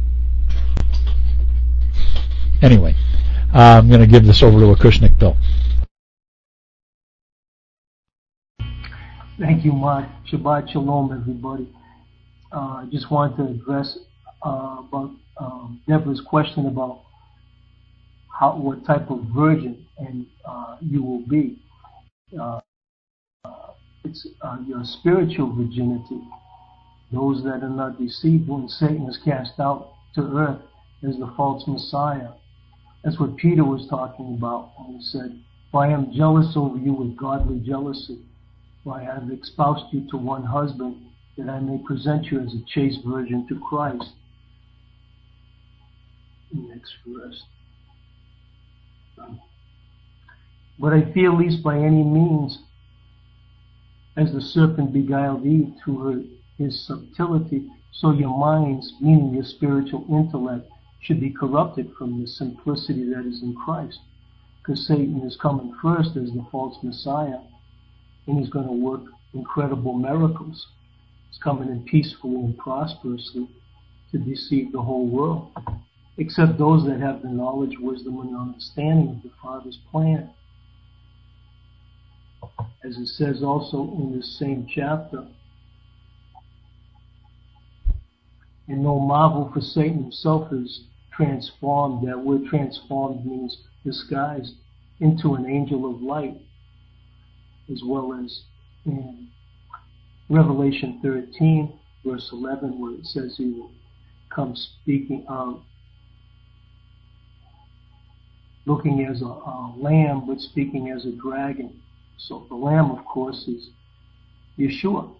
Anyway, I'm going to give this over to Acushnik Bill. Thank you, Mark. Shabbat Shalom, everybody. I just wanted to address about Deborah's question about what type of virgin and you will be. It's your spiritual virginity. Those that are not deceived when Satan is cast out to earth as the false Messiah. That's what Peter was talking about when he said, for I am jealous over you with godly jealousy. For I have espoused you to one husband, that I may present you as a chaste virgin to Christ. Next verse. But I fear least by any means, as the serpent beguiled Eve through his subtlety, so your minds, meaning your spiritual intellect, should be corrupted from the simplicity that is in Christ. Because Satan is coming first as the false Messiah, and he's going to work incredible miracles. He's coming in peacefully and prosperously to deceive the whole world, except those that have the knowledge, wisdom, and understanding of the Father's plan. As it says also in this same chapter, and no marvel, for Satan himself is transformed. That word transformed means disguised into an angel of light, as well as in Revelation 13, verse 11, where it says he will come speaking looking as a lamb, but speaking as a dragon. So the lamb, of course, is Yeshua.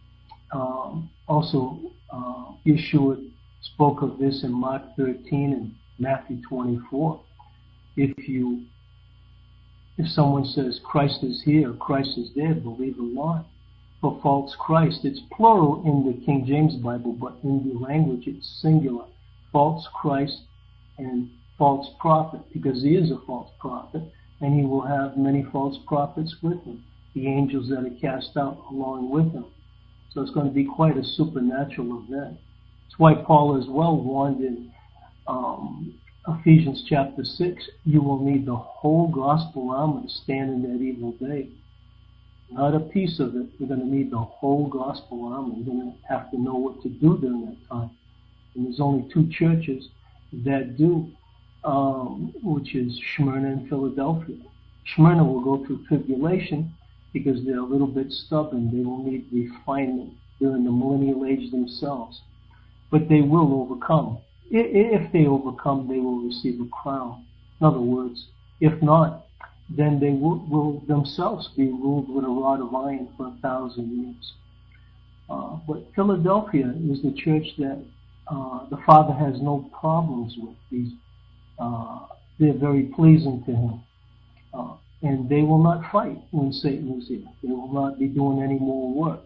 Yeshua spoke of this in Mark 13 and Matthew 24. If someone says Christ is here, Christ is there, believe it not. For false Christ, it's plural in the King James Bible, but in the language it's singular. False Christ and false prophet, because he is a false prophet, and he will have many false prophets with him, the angels that are cast out along with him. So it's going to be quite a supernatural event. That's why Paul as well warned in Ephesians chapter 6, you will need the whole gospel armor to stand in that evil day. Not a piece of it. You're going to need the whole gospel armor. You're going to have to know what to do during that time. And there's only two churches that do, which is Smyrna and Philadelphia. Smyrna will go through tribulation because they're a little bit stubborn. They will need refinement. They're in the millennial age themselves. But they will overcome. If they overcome, they will receive a crown. In other words, if not, then they will themselves be ruled with a rod of iron for 1,000 years. But Philadelphia is the church that the Father has no problems with. They're very pleasing to him. And they will not fight when Satan is here. They will not be doing any more work.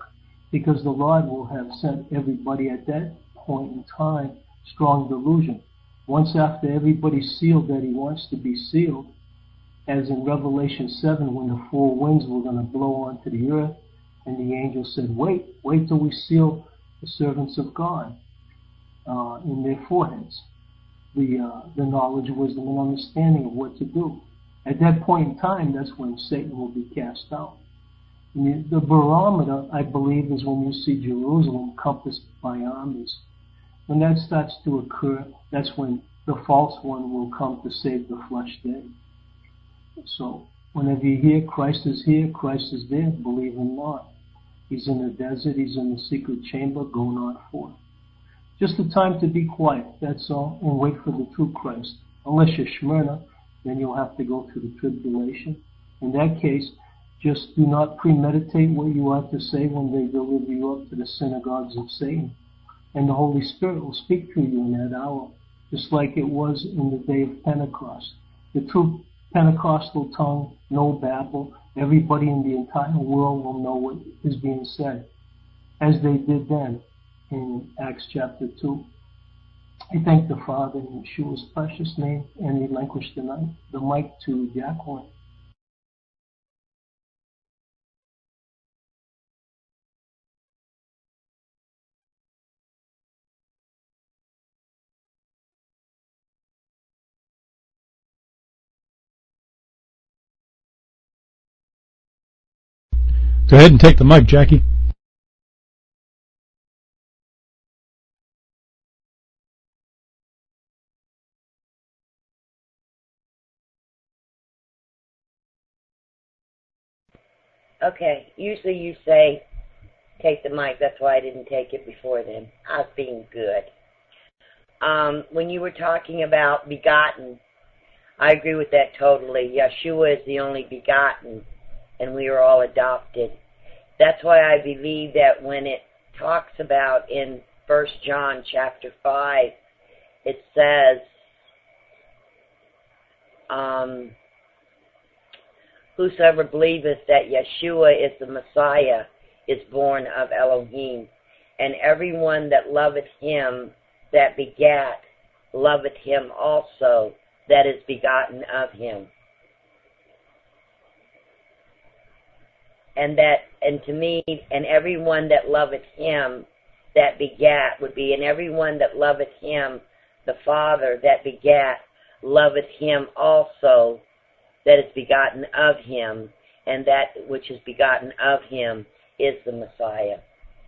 because the Lord will have sent everybody at that point in time strong delusion. Once after everybody's sealed that he wants to be sealed, as in Revelation 7 when the four winds were going to blow onto the earth, and the angel said, wait till we seal the servants of God in their foreheads. The knowledge, wisdom, and understanding of what to do. At that point in time, that's when Satan will be cast out. And the barometer, I believe, is when you see Jerusalem compassed by armies. When that starts to occur, that's when the false one will come to save the flesh dead. So, whenever you hear Christ is here, Christ is there, believe him not. He's in the desert, he's in the secret chamber, go not forth. Just the time to be quiet, that's all, and wait for the true Christ. Unless you're Smyrna, then you'll have to go through the tribulation. In that case, just do not premeditate what you ought to say when they deliver you up to the synagogues of Satan. And the Holy Spirit will speak through you in that hour, just like it was in the day of Pentecost. The true Pentecostal tongue, no babble. Everybody in the entire world will know what is being said, as they did then in Acts chapter 2. I thank the Father in Yeshua's precious name and relinquish the mic to Jacqueline. Go ahead and take the mic, Jackie. Okay, usually you say, take the mic. That's why I didn't take it before then. I was being good. When you were talking about begotten, I agree with that totally. Yeshua is the only begotten, and we are all adopted. That's why I believe that when it talks about in 1 John chapter 5, it says, whosoever believeth that Yeshua is the Messiah is born of Elohim, and everyone that loveth him that begat loveth him also that is begotten of him. And to me, and everyone that loveth him that begat would be, and everyone that loveth him, the Father that begat, loveth him also that is begotten of him, and that which is begotten of him is the Messiah.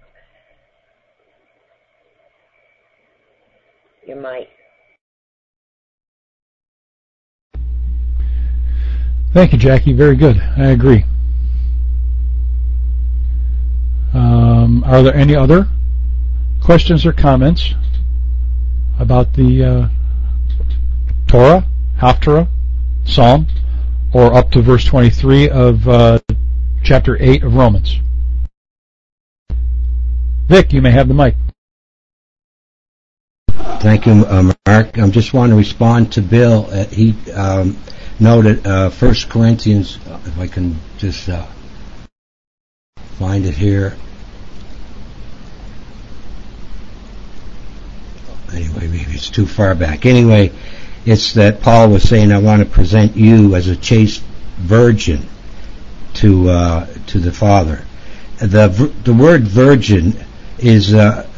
Your mic. Thank you, Jackie. Very good. I agree. Are there any other questions or comments about the Torah, Haftarah, Psalm, or up to verse 23 of chapter 8 of Romans? Vic, you may have the mic. Thank you, Mark. I just want to respond to Bill. He noted 1 Corinthians, if I can just find it here. Anyway, maybe it's too far back. Anyway, it's that Paul was saying, I want to present you as a chaste virgin to the Father. The word virgin is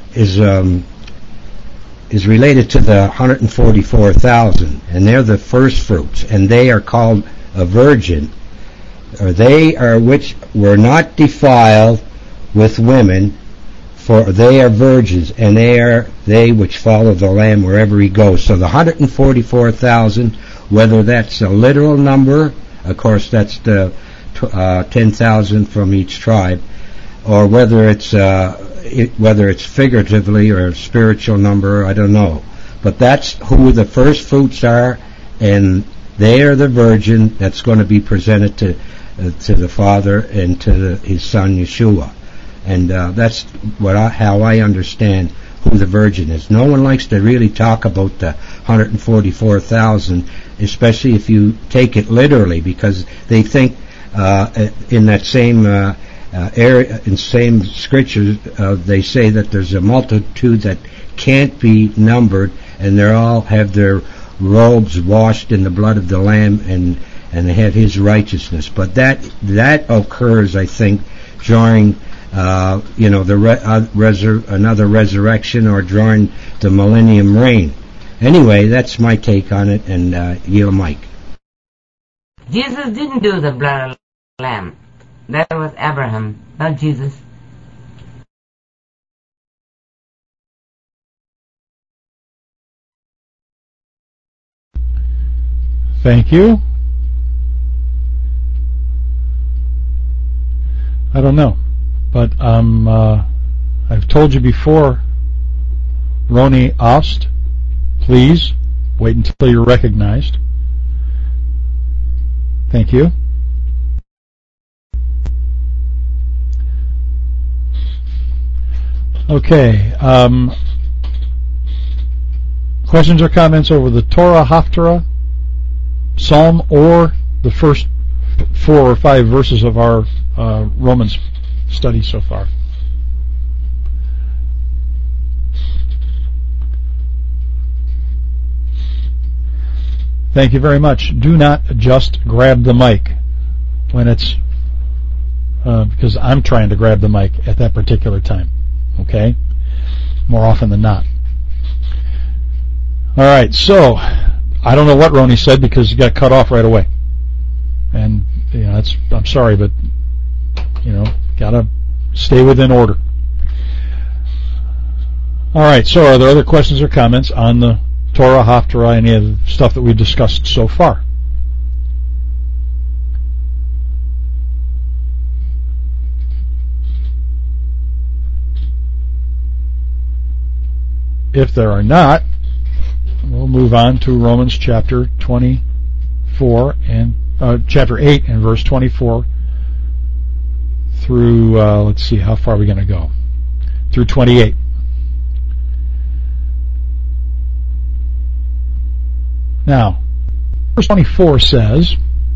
related to the 144,000, and they're the first fruits, and they are called a virgin, or they are which were not defiled with women, for they are virgins, and they are they which follow the Lamb wherever he goes. So the 144,000, whether that's a literal number, of course that's the 10,000 from each tribe, or whether it's figuratively or a spiritual number, I don't know. But that's who the first fruits are, and they are the virgin that's going to be presented to the Father and to his Son Yeshua. And that's how I understand who the virgin is. No one likes to really talk about the 144,000, especially if you take it literally, because they think in that same in same scriptures, they say that there's a multitude that can't be numbered, and they all have their robes washed in the blood of the Lamb, and they have His righteousness. But that occurs, I think, during another resurrection, or during the millennium reign. Anyway, that's my take on it, and yield Mike. Jesus didn't do the blood of the Lamb. That was Abraham, not Jesus. Thank you. I don't know, but I've told you before, Roni Ost, please wait until you're recognized. Thank you. Okay. Questions or comments over the Torah Haftarah, Psalm, or the first 4 or 5 verses of our Romans study so far? Thank you very much. Do not just grab the mic when it's because I'm trying to grab the mic at that particular time. Okay? More often than not. All right, so I don't know what Roni said because he got cut off right away. And I'm sorry, but gotta stay within order. All right, so are there other questions or comments on the Torah, Haftarah, any of the stuff that we've discussed so far? If there are not, we'll move on to Romans chapter 24 and chapter 8 and verse 24 through let's see, how far are we going to go? Through 28. Now, verse 24 says,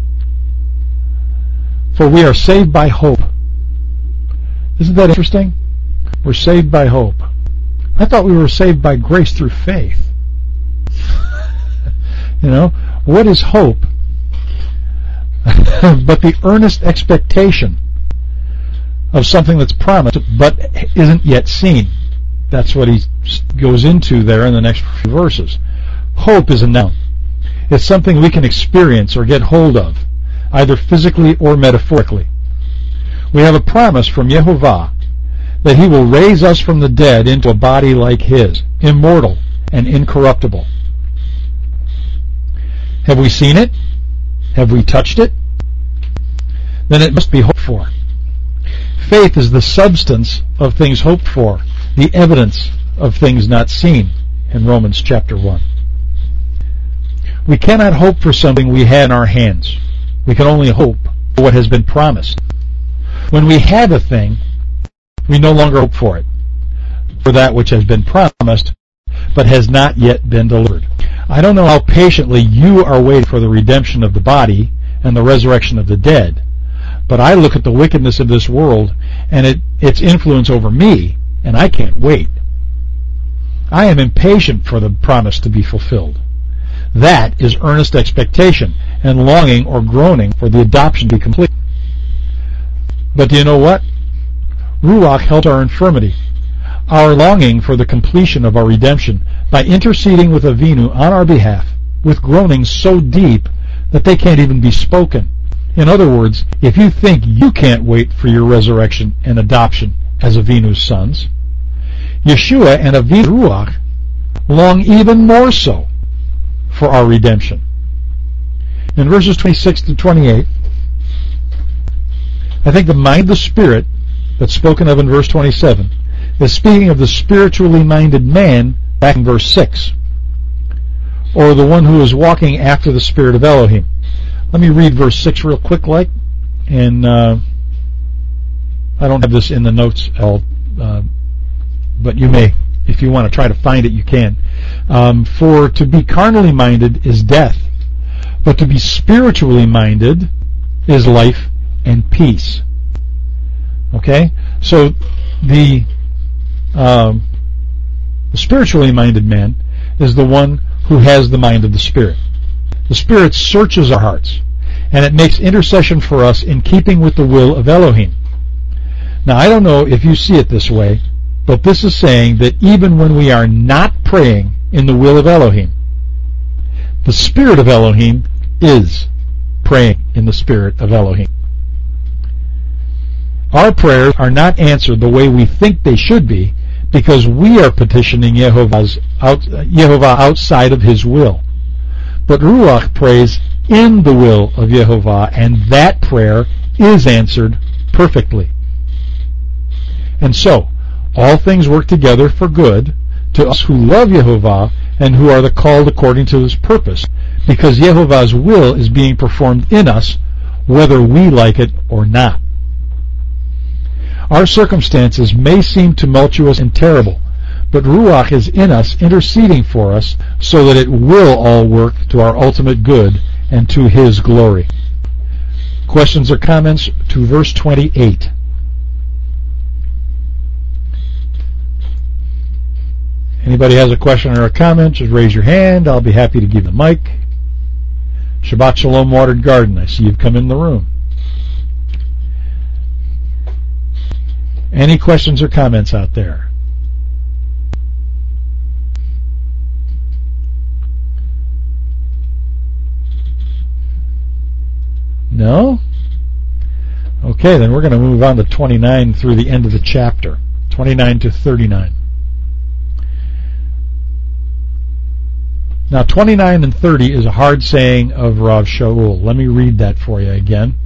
"For we are saved by hope." Isn't that interesting? We're saved by hope. I thought we were saved by grace through faith. What is hope? But the earnest expectation of something that's promised but isn't yet seen. That's what he goes into there in the next few verses. Hope is a noun. It's something we can experience or get hold of, either physically or metaphorically. We have a promise from Yehovah that He will raise us from the dead into a body like His, immortal and incorruptible. Have we seen it? Have we touched it? Then it must be hoped for. Faith is the substance of things hoped for, the evidence of things not seen, in Romans chapter 1. We cannot hope for something we had in our hands. We can only hope for what has been promised. When we have a thing, we no longer hope for it, for that which has been promised, but has not yet been delivered. I don't know how patiently you are waiting for the redemption of the body and the resurrection of the dead, but I look at the wickedness of this world and its influence over me, and I can't wait. I am impatient for the promise to be fulfilled. That is earnest expectation and longing or groaning for the adoption to be complete. But do you know what? Ruach helps our infirmity, our longing for the completion of our redemption, by interceding with Avinu on our behalf, with groanings so deep that they can't even be spoken. In other words, if you think you can't wait for your resurrection and adoption as Avinu's sons, Yeshua and Avinu's Ruach long even more so for our redemption. In verses 26 to 28, I think the mind of the Spirit that's spoken of in verse 27 is speaking of the spiritually minded man back in verse 6, or the one who is walking after the Spirit of Elohim. Let me read verse 6 real quick, and I don't have this in the notes at all, but you may, if you want to try to find it, you can. For to be carnally minded is death, but to be spiritually minded is life and peace. Okay? So the spiritually minded man is the one who has the mind of the Spirit. The Spirit searches our hearts, and it makes intercession for us in keeping with the will of Elohim. Now, I don't know if you see it this way, but this is saying that even when we are not praying in the will of Elohim, the Spirit of Elohim is praying in the Spirit of Elohim. Our prayers are not answered the way we think they should be because we are petitioning Yehovah outside of His will. But Ruach prays in the will of Yehovah, and that prayer is answered perfectly. And so, all things work together for good to us who love Yehovah and who are the called according to His purpose, because Yehovah's will is being performed in us, whether we like it or not. Our circumstances may seem tumultuous and terrible, but Ruach is in us interceding for us so that it will all work to our ultimate good and to His glory. Questions or comments to verse 28? Anybody has a question or a comment, just raise your hand. I'll be happy to give you the mic. Shabbat Shalom Watered Garden. I see you've come in the room. Any questions or comments out there? No? Okay, then we're going to move on to 29 through the end of the chapter. 29 to 39. Now, 29 and 30 is a hard saying of Rav Shaul. Let me read that for you again.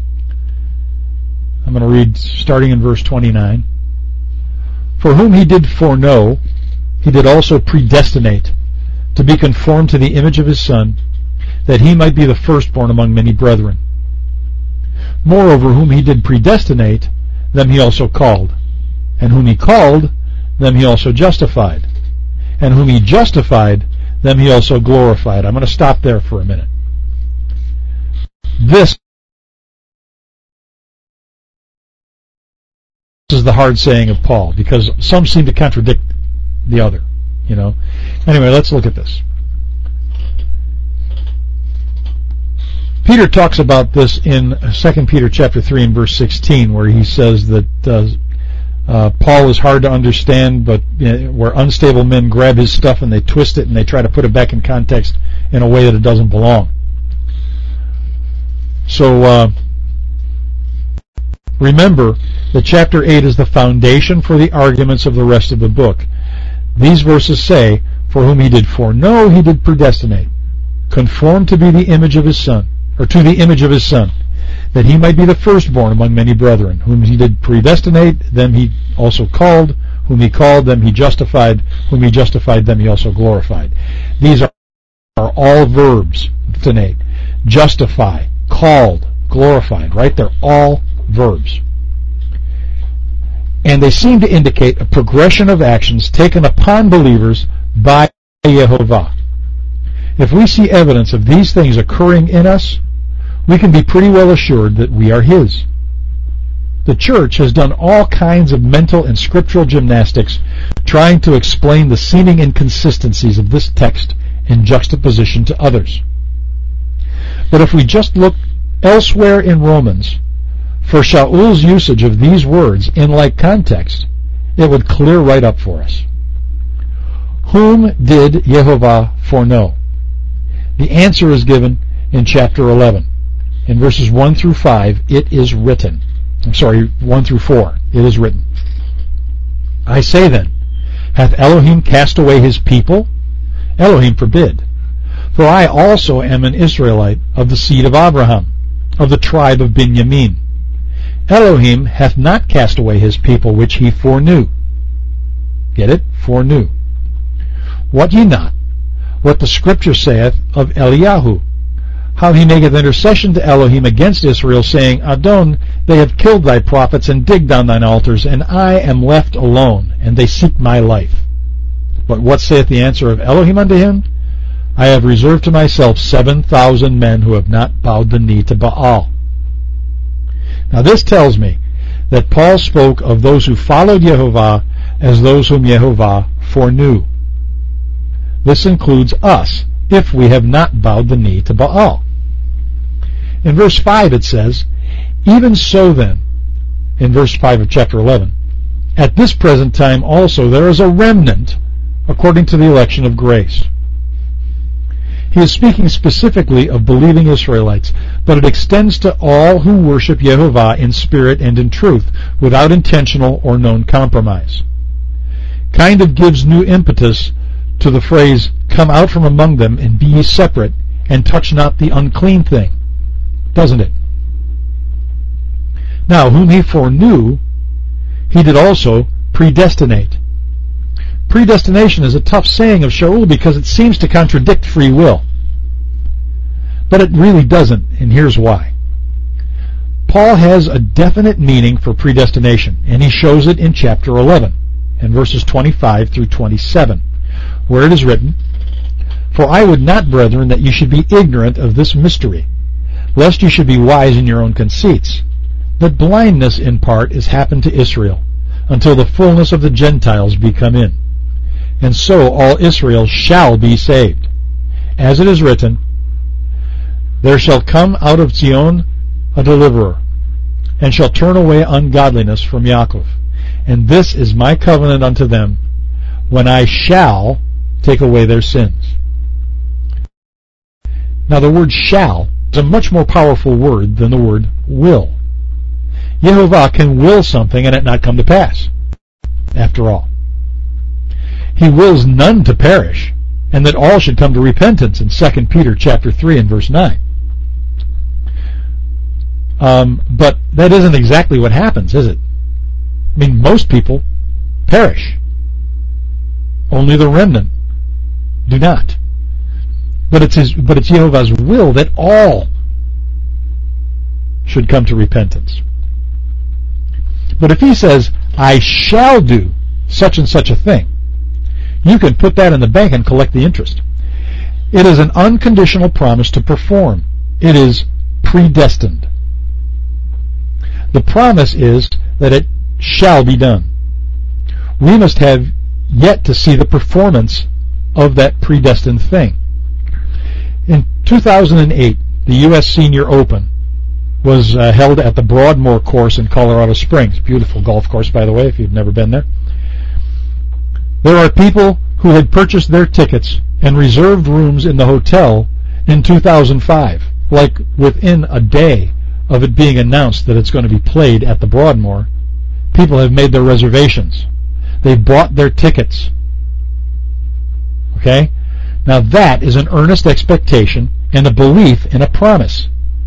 I'm going to read starting in verse 29. For whom He did foreknow, He did also predestinate, to be conformed to the image of His Son, that He might be the firstborn among many brethren. Moreover, whom He did predestinate, them He also called. And whom He called, them He also justified. And whom He justified, them He also glorified. I'm going to stop there for a minute. This is the hard saying of Paul, because some seem to contradict the other. Anyway, let's look at this. Peter talks about this in 2 Peter chapter 3 and verse 16, where he says that Paul is hard to understand, but where unstable men grab his stuff and they twist it and they try to put it back in context in a way that it doesn't belong. So remember that chapter 8 is the foundation for the arguments of the rest of the book. These verses say, for whom He did foreknow, He did predestinate, conformed to be the image of His Son, or to the image of His Son, that He might be the firstborn among many brethren. Whom He did predestinate, them He also called. Whom He called, them He justified. Whom He justified, them He also glorified. These are all verbs. Predestinate, justify, called, glorified, right? They're all verbs. And they seem to indicate a progression of actions taken upon believers by Yehovah. If we see evidence of these things occurring in us, we can be pretty well assured that we are His. The church has done all kinds of mental and scriptural gymnastics trying to explain the seeming inconsistencies of this text in juxtaposition to others. But if we just look elsewhere in Romans for Shaul's usage of these words in like context, it would clear right up for us. Whom did Yehovah foreknow? The answer is given in chapter 11. In verses 1 through 5, it is written. 1 through 4, it is written. I say then, hath Elohim cast away His people? Elohim forbid. For I also am an Israelite of the seed of Abraham, of the tribe of Benjamin. Elohim hath not cast away His people which He foreknew. Get it? Foreknew. Wot ye not what the Scripture saith of Eliyahu, how he maketh intercession to Elohim against Israel, saying, Adon, they have killed thy prophets and digged down thine altars, and I am left alone, and they seek my life. But what saith the answer of Elohim unto him? I have reserved to myself 7,000 men who have not bowed the knee to Baal. Now this tells me that Paul spoke of those who followed Yehovah as those whom Yehovah foreknew. This includes us, if we have not bowed the knee to Baal. In verse 5 it says, "Even so then," in verse 5 of chapter 11, "at this present time also there is a remnant according to the election of grace." He is speaking specifically of believing Israelites, but it extends to all who worship Yehovah in spirit and in truth, without intentional or known compromise. Kind of gives new impetus to the phrase, "Come out from among them, and be ye separate, and touch not the unclean thing," doesn't it? Now, whom he foreknew, he did also predestinate. Predestination is a tough saying of Shaul because it seems to contradict free will. But it really doesn't, and here's why. Paul has a definite meaning for predestination, and he shows it in chapter 11, in verses 25 through 27, where it is written, "For I would not, brethren, that you should be ignorant of this mystery, lest you should be wise in your own conceits, that blindness in part is happened to Israel, until the fullness of the Gentiles be come in. And so all Israel shall be saved. As it is written, There shall come out of Zion a deliverer, and shall turn away ungodliness from Yaakov. And this is my covenant unto them, when I shall take away their sins." Now the word shall is a much more powerful word than the word will. Yehovah can will something and it not come to pass, after all. He wills none to perish, and that all should come to repentance in 2 Peter chapter 3 and verse 9. But that isn't exactly what happens, is it? I mean, most people perish. Only the remnant do not. But it's Yehovah's will that all should come to repentance. But if he says, "I shall do such and such a thing," you can put that in the bank and collect the interest. It is an unconditional promise to perform. It is predestined. The promise is that it shall be done. We must have yet to see the performance of that predestined thing. In 2008, the U.S. Senior Open was held at the Broadmoor course in Colorado Springs. Beautiful golf course, by the way, if you've never been there. There are people who had purchased their tickets and reserved rooms in the hotel in 2005, like within a day of it being announced that it's going to be played at the Broadmoor. People have made their reservations. They bought their tickets. Okay? Now that is an earnest expectation and a belief in a promise.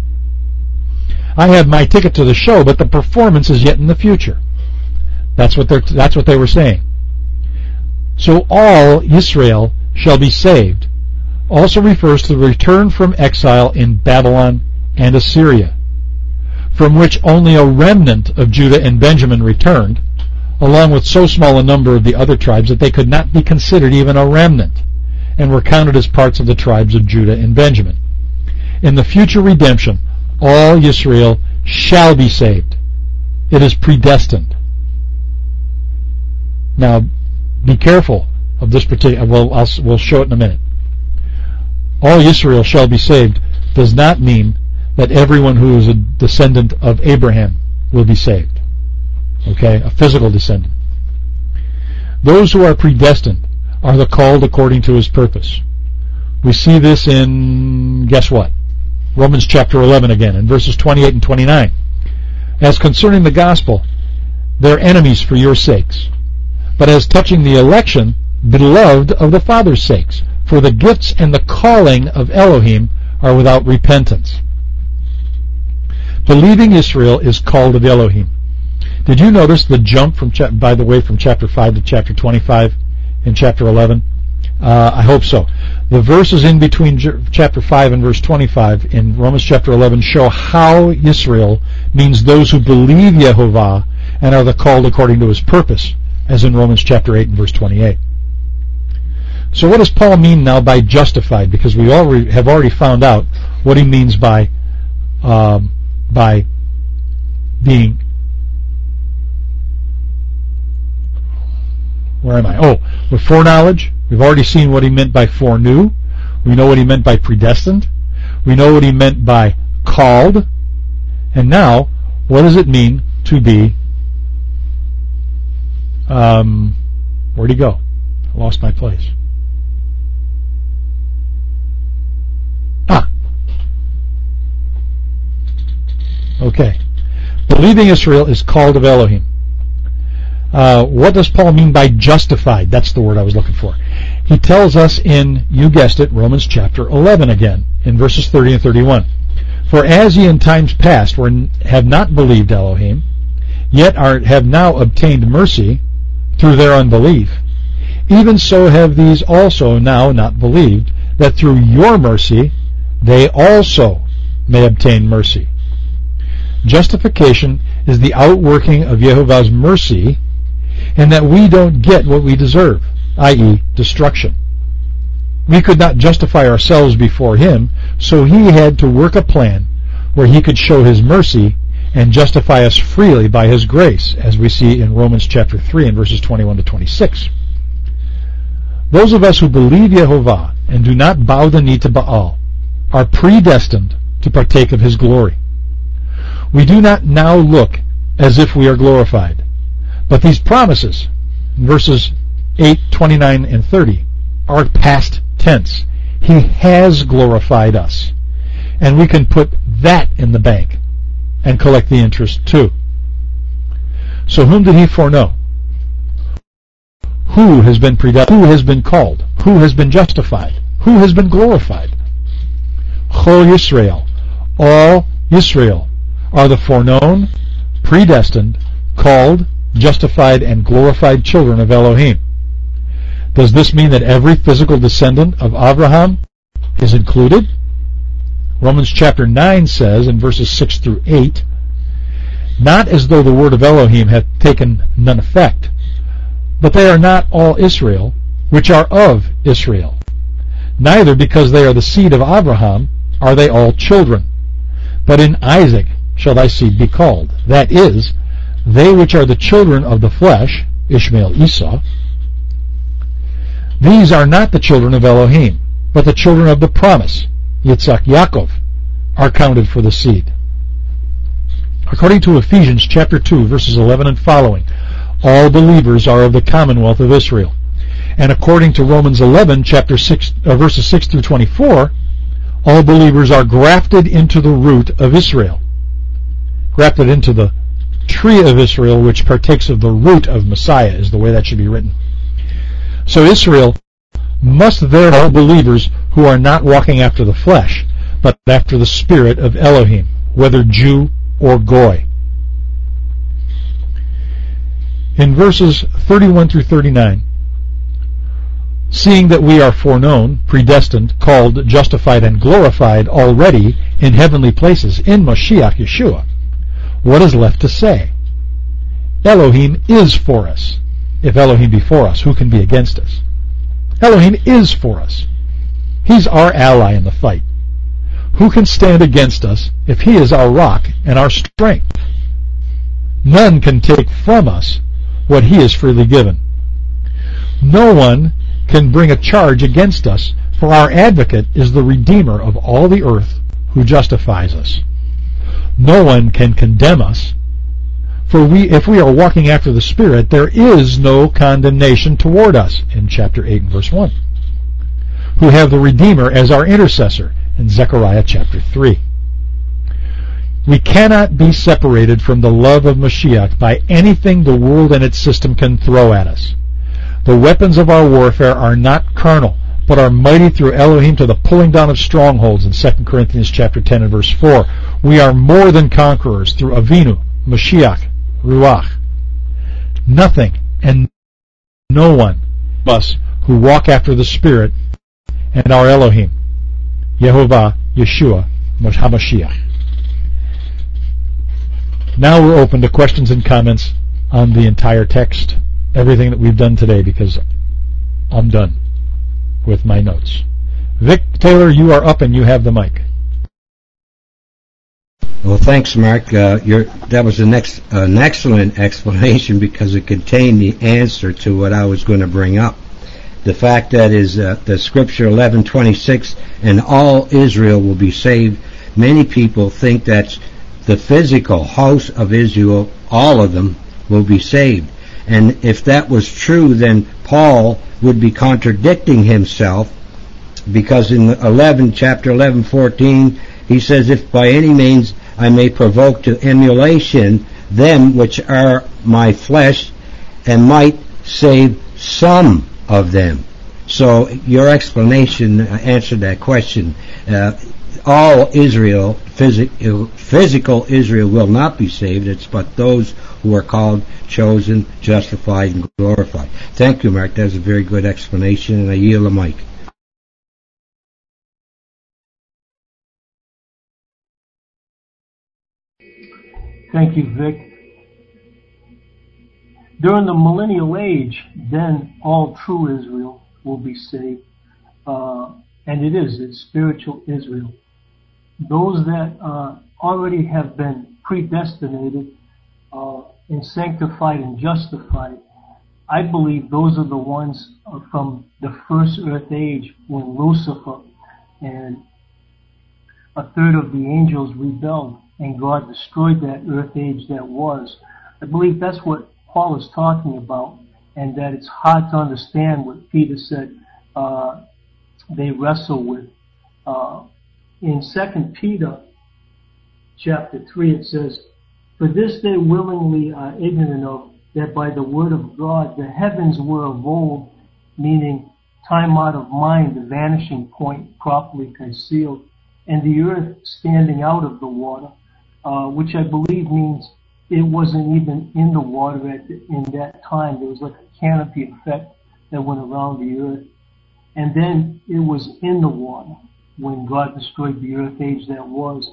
I have my ticket to the show, but the performance is yet in the future. That's what they were saying. So all Israel shall be saved also refers to the return from exile in Babylon and Assyria, from which only a remnant of Judah and Benjamin returned, along with so small a number of the other tribes that they could not be considered even a remnant, and were counted as parts of the tribes of Judah and Benjamin. In the future redemption, all Israel shall be saved. It is predestined. Now, be careful of this particular. We'll show it in a minute. All Israel shall be saved does not mean that everyone who is a descendant of Abraham will be saved. Okay, a physical descendant. Those who are predestined are the called according to his purpose. We see this in, guess what? Romans chapter 11 again, in verses 28 and 29. As concerning the gospel, they're enemies for your sakes. But as touching the election, beloved of the Father's sakes, for the gifts and the calling of Elohim are without repentance. Believing Israel is called of Elohim. Did you notice the jump from chapter 5 to chapter 25 in chapter 11? I hope so. The verses in between chapter 5 and verse 25 in Romans chapter 11 show how Israel means those who believe Yehovah and are the called according to his purpose, as in Romans chapter 8 and verse 28. So what does Paul mean now by justified? Because we have already found out what he means by being Where am I? Oh, with foreknowledge, we've already seen what he meant by foreknew. We know what he meant by predestined. We know what he meant by called. And now, what does it mean to be... where'd he go? I lost my place. Okay. Believing Israel is called of Elohim. What does Paul mean by justified? That's the word I was looking for. He tells us in, you guessed it, Romans chapter 11 again, in verses 30 and 31. For as ye in times past have not believed Elohim, yet have now obtained mercy through their unbelief, even so have these also now not believed, that through your mercy they also may obtain mercy. Justification is the outworking of Yehovah's mercy, and that we don't get what we deserve, i.e., destruction. We could not justify ourselves before him, so he had to work a plan where he could show his mercy and justify us freely by his grace, as we see in Romans chapter 3 and verses 21 to 26. Those of us who believe Yehovah and do not bow the knee to Baal are predestined to partake of his glory. We do not now look as if we are glorified, but these promises, in verses 8, 29, and 30, are past tense. He has glorified us, and we can put that in the bank and collect the interest too. So whom did he foreknow? Who has been predestined? Who has been called? Who has been justified? Who has been glorified? Chol Yisrael, all Yisrael, are the foreknown, predestined, called, justified, and glorified children of Elohim. Does this mean that every physical descendant of Abraham is included? Romans chapter 9 says in verses 6 through 8, not as though the word of Elohim hath taken none effect, but they are not all Israel, which are of Israel. Neither because they are the seed of Abraham are they all children, but in Isaac shall thy seed be called. That is, they which are the children of the flesh, Ishmael, Esau, these are not the children of Elohim, but the children of the promise, Yitzhak, Yaakov, are counted for the seed. According to Ephesians chapter 2, verses 11 and following, all believers are of the commonwealth of Israel. And according to Romans 11, chapter 6, verses 6 through 24, all believers are grafted into the root of Israel, grafted into the tree of Israel, which partakes of the root of Messiah, is the way that should be written. So Israel must therefore all believers who are not walking after the flesh, but after the spirit of Elohim, whether Jew or Goy. In verses 31 through 39, seeing that we are foreknown, predestined, called, justified, and glorified already in heavenly places in Mashiach Yeshua, what is left to say? Elohim is for us. If Elohim be for us, who can be against us? Elohim is for us. He's our ally in the fight. Who can stand against us if he is our rock and our strength? None can take from us what he has freely given. No one can bring a charge against us, for our advocate is the Redeemer of all the earth, who justifies us. No one can condemn us, for if we are walking after the Spirit, there is no condemnation toward us, in chapter 8 and verse 1, who have the Redeemer as our intercessor, in Zechariah chapter 3. We cannot be separated from the love of Mashiach by anything the world and its system can throw at us. The weapons of our warfare are not carnal, but are mighty through Elohim to the pulling down of strongholds, in 2 Corinthians chapter 10 and verse 4. We are more than conquerors through Avinu, Mashiach, Ruach. Nothing and no one of us who walk after the Spirit and our Elohim, Yehovah, Yeshua, HaMashiach. Now we're open to questions and comments on the entire text, everything that we've done today, because I'm done with my notes. Vic Taylor, you are up and you have the mic. Well, thanks, Mark. That was an excellent explanation because it contained the answer to what I was going to bring up. The fact that is the Scripture 11:26, and all Israel will be saved. Many people think that the physical house of Israel, all of them, will be saved. And if that was true, then Paul would be contradicting himself, because in chapter 11:14, he says, "If by any means I may provoke to emulation them which are my flesh, and might save some of them." So your explanation answered that question. All Israel, physical Israel, will not be saved. It's but those who are called, chosen, justified, and glorified. Thank you, Mark. That was a very good explanation, and I yield the mic. Thank you, Vic. During the millennial age, then all true Israel will be saved. And it's spiritual Israel. Those that already have been predestinated and sanctified and justified, I believe those are the ones from the first earth age when Lucifer and a third of the angels rebelled and God destroyed that earth age that was. I believe that's what Paul is talking about, and that it's hard to understand what Peter said they wrestle with. In 2 Peter chapter 3 it says, "For this they willingly are ignorant of, that by the word of God the heavens were of old," meaning time out of mind, the vanishing point properly concealed, "and the earth standing out of the water," which I believe means it wasn't even in the water in that time. There was like a canopy effect that went around the earth. And then it was in the water when God destroyed the earth age that was.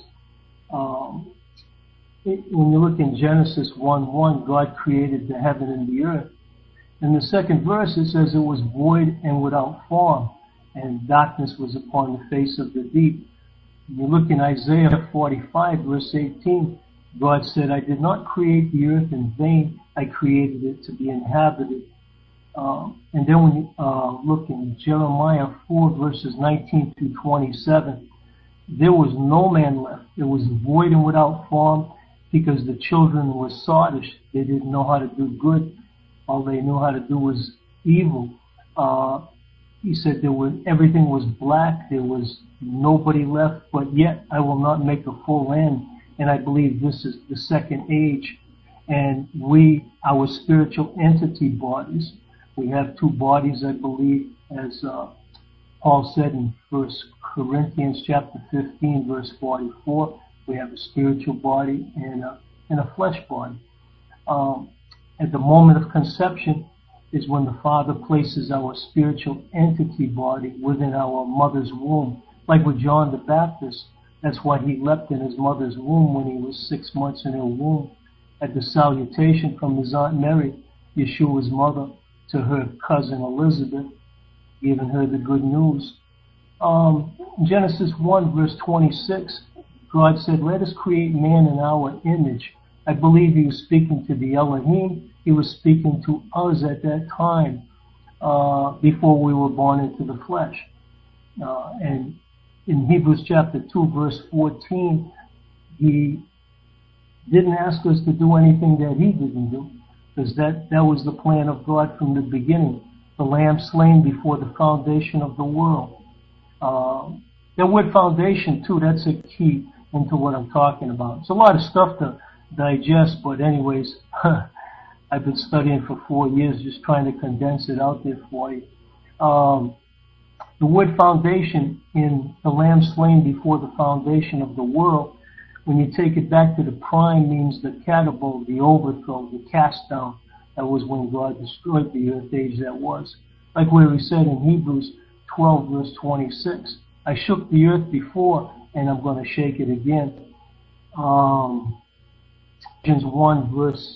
When you look in Genesis 1:1, God created the heaven and the earth. In the second verse it says it was void and without form, and darkness was upon the face of the deep. When you look in Isaiah 45 verse 18, God said, "I did not create the earth in vain, I created it to be inhabited." And then when you look in Jeremiah 4 verses 19 through 27, there was no man left. It was void and without form because the children were sottish. They didn't know how to do good. All they knew how to do was evil. He said everything was black. There was nobody left, but yet I will not make a full end. And I believe this is the second age. And our spiritual entity bodies, we have two bodies, I believe, as Paul said in 1 Corinthians chapter 15, verse 44. We have a spiritual body and a flesh body. At the moment of conception is when the Father places our spiritual entity body within our mother's womb. Like with John the Baptist, that's why he leapt in his mother's womb when he was 6 months in her womb. At the salutation from his Aunt Mary, Yeshua's mother, to her cousin Elizabeth, giving her the good news. Genesis 1 verse 26, God said, "Let us create man in our image." I believe he was speaking to the Elohim. He was speaking to us at that time, before we were born into the flesh. And in Hebrews chapter 2 verse 14, he didn't ask us to do anything that he didn't do, because that was the plan of God from the beginning. The lamb slain before the foundation of the world. That word foundation too, that's a key into what I'm talking about. It's a lot of stuff to digest, but anyways, I've been studying for 4 years just trying to condense it out there for you. The word foundation in the lamb slain before the foundation of the world, when you take it back to the prime, means the catapult, the overthrow, the cast down. That was when God destroyed the earth age that was. Like where he said in Hebrews 12 verse 26, "I shook the earth before and I'm going to shake it again." Ephesians 1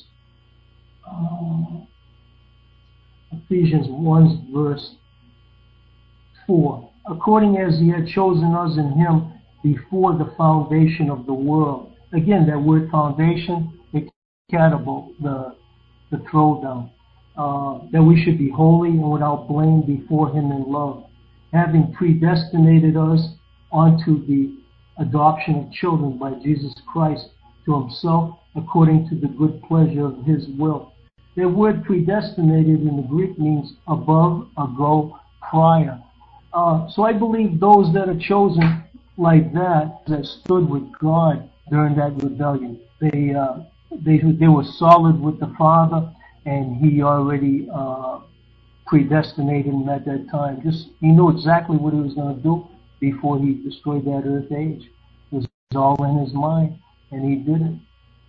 verse 4. "According as he had chosen us in him before the foundation of the world, again, that word foundation, the catapult, the throwdown, that we should be holy and without blame before him in love, having predestinated us unto the adoption of children by Jesus Christ to himself according to the good pleasure of his will. The word predestinated in the Greek means above, ago, prior. So I believe those that are chosen like that stood with God during that rebellion, they were solid with the Father, and he already predestinated them at that time. He knew exactly what he was going to do before he destroyed that earth age. It was all in his mind, and he did it.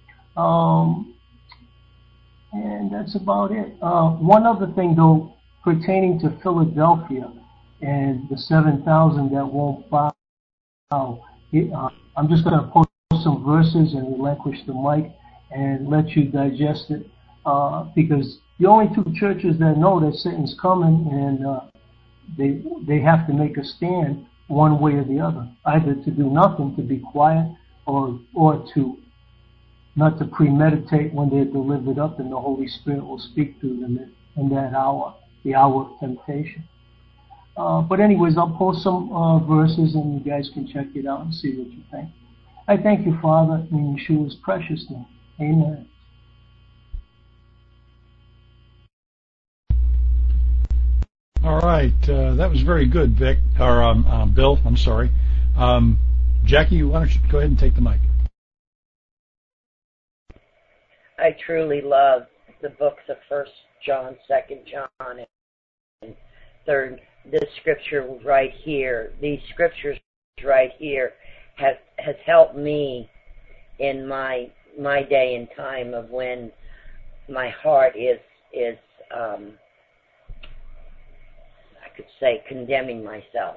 And that's about it. One other thing, though, pertaining to Philadelphia and the 7,000 that won't bow. I'm just going to post some verses and relinquish the mic and let you digest it, because the only two churches that know that Satan's coming, and they have to make a stand one way or the other, either to do nothing, to be quiet, or to not to premeditate when they're delivered up, and the Holy Spirit will speak through them in that hour, the hour of temptation. But anyways, I'll post some verses, and you guys can check it out and see what you think. I thank you, Father, in Yeshua's precious name. Amen. All right, that was very good, Vic, or Bill. I'm sorry. Jackie, why don't you go ahead and take the mic? I truly love the books of 1 John, 2 John, and 3rd. This scripture right here, these scriptures right here, has helped me in my day and time of when my heart is I could say condemning myself.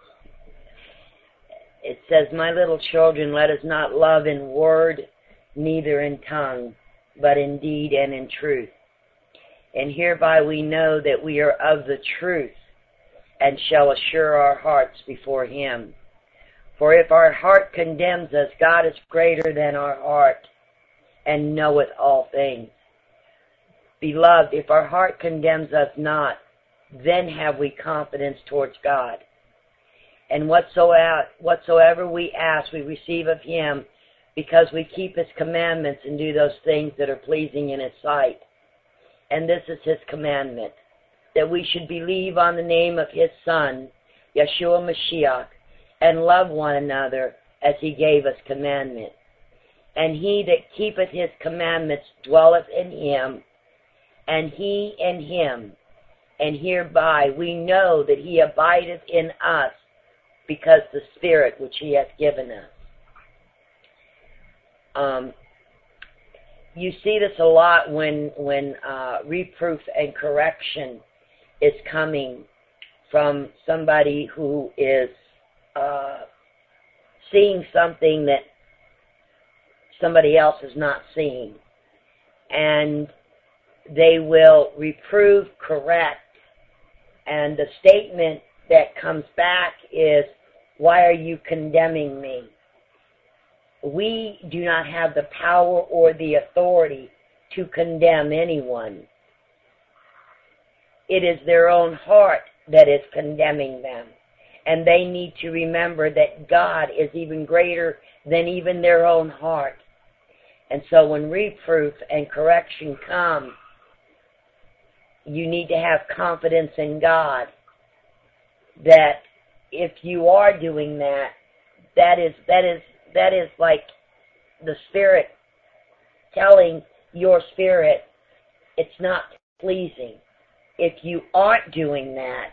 It says, "My little children, let us not love in word, neither in tongue, but in deed and in truth. And hereby we know that we are of the truth, and shall assure our hearts before him. For if our heart condemns us, God is greater than our heart, and knoweth all things. Beloved, if our heart condemns us not, then have we confidence towards God. And whatsoever we ask, we receive of him, because we keep his commandments and do those things that are pleasing in his sight. And this is his commandment, that we should believe on the name of his Son, Yeshua Mashiach, and love one another as he gave us commandment. And he that keepeth his commandments dwelleth in him, and he in him. And hereby we know that he abideth in us, because the Spirit which he hath given us." You see this a lot when reproof and correction is coming from somebody who is seeing something that somebody else is not seeing. And they will reprove, correct, and the statement that comes back is, "Why are you condemning me?" We do not have the power or the authority to condemn anyone. It is their own heart that is condemning them. And they need to remember that God is even greater than even their own heart. And so when reproof and correction come, you need to have confidence in God that if you are doing that, that is like the Spirit telling your spirit it's not pleasing. If you aren't doing that,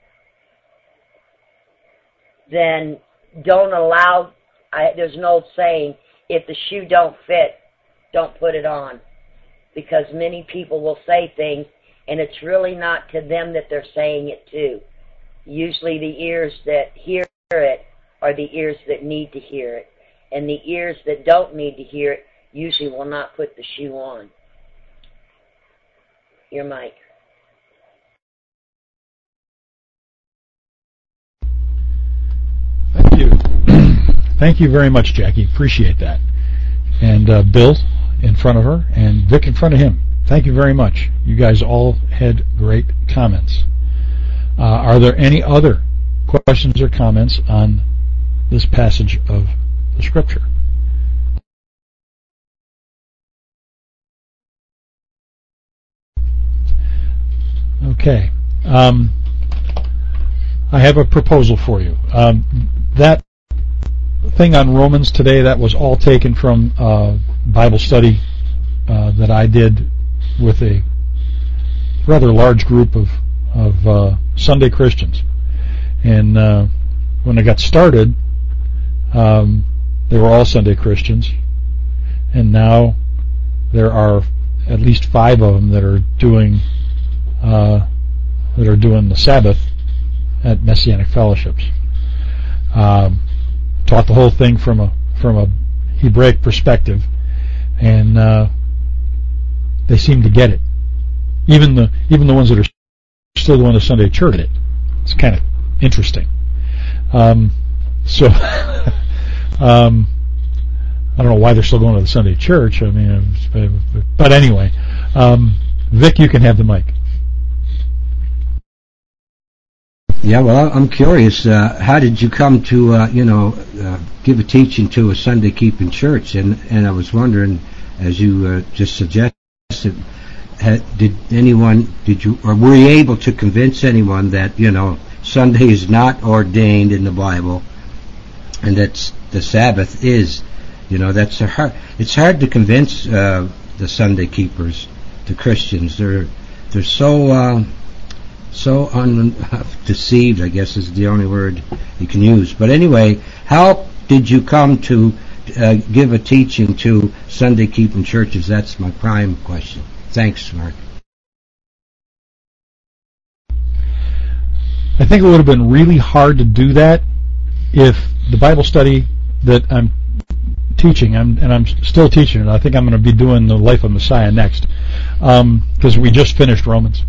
then don't allow, there's an old saying, if the shoe don't fit, don't put it on. Because many people will say things, and it's really not to them that they're saying it to. Usually the ears that hear it are the ears that need to hear it. And the ears that don't need to hear it usually will not put the shoe on. Your mic. Thank you. Thank you very much, Jackie. Appreciate that. and Bill in front of her, and Vic in front of him. Thank you very much. You guys all had great comments. Are there any other questions or comments on this passage of the Scripture? Okay. I have a proposal for you. That thing on Romans today, that was all taken from Bible study that I did with a rather large group of Sunday Christians. And when I got started, they were all Sunday Christians, and now there are at least 5 of them that are doing the Sabbath at Messianic Fellowships. Taught the whole thing from a Hebraic perspective, and they seem to get it. Even the ones that are still going to Sunday church get it. It's kind of interesting. I don't know why they're still going to the Sunday church. I mean, but anyway, Vic, you can have the mic. Yeah, well, I'm curious. How did you come to, give a teaching to a Sunday keeping church? And I was wondering, as you just suggested, were you able to convince anyone that Sunday is not ordained in the Bible, and that the Sabbath is? It's hard to convince the Sunday keepers, the Christians. They're so deceived, I guess is the only word you can use. But anyway, how did you come to give a teaching to Sunday keeping churches? That's my prime question. Thanks, Mark. I think it would have been really hard to do that if the Bible study that I'm teaching, and I'm still teaching it. I think I'm going to be doing the Life of Messiah next, because we just finished Romans.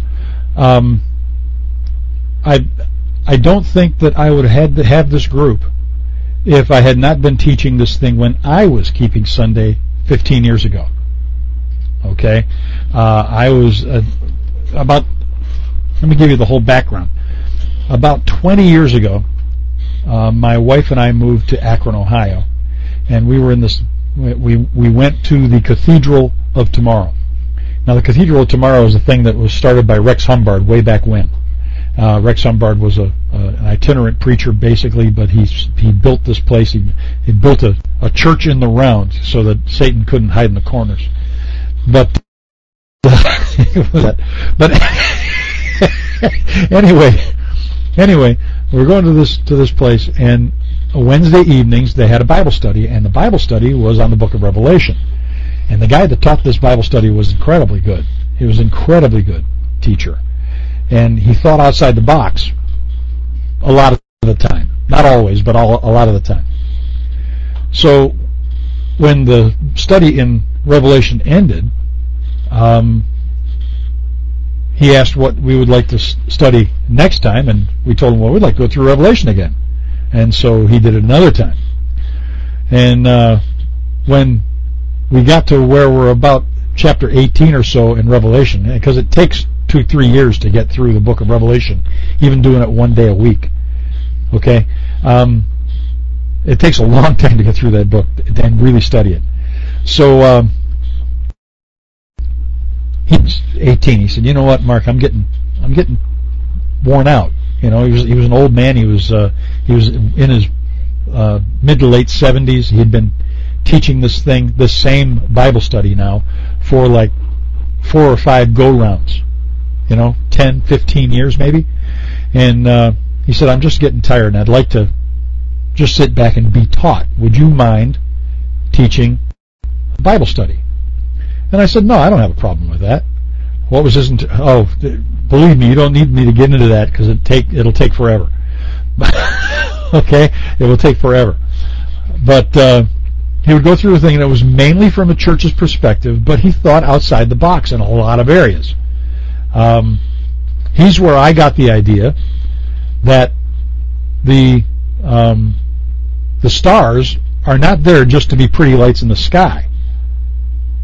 I don't think that I would have had to have this group if I had not been teaching this thing when I was keeping Sunday 15 years ago. Okay? I was let me give you the whole background. About 20 years ago, my wife and I moved to Akron, Ohio, and we were in this. We went to the Cathedral of Tomorrow. Now, the Cathedral of Tomorrow is a thing that was started by Rex Humbard way back when. Rex Humbard was an itinerant preacher, basically, but he built this place. He built a church in the round so that Satan couldn't hide in the corners. But anyway, we're going to this place, and Wednesday evenings they had a Bible study, and the Bible study was on the Book of Revelation. And the guy that taught this Bible study was incredibly good. He was an incredibly good teacher. And he thought outside the box a lot of the time. Not always, but a lot of the time. So when the study in Revelation ended, he asked what we would like to study next time, and we told him, well, we'd like to go through Revelation again. And so he did it another time. And when we got to where we're about chapter 18 or so in Revelation, because it takes 2-3 years to get through the book of Revelation, even doing it one day a week. Okay? It takes a long time to get through that book and really study it. So he was 18. He said, "You know what, Mark? I'm getting worn out." He was an old man. He was in his mid to late 70s. He had been teaching this same Bible study now for like 4 or 5 go-rounds. 10, 15 years maybe. And he said, "I'm just getting tired, and I'd like to just sit back and be taught. Would you mind teaching a Bible study?" And I said, "No, I don't have a problem with that." What was his? Believe me, you don't need me to get into that because it'll take forever. Okay, it will take forever. But he would go through a thing that was mainly from a church's perspective, but he thought outside the box in a lot of areas. He's where I got the idea that the stars are not there just to be pretty lights in the sky.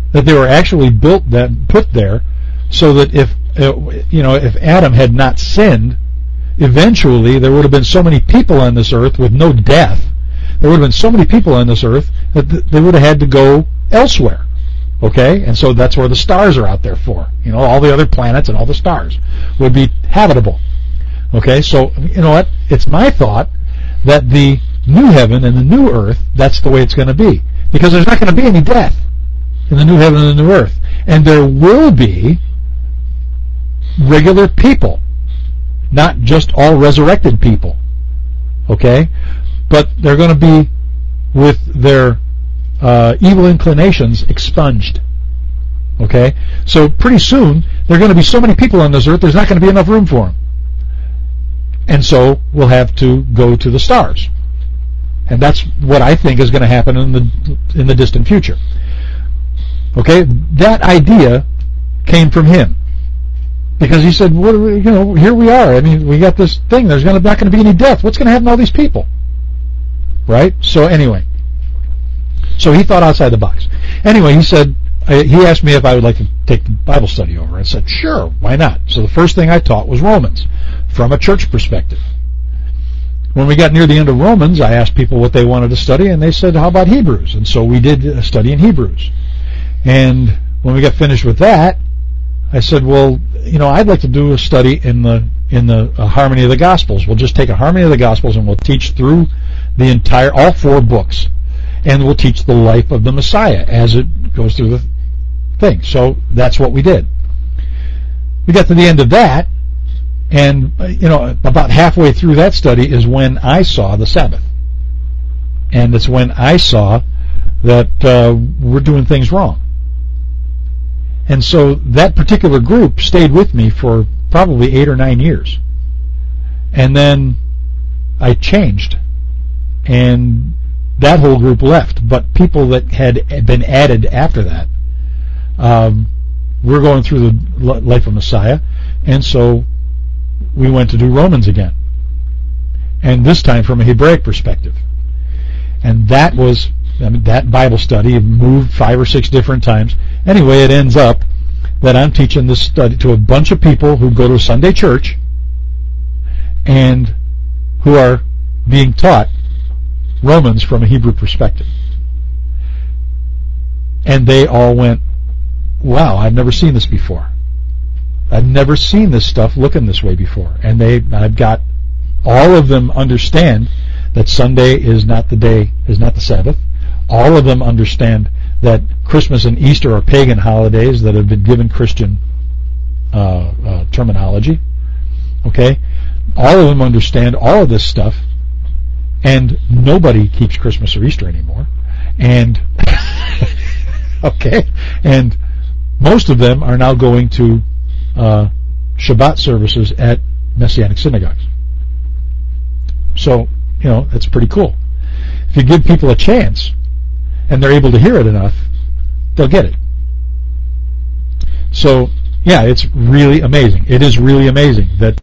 that they were actually put there so that if Adam had not sinned, eventually there would have been so many people on this earth with no death. There would have been so many people on this earth that they would have had to go elsewhere. Okay? And so that's where the stars are out there for. All the other planets and all the stars would be habitable. Okay? So, you know what? It's my thought that the new heaven and the new earth, that's the way it's going to be. Because there's not going to be any death in the new heaven and the new earth. And there will be regular people, not just all resurrected people. Okay? But they're going to be with their evil inclinations expunged. Okay? So pretty soon, there are going to be so many people on this earth, there's not going to be enough room for them. And so we'll have to go to the stars. And that's what I think is going to happen in the distant future. Okay? That idea came from him. Because he said, here we are. I mean, we got this thing. There's not going to be any death. What's going to happen to all these people? Right? So anyway. So he thought outside the box. Anyway, he asked me if I would like to take the Bible study over. I said, sure, why not? So the first thing I taught was Romans, from a church perspective. When we got near the end of Romans, I asked people what they wanted to study, and they said, how about Hebrews? And so we did a study in Hebrews. And when we got finished with that, I said, well, I'd like to do a study in the harmony of the Gospels. We'll just take a harmony of the Gospels and we'll teach through all 4 books. And we'll teach the life of the Messiah as it goes through the thing. So that's what we did. We got to the end of that, and about halfway through that study is when I saw the Sabbath. And it's when I saw that we're doing things wrong. And so that particular group stayed with me for probably 8 or 9 years. And then I changed, and that whole group left. But people that had been added after that, we're going through the life of Messiah, and so we went to do Romans again. And this time from a Hebraic perspective. And that Bible study moved 5 or 6 different times. Anyway, it ends up that I'm teaching this study to a bunch of people who go to Sunday church and who are being taught Romans from a Hebrew perspective. And they all went, wow, I've never seen this before. I've never seen this stuff looking this way before. And I've got all of them understand that Sunday is not the Sabbath. All of them understand that Christmas and Easter are pagan holidays that have been given Christian terminology. Okay? All of them understand all of this stuff, and nobody keeps Christmas or Easter anymore. And okay, and most of them are now going to Shabbat services at Messianic synagogues. So, that's pretty cool. If you give people a chance, and they're able to hear it enough, they'll get it. So, yeah, it's really amazing. It is really amazing that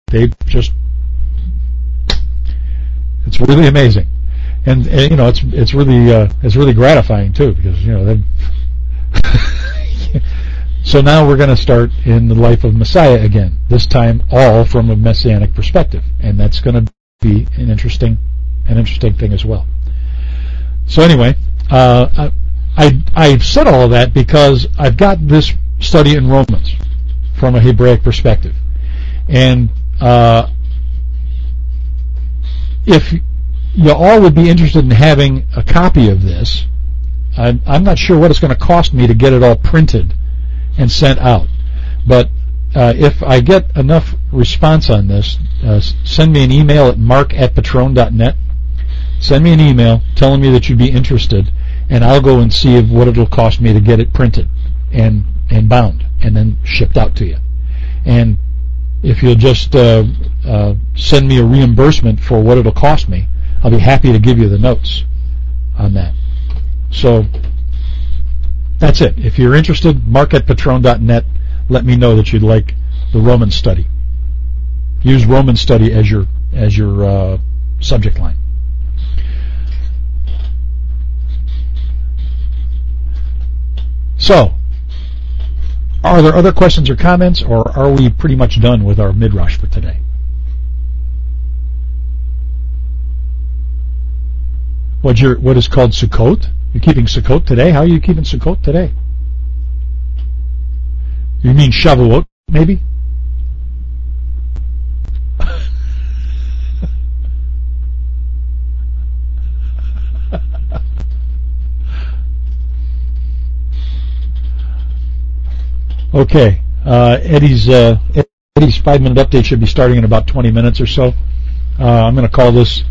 it's really amazing. And it's really gratifying too, because, so now we're going to start in the life of Messiah again, this time all from a Messianic perspective, and that's going to be an interesting thing as well. So anyway, I've said all of that because I've got this study in Romans from a Hebraic perspective. And if you all would be interested in having a copy of this, I'm not sure what it's going to cost me to get it all printed and sent out. But if I get enough response on this, send me an email at mark@patron.net. Send me an email telling me that you'd be interested, and I'll go and see what it'll cost me to get it printed and bound and then shipped out to you. And if you'll just send me a reimbursement for what it'll cost me, I'll be happy to give you the notes on that. So that's it. If you're interested, mark@patron.net. Let me know that you'd like the Roman study. Use Roman study as your subject line. So, are there other questions or comments, or are we pretty much done with our Midrash for today? What is called Sukkot? You're keeping Sukkot today? How are you keeping Sukkot today? You mean Shavuot, maybe? Okay, Eddie's 5-minute update should be starting in about 20 minutes or so. I'm going to call this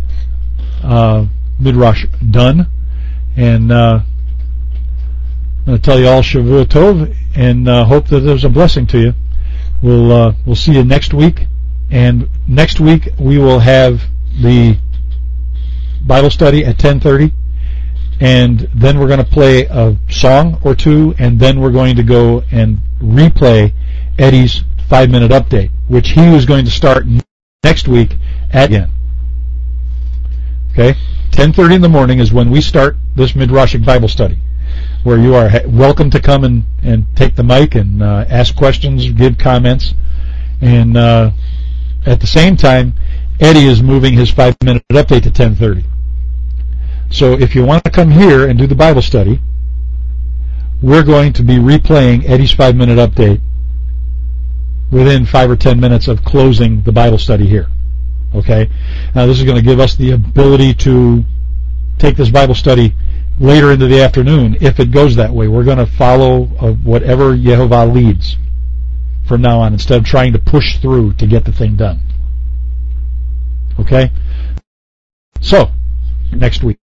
Midrash done, and I'm going to tell you all Shavua Tov, and hope that there's a blessing to you. We'll see you next week, and next week we will have the Bible study at 10:30. And then we're going to play a song or two, and then we're going to go and replay Eddie's 5-minute update, which he was going to start next week at again. Okay? 10:30 in the morning is when we start this Midrashic Bible study, where you are welcome to come and take the mic and ask questions, give comments. And at the same time, Eddie is moving his 5-minute update to 10:30. So if you want to come here and do the Bible study, we're going to be replaying Eddie's 5-minute update within 5 or 10 minutes of closing the Bible study here. Okay? Now this is going to give us the ability to take this Bible study later into the afternoon if it goes that way. We're going to follow whatever Yehovah leads from now on, instead of trying to push through to get the thing done. Okay? So, next week.